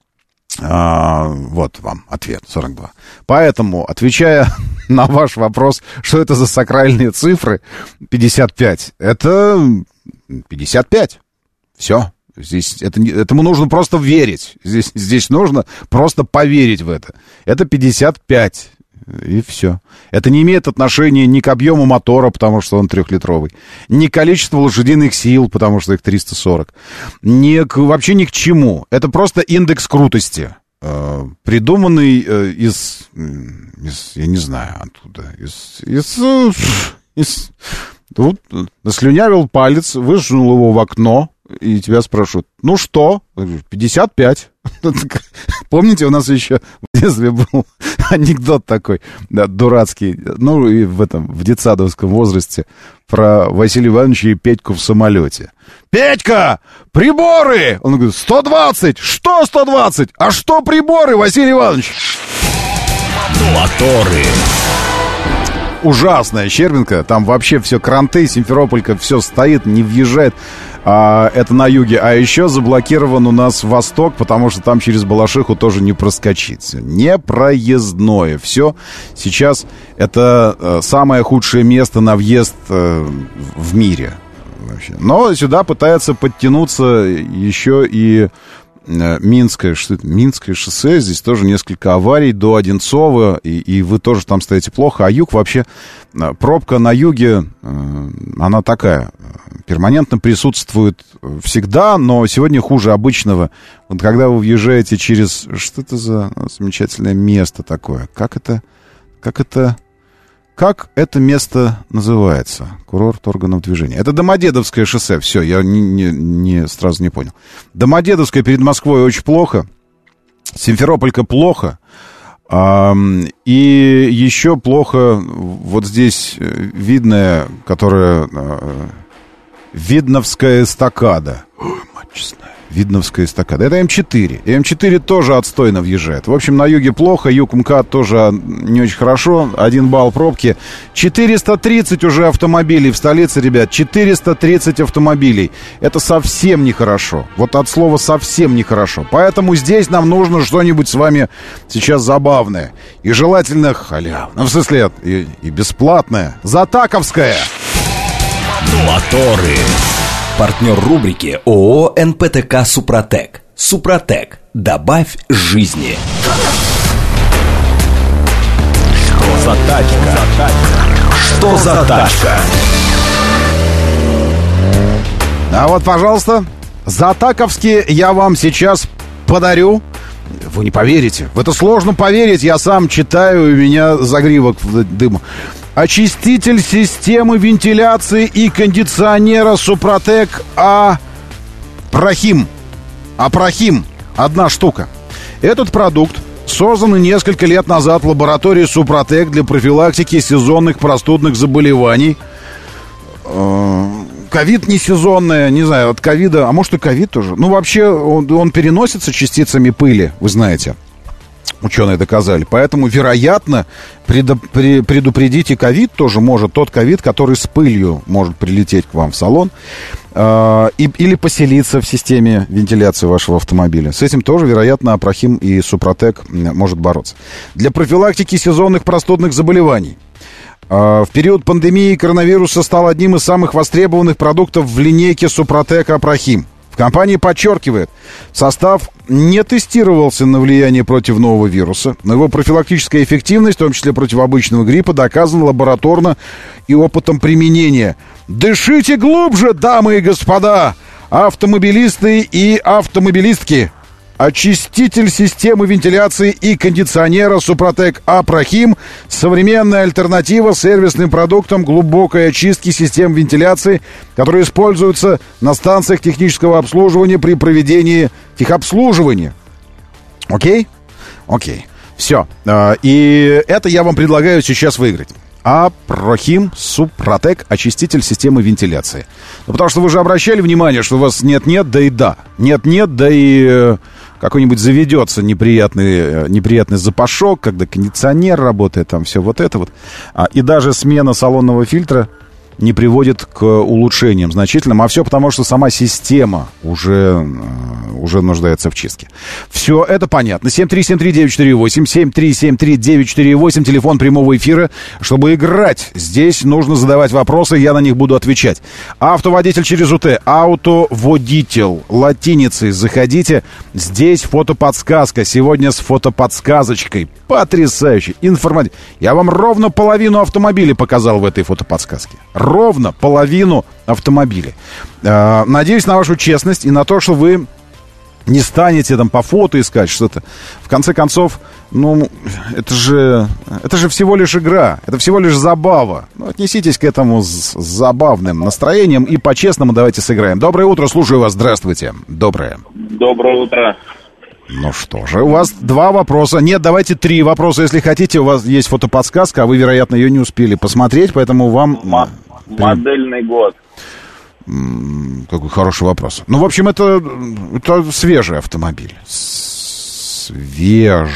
А, вот вам ответ, сорок два. Поэтому, отвечая на ваш вопрос, что это за сакральные цифры, пятьдесят пять, это пятьдесят пять. Все. Здесь это, этому нужно просто верить. Здесь, здесь нужно просто поверить в это. Это пятьдесят пять. И все. Это не имеет отношения ни к объему мотора, потому что он трехлитровый, ни к количеству лошадиных сил, потому что их триста сорок, ни к, вообще ни к чему. Это просто индекс крутости, э, придуманный э, из, из, я не знаю, оттуда, из, из, из, вот, наслюнявил палец, высунул его в окно, и тебя спрашивают, ну что? пятьдесят пять. Помните, у нас еще в детстве был анекдот такой, да, дурацкий, ну, и в этом, в детсадовском возрасте, про Василия Ивановича и Петьку в самолете. Петька, приборы! Он говорит, сто двадцать! Что сто двадцать? А что приборы, Василий Иванович? Моторы. Ужасная Щербинка, там вообще все кранты, Симферополька, все стоит, не въезжает. А, это на юге. А еще заблокирован у нас восток, потому что там через Балашиху тоже не проскочить. Непроездное. Все. Сейчас это э, самое худшее место на въезд э, в мире. Вообще. Но сюда пытается подтянуться еще и э, Минское, что это? Минское шоссе. Здесь тоже несколько аварий до Одинцова. И, и вы тоже там стоите плохо. А юг вообще... Пробка на юге, э, она такая... перманентно присутствует всегда, но сегодня хуже обычного. Вот когда вы въезжаете через... Что это за замечательное место такое? Как это... Как это... Как это место называется? Курорт органов движения. Это Домодедовское шоссе. Все, я не, не, не, сразу не понял. Домодедовское перед Москвой очень плохо. Симферополька плохо. А, и еще плохо вот здесь видная, которая... Видновская эстакада. Ой, мать честная. Видновская эстакада. Это эм четыре. эм четыре тоже отстойно въезжает. В общем, на юге плохо. Юг МКАД тоже не очень хорошо. Один балл пробки. четыреста тридцать уже автомобилей в столице, ребят. четыреста тридцать автомобилей. Это совсем нехорошо. Вот от слова совсем нехорошо. Поэтому здесь нам нужно что-нибудь с вами сейчас забавное. И желательно халявное. Ну, в смысле, и, и бесплатное. Затаковское. Моторы. Партнер рубрики ООО эн пэ тэ ка «Супротек». «Супротек». Добавь жизни. Что за тачка? Что за тачка? А вот, пожалуйста, Затаковский я вам сейчас подарю. Вы не поверите. В это сложно поверить. Я сам читаю, и у меня загривок дыма. Очиститель системы вентиляции и кондиционера «Супротек» Апрахим. Апрахим. Одна штука. Этот продукт создан несколько лет назад в лаборатории «Супротек» для профилактики сезонных простудных заболеваний. Ковид не сезонная, не знаю, от ковида, а может и ковид тоже. Ну, вообще, он, он переносится частицами пыли, вы знаете. Ученые доказали. Поэтому, вероятно, предо- при- предупредить и ковид тоже может. Тот ковид, который с пылью может прилететь к вам в салон. Э- и, или поселиться в системе вентиляции вашего автомобиля. С этим тоже, вероятно, Апрахим и Супротек может бороться. Для профилактики сезонных простудных заболеваний. Э- в период пандемии коронавируса стал одним из самых востребованных продуктов в линейке Супротек Апрахим. Компания подчеркивает, состав не тестировался на влияние против нового вируса, но его профилактическая эффективность, в том числе против обычного гриппа, доказана лабораторно и опытом применения. Дышите глубже, дамы и господа, автомобилисты и автомобилистки. Очиститель системы вентиляции и кондиционера «Супротек Апрахим» — современная альтернатива сервисным продуктам глубокой очистки систем вентиляции, которые используются на станциях технического обслуживания при проведении техобслуживания. Окей? Окей. Все. И это я вам предлагаю сейчас выиграть. Апрахим Супротек, очиститель системы вентиляции. Ну, потому что вы же обращали внимание, что у вас нет-нет, да и да. Нет-нет, да и какой-нибудь заведется неприятный, неприятный запашок, когда кондиционер работает, там все вот это вот. А, и даже смена салонного фильтра не приводит к улучшениям значительным. А все потому, что сама система уже, уже нуждается в чистке. Все это понятно. семь три семь три девять четыре восемь, семь три семь три девять четыре восемь, телефон прямого эфира. Чтобы играть, здесь нужно задавать вопросы, я на них буду отвечать. Автоводитель через УТ, автоводитель, латиницей заходите. Здесь фотоподсказка. Сегодня с фотоподсказочкой. Потрясающе. Информативно. Я вам ровно половину автомобиля показал в этой фотоподсказке. Ровно половину автомобиля. Э, надеюсь на вашу честность и на то, что вы не станете там по фото искать что-то. В конце концов, ну, это же, это же всего лишь игра. Это всего лишь забава. Ну, отнеситесь к этому с, с забавным настроением и по-честному давайте сыграем. Доброе утро, слушаю вас. Здравствуйте. Доброе. Доброе утро. Ну что же, у вас два вопроса. Нет, давайте три вопроса, если хотите. У вас есть фотоподсказка, а вы, вероятно, ее не успели посмотреть, поэтому вам... М- модельный год. Какой хороший вопрос. Ну, в общем, это, это свежий автомобиль. Свежий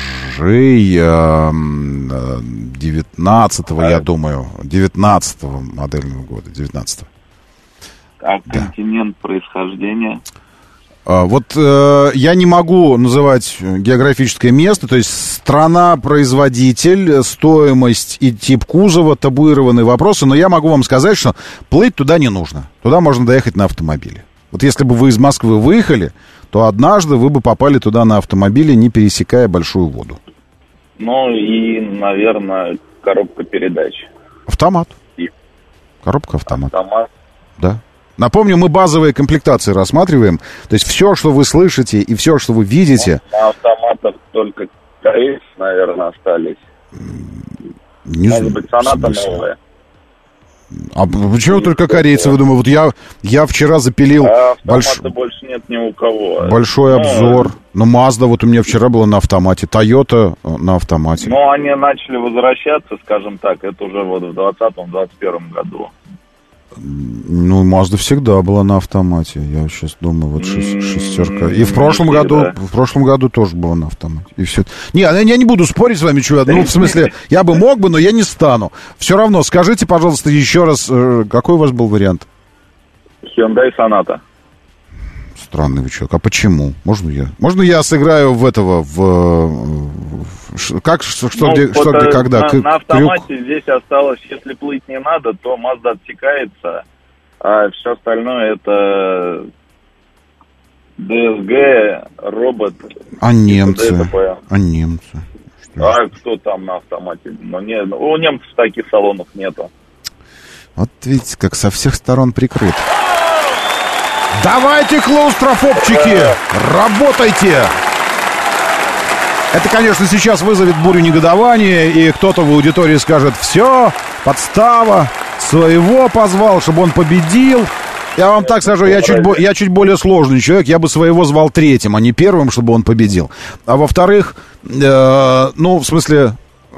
девятнадцатого, я думаю. девятнадцатого модельного года. девятнадцатого. А континент происхождения? Вот э, я не могу называть географическое место, то есть страна-производитель, стоимость и тип кузова, табуированные вопросы, но я могу вам сказать, что плыть туда не нужно. Туда можно доехать на автомобиле. Вот если бы вы из Москвы выехали, то однажды вы бы попали туда на автомобиле, не пересекая большую воду. Ну и, наверное, коробка передач. Автомат. И... Коробка автомат. Автомат. Да. Напомню, мы базовые комплектации рассматриваем. То есть все, что вы слышите и все, что вы видите... На автоматах только корейцы, наверное, остались. Не Может быть, Соната новая. А почему только корейцы, вы думаете? Вот я, я вчера запилил А больш... автомата больше нет ни у кого. большой Ну, обзор. Ну, Mazda вот у меня вчера была на автомате, Toyota на автомате. Но они начали возвращаться, скажем так, это уже вот в двадцатом-двадцать первом году. Ну, Mazda всегда была на автомате. Я сейчас думаю, вот шест- шестерка. И в прошлом не году, всегда. в прошлом году тоже была на автомате. И все. Не, я я не буду спорить с вами, чувак. Ну, в смысле, я бы мог бы, но я не стану. Все равно, скажите, пожалуйста, еще раз, э, какой у вас был вариант? Hyundai Sonata. Странный вы человек. А почему? Можно я? Можно я сыграю в этого, в... в- ш- как, что, что, Ну, где, вот, что, где, э, когда? На, Крю- на автомате здесь осталось, если плыть не надо, то Mazda отсекается, а все остальное это ди эс джи, робот. А немцы? ДТП. А немцы? А кто там на автомате? Ну, не, у немцев таких салонов нету. Вот видите, как со всех сторон прикрыт. Давайте, клаустрофобчики, работайте! Это, конечно, сейчас вызовет бурю негодования, и кто-то в аудитории скажет: все, подстава, своего позвал, чтобы он победил. Я вам так скажу, я чуть, бо- я чуть более сложный человек, я бы своего звал третьим, а не первым, чтобы он победил. А во-вторых, э, ну, в смысле,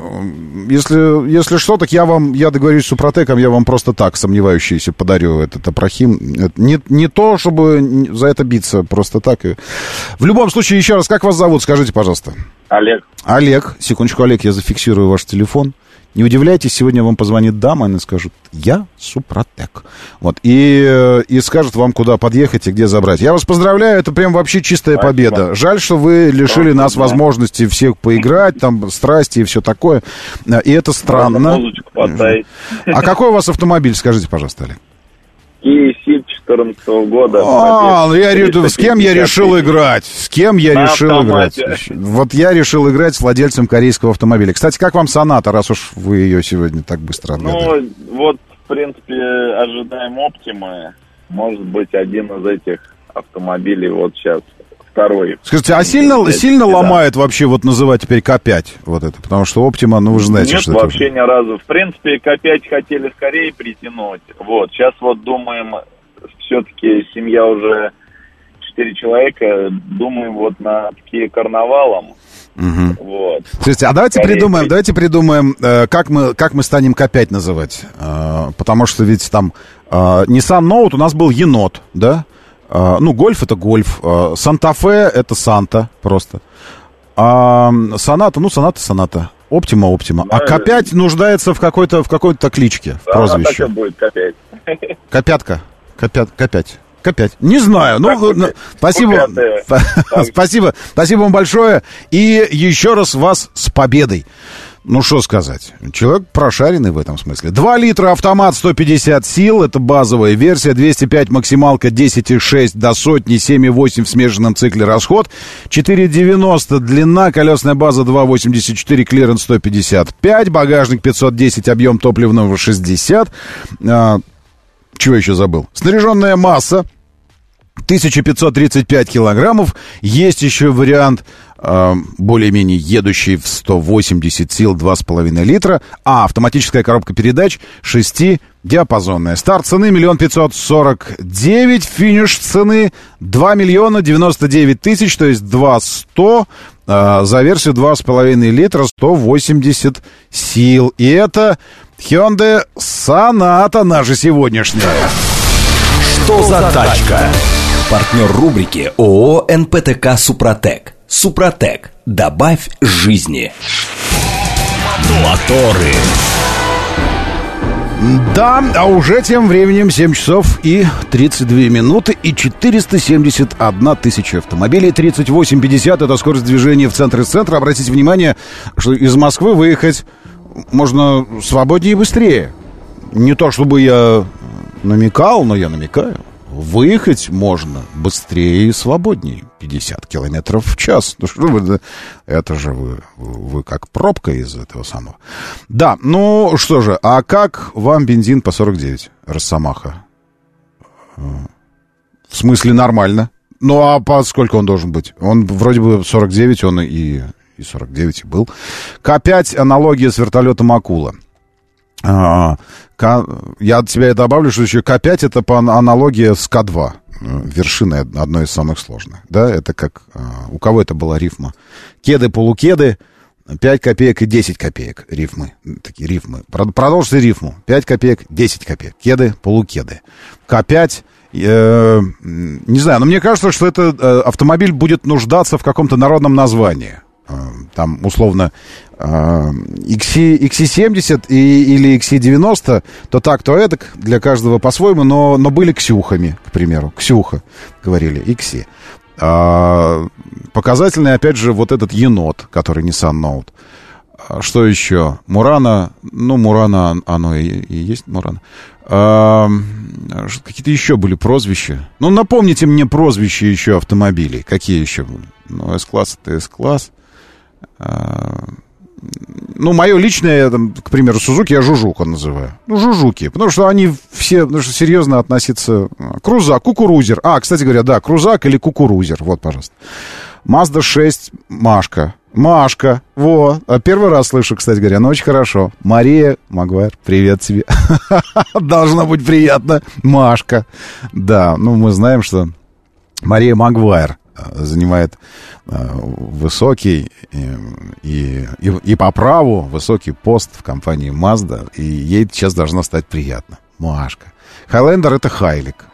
если, если что, так я вам, я договорюсь с Супротеком, я вам просто так, сомневающийся, подарю этот Апрахим. Это не, не то, чтобы за это биться, просто так. И... В любом случае, еще раз, как вас зовут, скажите, пожалуйста. Олег. Олег, секундочку, Олег, я зафиксирую ваш телефон. Не удивляйтесь, сегодня вам позвонит дама, она скажет: я Супротек. Вот, и, и скажет вам, куда подъехать и где забрать. Я вас поздравляю, это прям вообще чистая Спасибо. победа. Жаль, что вы лишили Спасибо. нас возможности всех поиграть, там, страсти и все такое. И это странно. Можно музычку поставить. А какой у вас автомобиль, скажите, пожалуйста, Олег? Kia Ceed четырнадцатого года. А, ну я, пробег с кем я триста решил пятьдесят играть? С кем я На решил автомате. играть? Вот я решил играть с владельцем корейского автомобиля. Кстати, как вам Соната, раз уж вы ее сегодня так быстро отгадали? Ну, вот, в принципе, ожидаем Оптимы. Может быть, один из этих автомобилей вот сейчас. Второй. Скажите, а сильно, сильно Да. ломает вообще вот называть теперь К пять вот это? Потому что Оптима, ну вы же знаете, Нет, что вообще это... ни разу. В принципе, К пять хотели скорее притянуть. Вот, сейчас вот думаем, все-таки семья уже четыре человека, думаем вот над Kia Карнавалом. Мгм. Вот. Слушайте, а давайте Скорее придумаем, при- давайте придумаем, э, как мы, как мы станем К пять называть. Э, потому что ведь там э, Nissan Note у нас был енот, да? Э, ну, Гольф это Гольф. Э, Санта-Фе это Санта просто. А Соната, ну, Соната, Соната. Оптима, Оптима. А К пять нуждается в какой-то, в какой-то кличке, в Да, она так прозвище. и будет К пять. К пятка. К пять. К пять. К пять. Не знаю. Ну, ну, спасибо. Спасибо. Спасибо вам большое. И еще раз вас с победой. Ну, что сказать. Человек прошаренный в этом смысле. два литра автомат, сто пятьдесят сил. Это базовая версия. двести пять максималка, десять и шесть до сотни, семь и восемь в смешанном цикле расход. четыре девяносто длина, колесная база два восемьдесят четыре, клиренс сто пятьдесят пять. Багажник пятьсот десять, объем топливного шестьдесят. А, чего еще забыл? Снаряженная масса тысяча пятьсот тридцать пять килограммов. Есть еще вариант э, более-менее едущий в сто восемьдесят сил, два с половиной литра. А автоматическая коробка передач шестидиапазонная. Старт цены миллион пятьсот сорок девять. Финиш цены два миллиона девяносто девять тысяч, то есть два сто. Э, за версию два с половиной литра, сто восемьдесят сил. И это Hyundai Sonata наша сегодняшняя. Что за тачка? Партнер рубрики ООО эн пэ тэ ка «Супротек». «Супротек». Добавь жизни. Моторы. Да, а уже тем временем семь часов и тридцать две минуты и четыреста семьдесят одна тысяча автомобилей. тридцать восемь пятьдесят это скорость движения в центр из центра. Обратите внимание, что из Москвы выехать можно свободнее и быстрее. Не то чтобы я намекал, но я намекаю. Выехать можно быстрее и свободнее. пятьдесят километров в час. Ну что вы, это же вы, вы как пробка из этого самого. Да, ну что же, а как вам бензин по сорок девять, Росомаха? В смысле нормально. Ну а по сколько он должен быть? Он вроде бы сорок девять, он и, и сорок девять и был. Ка пять аналогия с вертолетом «Акула». А, К, я от себя добавлю, что еще Ка пять это по аналогии с Ка два. Вершина одной из самых сложных. Да, это как... У кого это была рифма? Кеды, полукеды, пять копеек и десять копеек. Рифмы. Такие рифмы. Продолжите рифму. пять копеек, десять копеек. Кеды, полукеды. Ка пять... Э, не знаю, но мне кажется, что этот э, автомобиль будет нуждаться в каком-то народном названии. Э, там, условно, э, икс си семьдесят и, или икс си девяносто, то так, то эдак, для каждого по-своему, но, но были Ксюхами, к примеру. Ксюха, говорили, икс си. А, показательный, опять же, вот этот енот, который Nissan Note. А, что еще? Мурана, ну, Мурана, оно и, и есть Мурана. А, какие-то еще были прозвища. Ну, напомните мне прозвища еще автомобилей. Какие еще были? Ну, С-класс это С-класс. А, ну, мое личное, там, к примеру, Сузуки я Жужука называю. Ну, Жужуки. Потому что они все, потому что серьезно относиться... Крузак, кукурузер. А, кстати говоря, да, крузак или кукурузер. Вот, пожалуйста. Мазда шесть Машка. Машка, во, первый раз слышу, кстати говоря, но очень хорошо. Мария Магуайр, привет тебе. Должно быть приятно. Машка. Да, ну мы знаем, что Мария Магуайр занимает высокий и, и, и, и по праву высокий пост в компании Mazda, и ей сейчас должно стать приятно. Машка. Хайлендер — это Хайлик.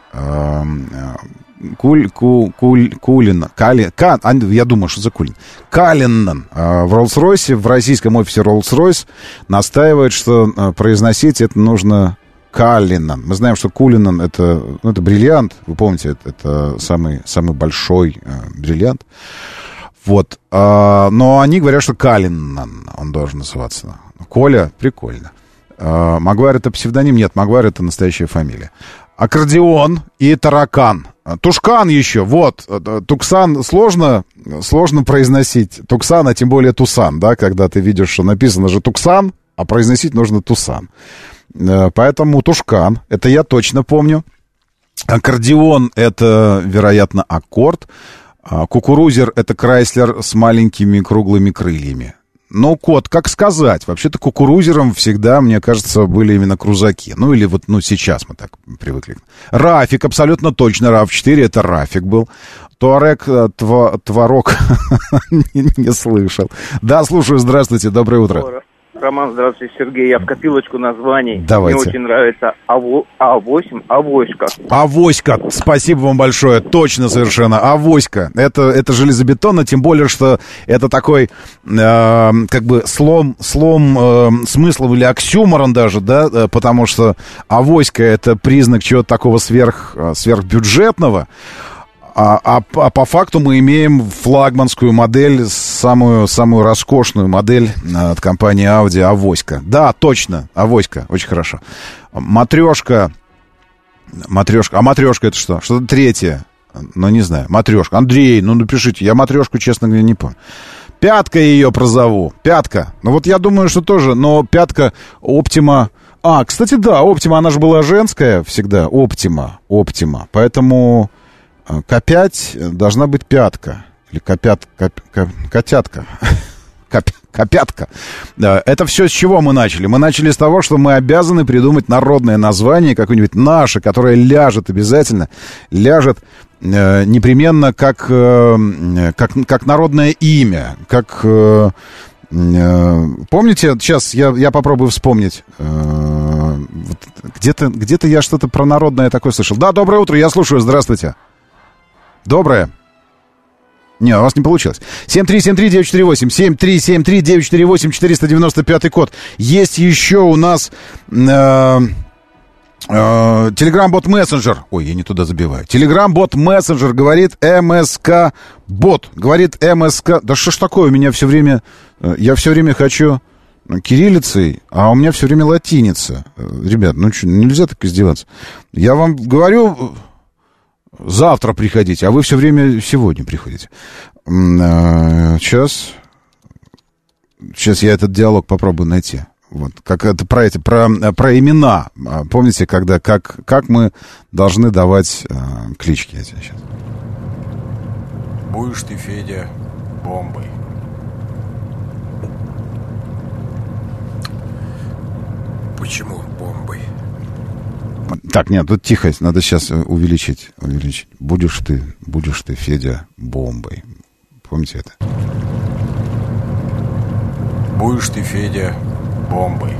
Куль, ку, куль, Кулин, Кали, Ка, я думаю, что за Кулин. Калиннан в Роллс-Ройсе, в российском офисе Роллс-Ройс настаивает, что произносить это нужно Калиннан. Мы знаем, что Кулинан это, ну, это бриллиант, вы помните, это, это самый, самый большой э, бриллиант. Вот, э, но они говорят, что Калиннан он должен называться. Коля, прикольно. Э, Магуайр — это псевдоним? Нет, Магуайр — это настоящая фамилия. Аккордеон и таракан. Тушкан еще, вот. Туксан сложно, сложно произносить. Туксан, а тем более Тусан, да, когда ты видишь, что написано же Туксан, а произносить нужно Тусан. Поэтому Тушкан, это я точно помню. Аккордеон — это, вероятно, аккорд. Кукурузер — это Крайслер с маленькими круглыми крыльями. Ну, кот, как сказать? Вообще-то кукурузером всегда, мне кажется, были именно крузаки. Ну, или вот, ну, сейчас мы так привыкли. Рафик, абсолютно точно, рав четыре, это Рафик был. Туарек, тва, Творог, не, не слышал. Да, слушаю, здравствуйте, доброе утро. Роман, здравствуйте, Сергей. Я в копилочку названий. Давайте. Мне очень нравится А восемь, Авоська. Авоська, спасибо вам большое. Точно совершенно. Авоська. Это, это железобетонно, тем более, что это такой, э, как бы, слом, слом э, смыслов или оксюморон даже, да, потому что авоська — это признак чего-то такого сверх, сверхбюджетного. А, а, а по факту мы имеем флагманскую модель, самую, самую роскошную модель от компании Audi, Авоська. Да, точно, Авоська, очень хорошо. Матрешка, матрешка, а матрешка это что? Что-то третье, ну не знаю, матрешка. Андрей, ну напишите, я матрешку, честно говоря, не помню. Пятка ее прозову, пятка. Ну вот я думаю, что тоже, но пятка, Оптима. А, кстати, да, Оптима, она же была женская всегда, Оптима, Оптима, поэтому... Ка пять должна быть пятка. Или копят, коп, коп, котятка. Коп, копятка. Это все с чего мы начали? Мы начали с того, что мы обязаны придумать народное название, какое-нибудь наше, которое ляжет обязательно. Ляжет э, непременно как, э, как, как народное имя. Как... Э, э, помните, сейчас я, я попробую вспомнить. Э, вот где-то, где-то я что-то про народное такое слышал. Да, доброе утро, я слушаю, здравствуйте. Доброе. Не, у вас не получилось. семь три семь три девять четыре восемь. семь три семь три девять четыре восемь. четыреста девяносто пятый код. Есть еще у нас э, э, Telegram-бот Messenger. Ой, я не туда забиваю. Telegram-бот Messenger, говорит МСК-бот. Говорит МСК. Да что ж такое, у меня все время... Я все время хочу кириллицей, а у меня все время латиница. Ребят, ну что, нельзя так издеваться. Я вам говорю... Завтра приходите, а вы все время сегодня приходите. Сейчас, сейчас я этот диалог попробую найти. Вот, как это про эти, про, про имена. Помните, когда как, как мы должны давать э, клички эти сейчас? Будешь ты, Федя, бомбой. Почему бомбой? Так, нет, тут тихо, надо сейчас увеличить, увеличить. Будешь ты, будешь ты, Федя, бомбой. Помните это? Будешь ты, Федя, бомбой.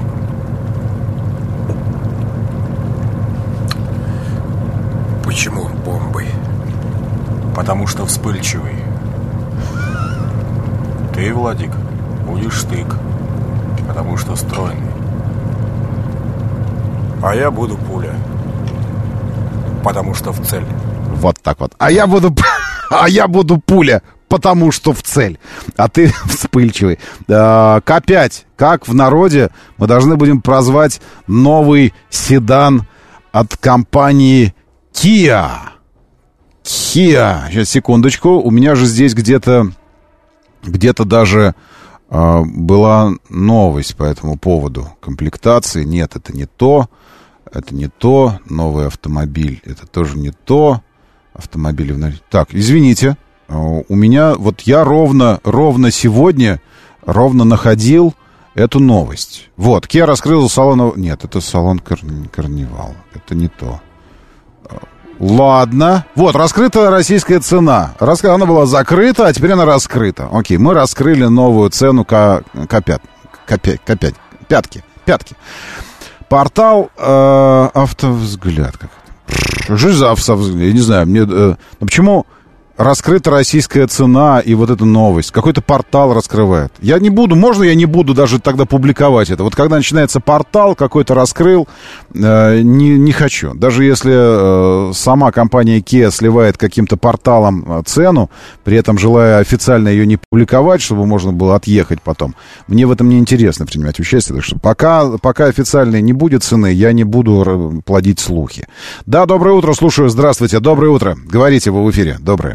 Почему бомбой? Потому что вспыльчивый. Ты, Владик, будешь штык, потому что стройный. А я буду пуля, потому что в цель. Вот так вот. А я буду, а я буду пуля, потому что в цель. А ты вспыльчивый. Ка пять. Как в народе мы должны будем прозвать новый седан от компании Kia. Kia. Сейчас, секундочку. У меня же здесь где-то где-то даже э, была новость по этому поводу. Комплектации. Нет, это не то. Это не то. Новый автомобиль. Это тоже не то. Автомобиль. Так, извините. У меня, вот я ровно, ровно сегодня, ровно находил эту новость. Вот, Kia раскрыл салон... Нет, это салон Карни... Карнивал. Это не то. Ладно. Вот, раскрыта российская цена. Рас... Она была закрыта, а теперь она раскрыта. Окей, мы раскрыли новую цену К пять. К пять. Пятки. Пятки. Портал э, Автовзгляд. Как это? Жизнь Автовзгляд. Я не знаю, мне... Э, почему... Раскрыта российская цена и вот эта новость. Какой-то портал раскрывает. Я не буду, можно я не буду даже тогда публиковать это? Вот когда начинается портал, какой-то раскрыл, э, не, не хочу. Даже если э, сама компания Kia сливает каким-то порталом цену, при этом желая официально ее не публиковать, чтобы можно было отъехать потом, мне в этом не интересно принимать участие. Так что пока, пока официальной не будет цены, я не буду плодить слухи. Да, доброе утро, слушаю. Здравствуйте, доброе утро. Говорите, вы в эфире. Доброе.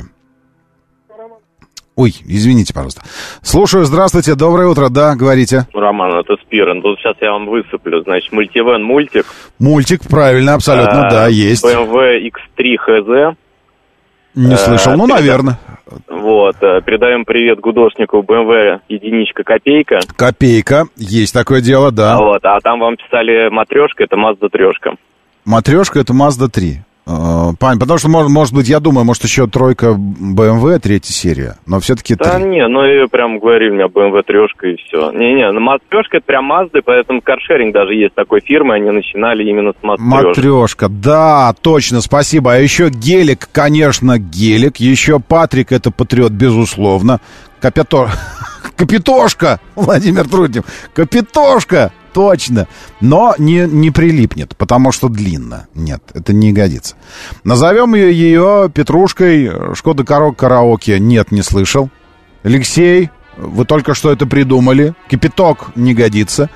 Ой, извините, пожалуйста. Слушаю, здравствуйте, доброе утро, да, говорите. Роман, это Спирен. Тут сейчас я вам высыплю. Значит, мультивэн мультик. Мультик, правильно, абсолютно, а, да, есть. бэ эм вэ икс три эйч зет. Не слышал, а, ну, переда... наверное. Вот, передаем привет гудошнику бэ эм вэ единичка копейка. Копейка, есть такое дело, да. Вот, а там вам писали матрешка, это Mazda трешка. Матрешка, это Mazda три. Пань, потому что, может, может быть, я думаю, может, еще тройка бэ эм вэ, третья серия, но все-таки да, три. не, ну и прям говорили у меня бэ эм вэ трешка и все. Не-не, ну матрешка это прям Mazda, поэтому каршеринг даже есть такой фирмы, они начинали именно с матрешки. Матрешка, да, точно, спасибо. А еще гелик, конечно, гелик, еще Патрик, это патриот, безусловно. Капитор... Капитошка, Владимир Труднев, Капитошка. Точно, но не, не прилипнет, потому что длинно. Нет, это не годится. Назовем ее, ее Петрушкой. Шкода Корок караоке. Нет, не слышал. Алексей, вы только что это придумали. Кипяток не годится.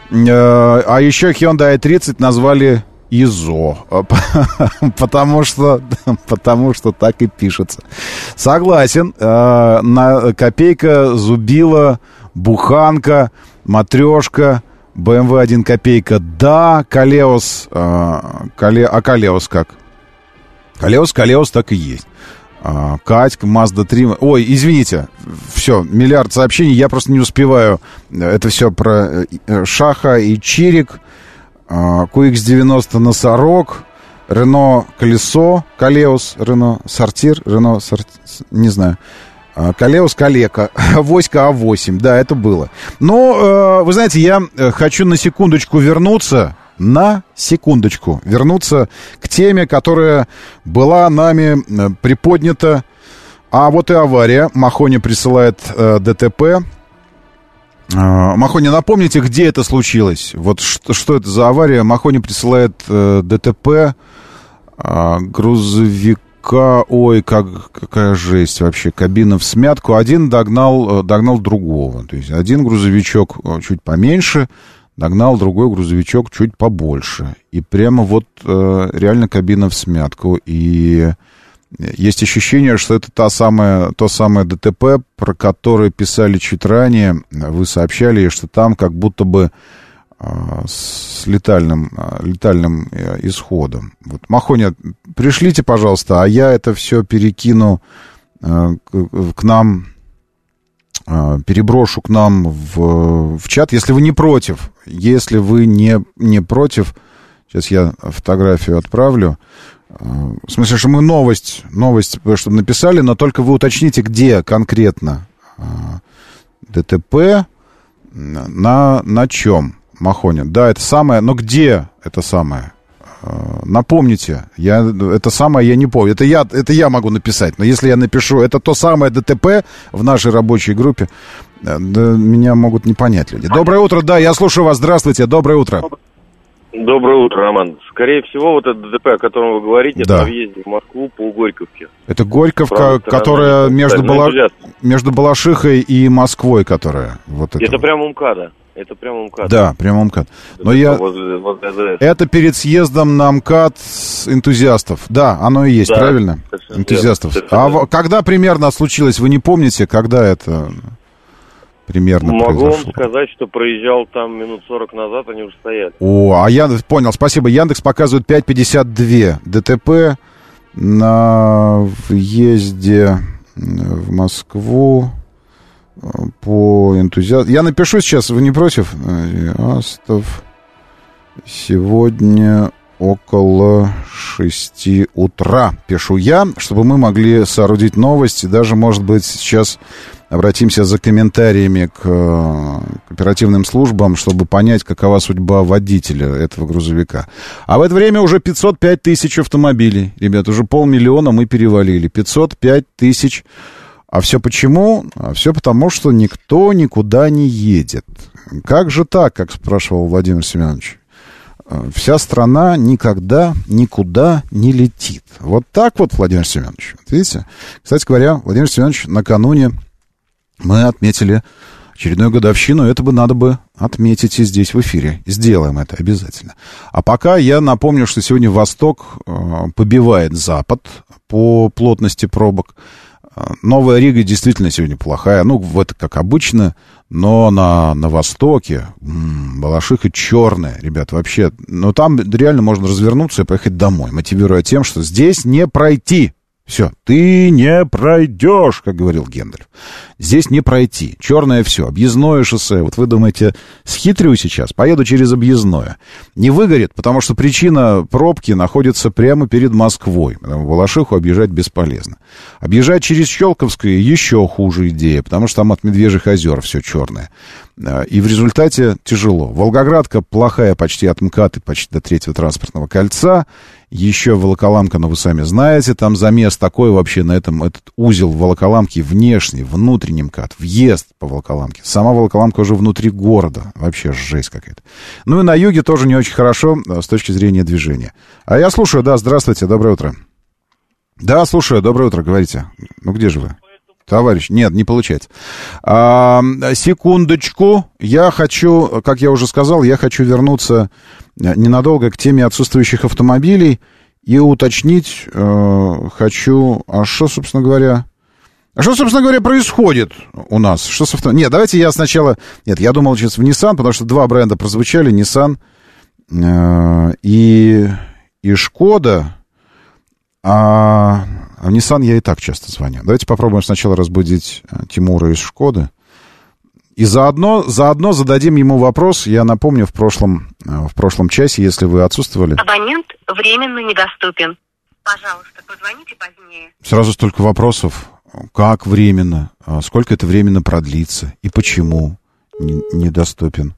А еще Hyundai ай тридцать назвали ИЗО, потому что, потому что так и пишется. Согласен. На копейка, зубила, буханка, матрешка. бэ эм вэ один копейка, да, Калеос, а, Кале, а Калеос как? Калеос, Калеос так и есть. А, Катька, Mazda три, ой, извините, все, миллиард сообщений, я просто не успеваю, это все про Шаха и Чирик, а, кью икс девяносто Носорог, Рено Колесо, Калеос, Рено Сортир, Рено Сортир, не знаю. Калеус Калека, Воська а восемь, да, это было. Но, э, вы знаете, я хочу на секундочку вернуться, на секундочку вернуться к теме, которая была нами приподнята. А вот и авария. Махоня присылает э, ДТП. Э, Махоня, напомните, где это случилось? Вот что, что это за авария? Махоня присылает э, ДТП, э, грузовик. Ой, как, какая жесть вообще, кабина в смятку. Один догнал, догнал другого. То есть один грузовичок чуть поменьше догнал другой грузовичок чуть побольше. И прямо вот э, реально кабина в смятку. И есть ощущение, что это та самая, то самое ДТП, про которое писали чуть ранее. Вы сообщали, что там как будто бы с летальным, летальным исходом. Вот, Махоня, пришлите, пожалуйста, а я это все перекину к, к нам переброшу к нам в, в чат, если вы не против. Если вы не, не против, сейчас я фотографию отправлю. В смысле, что мы новость, новость, чтобы написали, но только вы уточните, где конкретно ДТП, на, на чем, Махоня. Да, это самое, но где это самое? Напомните, я, это самое я не помню. Это я, это я могу написать, но если я напишу, это то самое ДТП в нашей рабочей группе, да, меня могут не понять люди. Доброе утро, да, я слушаю вас, здравствуйте, доброе утро. Доброе утро, Роман. Скорее всего, вот это ДТП, о котором вы говорите, да. это на въезде в Москву по Горьковке. Это Горьковка, которая между, Бала... между Балашихой и Москвой, которая. Вот это, это вот. прямо МКАДа. Это прямо МКАД. Да, прямо МКАД. Но это я... возле, возле это перед съездом на МКАД энтузиастов. Да, оно и есть, да, правильно? Энтузиастов. А в... когда примерно случилось, вы не помните, когда это... Примерно Могу произошло. вам сказать, что проезжал там минут сорок назад, они уже стояли. О, а я понял, спасибо. Яндекс показывает пять пятьдесят два ДТП на въезде в Москву по энтузиазму. Я напишу сейчас, вы не против? Астов сегодня около шести утра. Пишу я, чтобы мы могли соорудить новости. Даже, может быть, сейчас... Обратимся за комментариями к, к оперативным службам, чтобы понять, какова судьба водителя этого грузовика. А в это время уже пятьсот пять тысяч автомобилей. Ребят, уже полмиллиона мы перевалили. пятьсот пять тысяч. А все почему? А все потому, что никто никуда не едет. Как же так, как спрашивал Владимир Семенович? Вся страна никогда никуда не летит. Вот так вот, Владимир Семенович. Вот видите? Кстати говоря, Владимир Семенович накануне... Мы отметили очередную годовщину, это бы надо бы отметить и здесь в эфире. Сделаем это обязательно. А пока я напомню, что сегодня Восток побивает Запад по плотности пробок. Новая Рига действительно сегодня плохая. Ну, это как обычно, но на, на Востоке м-м, Балашиха черная, ребят, вообще. Но там реально можно развернуться и поехать домой, мотивируя тем, что здесь не пройти. Все, ты не пройдешь, как говорил Гендальф. Здесь не пройти. Черное все, объездное шоссе. Вот вы думаете, схитрю сейчас, поеду через объездное. Не выгорит, потому что причина пробки находится прямо перед Москвой. Балашиху объезжать бесполезно. Объезжать через Щелковское еще хуже идея, потому что там от Медвежьих озер все черное. И в результате тяжело. Волгоградка плохая почти от МКАД и почти до третьего транспортного кольца. Еще Волоколамка, но вы сами знаете, там замес такой вообще на этом, этот узел Волоколамки внешний, внутренний МКАД, въезд по Волоколамке. Сама Волоколамка уже внутри города, вообще жесть какая-то. Ну и на юге тоже не очень хорошо с точки зрения движения. А я слушаю, да, здравствуйте, доброе утро. Да, слушаю, доброе утро, говорите. Ну где же вы? Товарищ, нет, не получается. А, секундочку, я хочу, как я уже сказал, я хочу вернуться ненадолго к теме отсутствующих автомобилей и уточнить э, хочу, а что, собственно говоря, а что, собственно говоря, происходит у нас? Что с авто... Нет, давайте я сначала, нет, я думал сейчас в Nissan, потому что два бренда прозвучали, Nissan э, и, и Шкода, а... А в Nissan я и так часто звоню. Давайте попробуем сначала разбудить Тимура из Шкоды. И заодно, заодно зададим ему вопрос. Я напомню, в прошлом, в прошлом часе, если вы отсутствовали... Абонент временно недоступен. Пожалуйста, позвоните позднее. Сразу столько вопросов. Как временно? Сколько это временно продлится? И почему недоступен?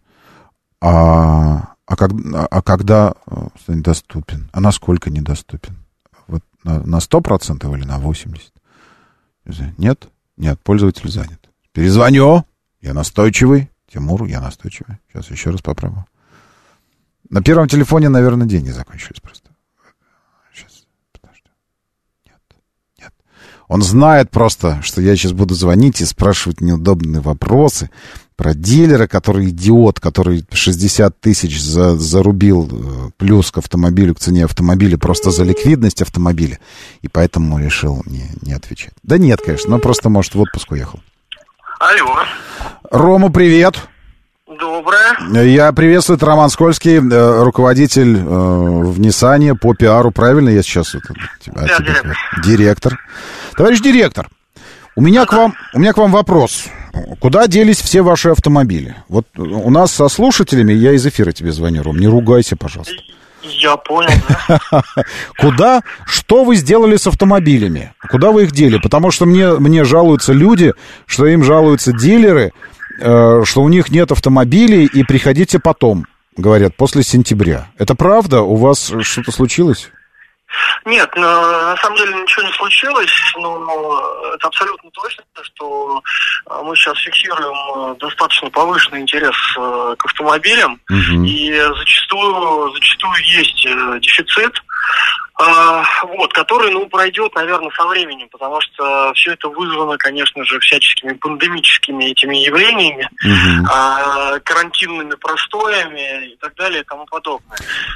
А, а, как, а когда станет доступен? А насколько недоступен? Вот на сто процентов или на восемьдесят процентов? Нет? Нет, пользователь занят. Перезвоню. Я настойчивый. Тимуру, я настойчивый. Сейчас еще раз попробую. На первом телефоне, наверное, деньги закончились просто. Сейчас, подожди. Нет, нет. Он знает просто, что я сейчас буду звонить и спрашивать неудобные вопросы про дилера, который идиот, который шестьдесят тысяч за, зарубил плюс к автомобилю, к цене автомобиля, просто за ликвидность автомобиля. И поэтому решил не, не отвечать. Да нет, конечно, но просто, может, в отпуск уехал. Алло. Рома, привет. Доброе. Я приветствую, это Роман Скользкий, руководитель э, в Ниссане по пиару. Правильно я сейчас... Это, тебя, да, тебя, директор. Директор. Товарищ директор, у меня, к вам, у меня к вам вопрос. Куда делись все ваши автомобили? Вот у нас со слушателями, я из эфира тебе звоню, Ром, не ругайся, пожалуйста. Я понял, да. Куда, что вы сделали с автомобилями? Куда вы их дели? Потому что мне, мне жалуются люди, что им жалуются дилеры, э, что у них нет автомобилей, и приходите потом, говорят, после сентября. Это правда? У вас что-то случилось? Нет, на самом деле ничего не случилось, но это абсолютно точно, что мы сейчас фиксируем достаточно повышенный интерес к автомобилям, угу. и зачастую, зачастую есть дефицит, вот, который, ну, пройдет, наверное, со временем, потому что все это вызвано, конечно же, всяческими пандемическими этими явлениями, угу. карантинными простоями и так далее и тому подобное.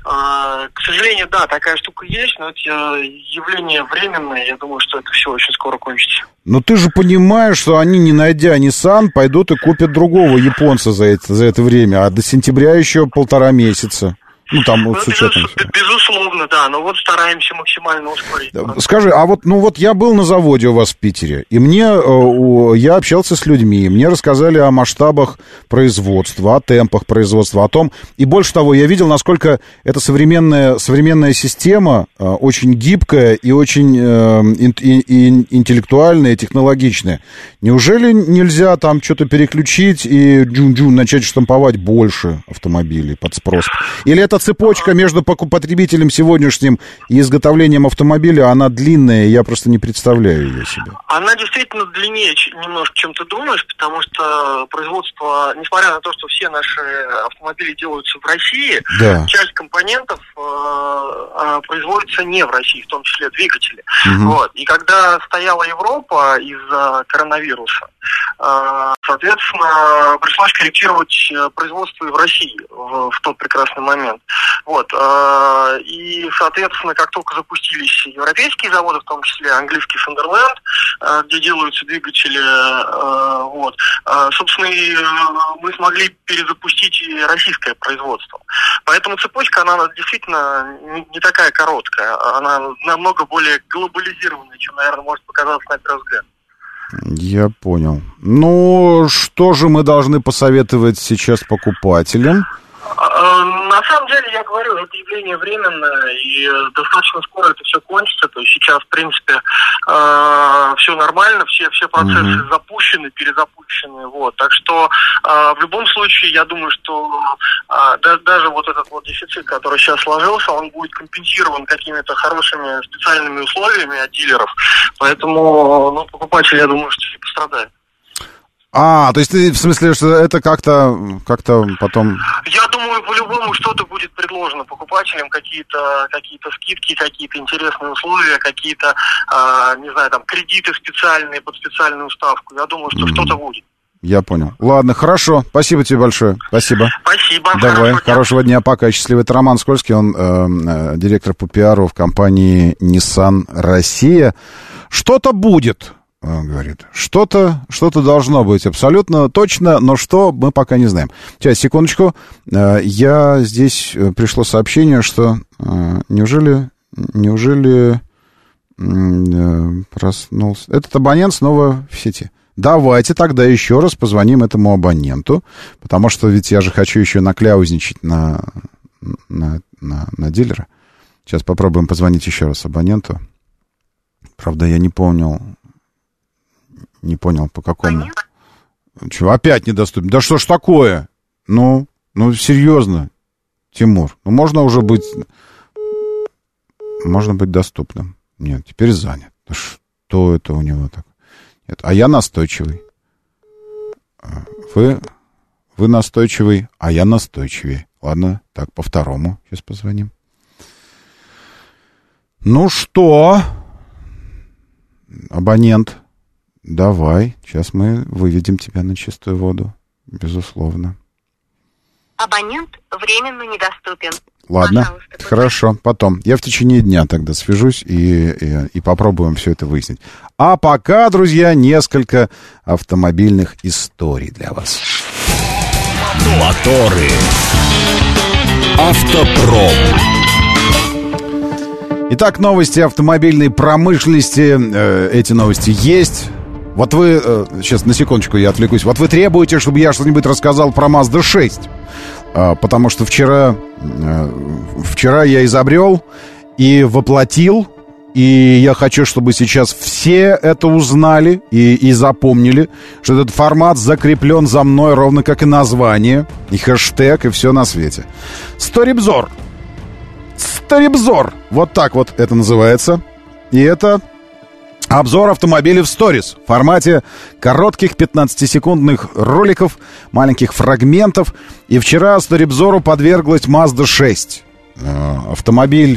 К сожалению, да, такая штука есть, но это явление временное, я думаю, что это все очень скоро кончится. Но ты же понимаешь, что они, не найдя Nissan, пойдут и купят другого японца за это, за это время, а до сентября еще полтора месяца. Ну, там вот ну, с учетом... Безусловно, да, но вот стараемся максимально ускорить. Скажи, а вот, ну вот я был на заводе у вас в Питере, и мне, я общался с людьми, мне рассказали о масштабах производства, о темпах производства, о том, и больше того, я видел, насколько эта современная, современная система очень гибкая и очень интеллектуальная, технологичная. Неужели нельзя там что-то переключить и джун-джун начать штамповать больше автомобилей под спрос? Или это цепочка между потребителем сегодняшним и изготовлением автомобиля, она длинная, я просто не представляю ее себе. Она действительно длиннее немножко, чем ты думаешь, потому что производство, несмотря на то, что все наши автомобили делаются в России, да. часть компонентов э, производится не в России, в том числе двигатели. Угу. Вот. И когда стояла Европа из-за коронавируса, э, соответственно, пришлось корректировать производство и в России в, в тот прекрасный момент. Вот. И, соответственно, как только запустились европейские заводы, в том числе английский Сандерленд, где делаются двигатели, вот, собственно, и мы смогли перезапустить и российское производство. Поэтому цепочка, она действительно не такая короткая, она намного более глобализированная, чем, наверное, может показаться на первый взгляд. Я понял. Ну, что же мы должны посоветовать сейчас покупателям? На самом деле, я говорю, это явление временное, и достаточно скоро это все кончится. То есть сейчас, в принципе, э, все нормально, все, все процессы mm-hmm. запущены, перезапущены. Вот. Так что э, в любом случае, я думаю, что э, да, даже вот этот вот дефицит, который сейчас сложился, он будет компенсирован какими-то хорошими специальными условиями от дилеров. Поэтому ну, покупатель, я думаю, что не пострадает. А, то есть ты в смысле, что это как-то, как-то потом... Я думаю, по-любому что-то будет предложено покупателям, какие-то, какие-то скидки, какие-то интересные условия, какие-то, э, не знаю, там, кредиты специальные под специальную ставку. Я думаю, что mm-hmm. что-то будет. Я понял. Ладно, хорошо. Спасибо тебе большое. Спасибо. Спасибо. Давай. Хорошего дня. Хорошего дня. Пока. Счастливый. Это Роман Скользкий. Он э, э, директор по пиару в компании Nissan Россия. Что-то будет. Говорит, что-то, что-то должно быть абсолютно точно, но что, мы пока не знаем. Сейчас, секундочку. Я здесь пришло сообщение, что неужели, неужели проснулся... Этот абонент снова в сети. Давайте тогда еще раз позвоним этому абоненту, потому что ведь я же хочу еще накляузничать на, на, на, на дилера. Сейчас попробуем позвонить еще раз абоненту. Правда, я не понял... Не понял, по какому. Чего, опять недоступен? Да что ж такое? Ну, ну, серьезно, Тимур. Ну, можно уже быть... Можно быть доступным. Нет, теперь занят. Да что это у него так? Нет, а я настойчивый. Вы... Вы настойчивый, а я настойчивее. Ладно, так, по второму. Сейчас позвоним. Ну что? Абонент. Давай, сейчас мы выведем тебя на чистую воду, безусловно. Абонент временно недоступен. Ладно, хорошо, потом. Я в течение дня тогда свяжусь и, и, и попробуем все это выяснить. А пока, друзья, несколько автомобильных историй для вас. Моторы. Автопром. Итак, новости автомобильной промышленности. Эти новости есть. Вот вы, сейчас на секундочку я отвлекусь. Вот вы требуете, чтобы я что-нибудь рассказал про Mazda шесть. Потому что вчера, вчера я изобрел и воплотил. И я хочу, чтобы сейчас все это узнали и, и запомнили, что этот формат закреплен за мной, ровно как и название, и хэштег, и все на свете. Сторибзор. Сторибзор. Вот так вот это называется. И это... обзор автомобилей в сторис в формате коротких пятнадцатисекундных роликов, маленьких фрагментов. И вчера сторибзору подверглась Mazda шесть. Автомобиль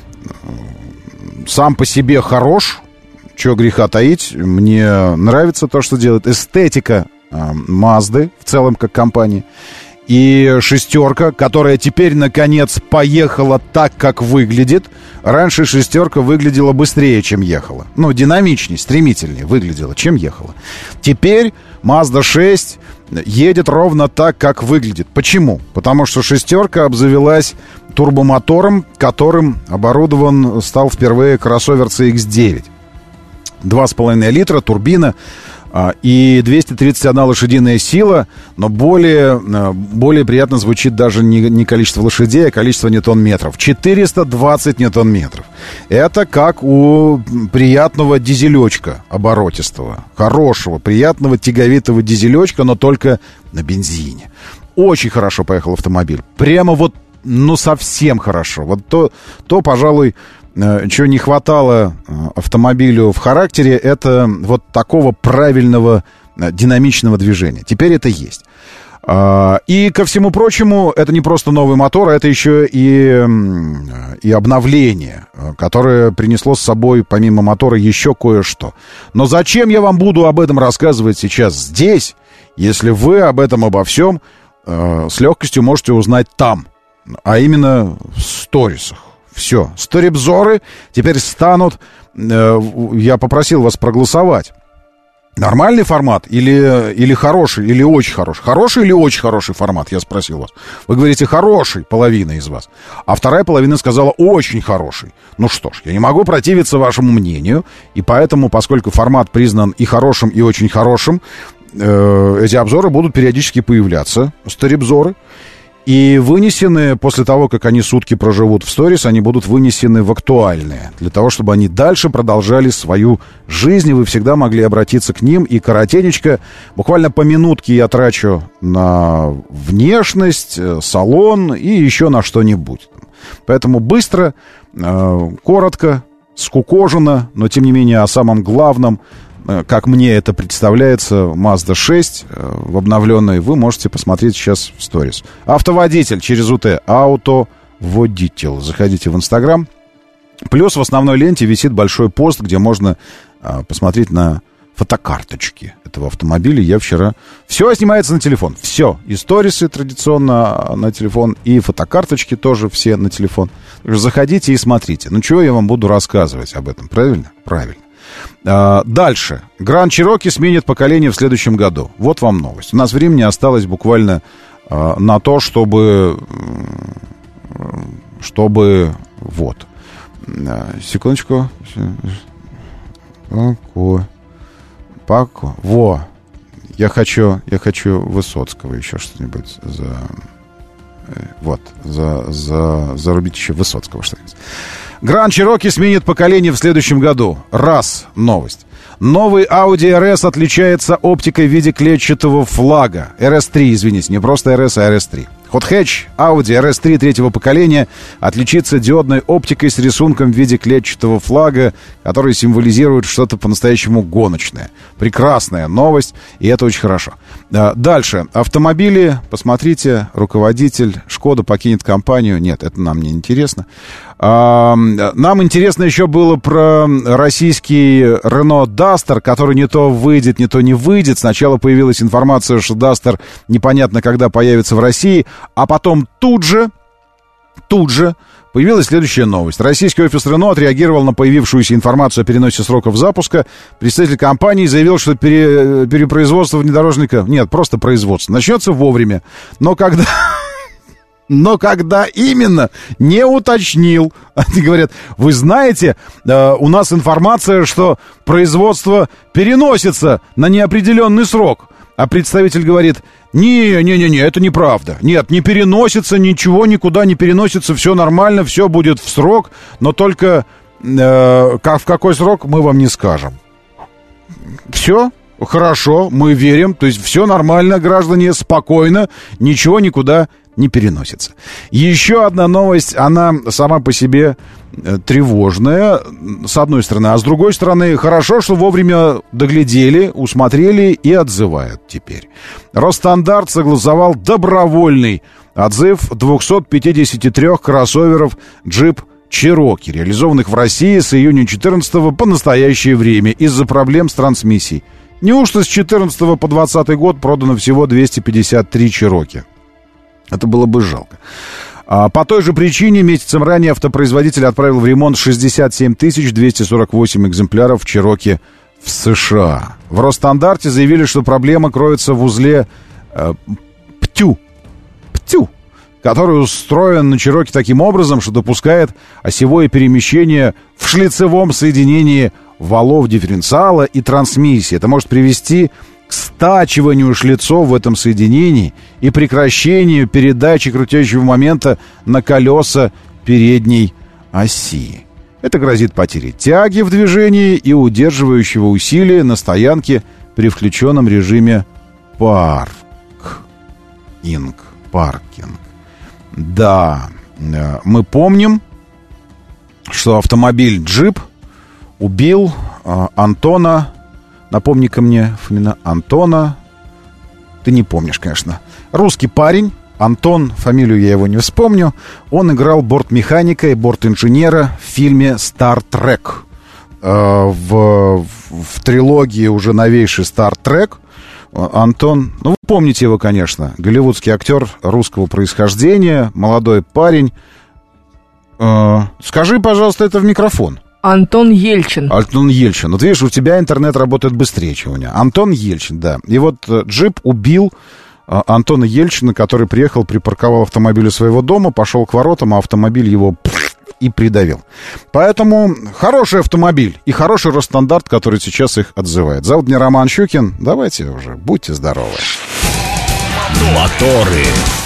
сам по себе хорош, чего греха таить. Мне нравится то, что делает. Эстетика Mazda в целом как компании. И шестерка, которая теперь, наконец, поехала так, как выглядит. Раньше шестерка выглядела быстрее, чем ехала. Ну, динамичнее, стремительнее выглядела, чем ехала. Теперь Mazda шесть едет ровно так, как выглядит. Почему? Потому что шестерка обзавелась турбомотором, которым оборудован стал впервые кроссовер си икс девять. два с половиной литра, турбина. И двести тридцать одна лошадиная сила, но более, более приятно звучит даже не, не количество лошадей, а количество ньютон-метров. четыреста двадцать ньютон-метров. Это как у приятного дизелечка оборотистого. Хорошего, приятного, тяговитого дизелечка, но только на бензине. Очень хорошо поехал автомобиль. Прямо вот, ну, совсем хорошо. Вот то, то пожалуй... чего не хватало автомобилю в характере, это вот такого правильного динамичного движения. Теперь это есть. И, ко всему прочему, это не просто новый мотор, а это еще и, и обновление, которое принесло с собой, помимо мотора, еще кое-что. Но зачем я вам буду об этом рассказывать сейчас здесь, если вы об этом обо всем с легкостью можете узнать там, а именно в сторисах. Все, сторибзоры теперь станут... Э, я попросил вас проголосовать. Нормальный формат или, или хороший, или очень хороший? Хороший или очень хороший формат, я спросил вас. Вы говорите, хороший, половина из вас. А вторая половина сказала, очень хороший. Ну что ж, я не могу противиться вашему мнению. И поэтому, поскольку формат признан и хорошим, и очень хорошим, э, эти обзоры будут периодически появляться, сторибзоры. И вынесены, после того, как они сутки проживут в сторис, они будут вынесены в актуальные. Для того, чтобы они дальше продолжали свою жизнь, и вы всегда могли обратиться к ним. И коротенечко, буквально по минутке я трачу на внешность, салон и еще на что-нибудь. Поэтому быстро, коротко, скукоженно, но тем не менее о самом главном, как мне это представляется, Mazda шесть в обновленной, вы можете посмотреть сейчас в сторис. Автоводитель через УТ, автоводитель. Заходите в Инстаграм. Плюс в основной ленте висит большой пост, где можно а, посмотреть на фотокарточки этого автомобиля. Я вчера... Все снимается на телефон. Все. И сторисы традиционно на телефон, и фотокарточки тоже все на телефон. Заходите и смотрите. Ну, чего я вам буду рассказывать об этом? Правильно? Правильно. Дальше. Grand Cherokee сменит поколение в следующем году. Вот вам новость. У нас времени осталось буквально на то, чтобы... Чтобы... Вот. Секундочку. Пако. Пако. Во. Я хочу... Я хочу Высоцкого еще что-нибудь за... Вот. За... За... Зарубить еще Высоцкого что-нибудь. Grand Cherokee сменит поколение в следующем году. Раз. Новость. Новый Audi эр эс отличается оптикой в виде клетчатого флага. эр эс три, извините, не просто эр эс, а эр эс три. Hot-hatch Audi эр эс три третьего поколения отличится диодной оптикой с рисунком в виде клетчатого флага, который символизирует что-то по-настоящему гоночное. Прекрасная новость, и это очень хорошо. Дальше. Автомобили. Посмотрите, руководитель Шкода покинет компанию. Нет, это нам не интересно. Нам интересно еще было про российский Renault Duster, который не то выйдет, не то не выйдет. Сначала появилась информация, что Duster непонятно когда появится в России, а потом тут же, тут же появилась следующая новость. Российский офис Renault отреагировал на появившуюся информацию о переносе сроков запуска. Представитель компании заявил, что пере, перепроизводство внедорожника... Нет, просто производство. Начнется вовремя. Но когда... Но когда именно, не уточнил. Они говорят, вы знаете, э, у нас информация, что производство переносится на неопределенный срок. А представитель говорит, не-не-не, это неправда. Нет, не переносится, ничего никуда не переносится, все нормально, все будет в срок, но только э, как, в какой срок мы вам не скажем. Все, хорошо, мы верим, то есть все нормально, граждане, спокойно, ничего никуда не переносится. Еще одна новость, она сама по себе тревожная, с одной стороны, а с другой стороны, хорошо, что вовремя доглядели, усмотрели и отзывают теперь. Росстандарт согласовал добровольный отзыв двухсот пятидесяти трёх кроссоверов Jeep Cherokee, реализованных в России с июня четырнадцатого по настоящее время из-за проблем с трансмиссией. Неужто с четырнадцатого по двадцатый год продано всего двести пятьдесят три Cherokee? Это было бы жалко. А по той же причине месяцем ранее автопроизводитель отправил в ремонт шестьдесят семь тысяч двести сорок восемь экземпляров Cherokee в США. В Росстандарте заявили, что проблема кроется в узле э, ПТЮ, ПТЮ, который устроен на Cherokee таким образом, что допускает осевое перемещение в шлицевом соединении валов дифференциала и трансмиссии. Это может привести к стачиванию шлицов в этом соединении и прекращению передачи крутящего момента на колеса передней оси. Это грозит потерей тяги в движении и удерживающего усилия на стоянке при включенном режиме парк. Инг, паркинг. Да, мы помним, что автомобиль Jeep убил э, Антона. Напомни-ка мне фамилия Антона. Ты не помнишь, конечно. Русский парень. Антон, фамилию я его не вспомню. Он играл бортмеханика и бортинженера в фильме «Star Trek». Э, в, в трилогии уже новейший «Star Trek». Антон, ну вы помните его, конечно. Голливудский актер русского происхождения. Молодой парень. Э, скажи, пожалуйста, это в микрофон. Антон Ельчин. Антон Ельчин. Вот видишь, у тебя интернет работает быстрее, чем у меня. Антон Ельчин, да. И вот джип убил а, Антона Ельчина, который приехал, припарковал автомобиль у своего дома, пошел к воротам, а автомобиль его пфф, и придавил. Поэтому хороший автомобиль и хороший Росстандарт, который сейчас их отзывает. Зовут меня Роман Щукин. Давайте уже, будьте здоровы. Моторы.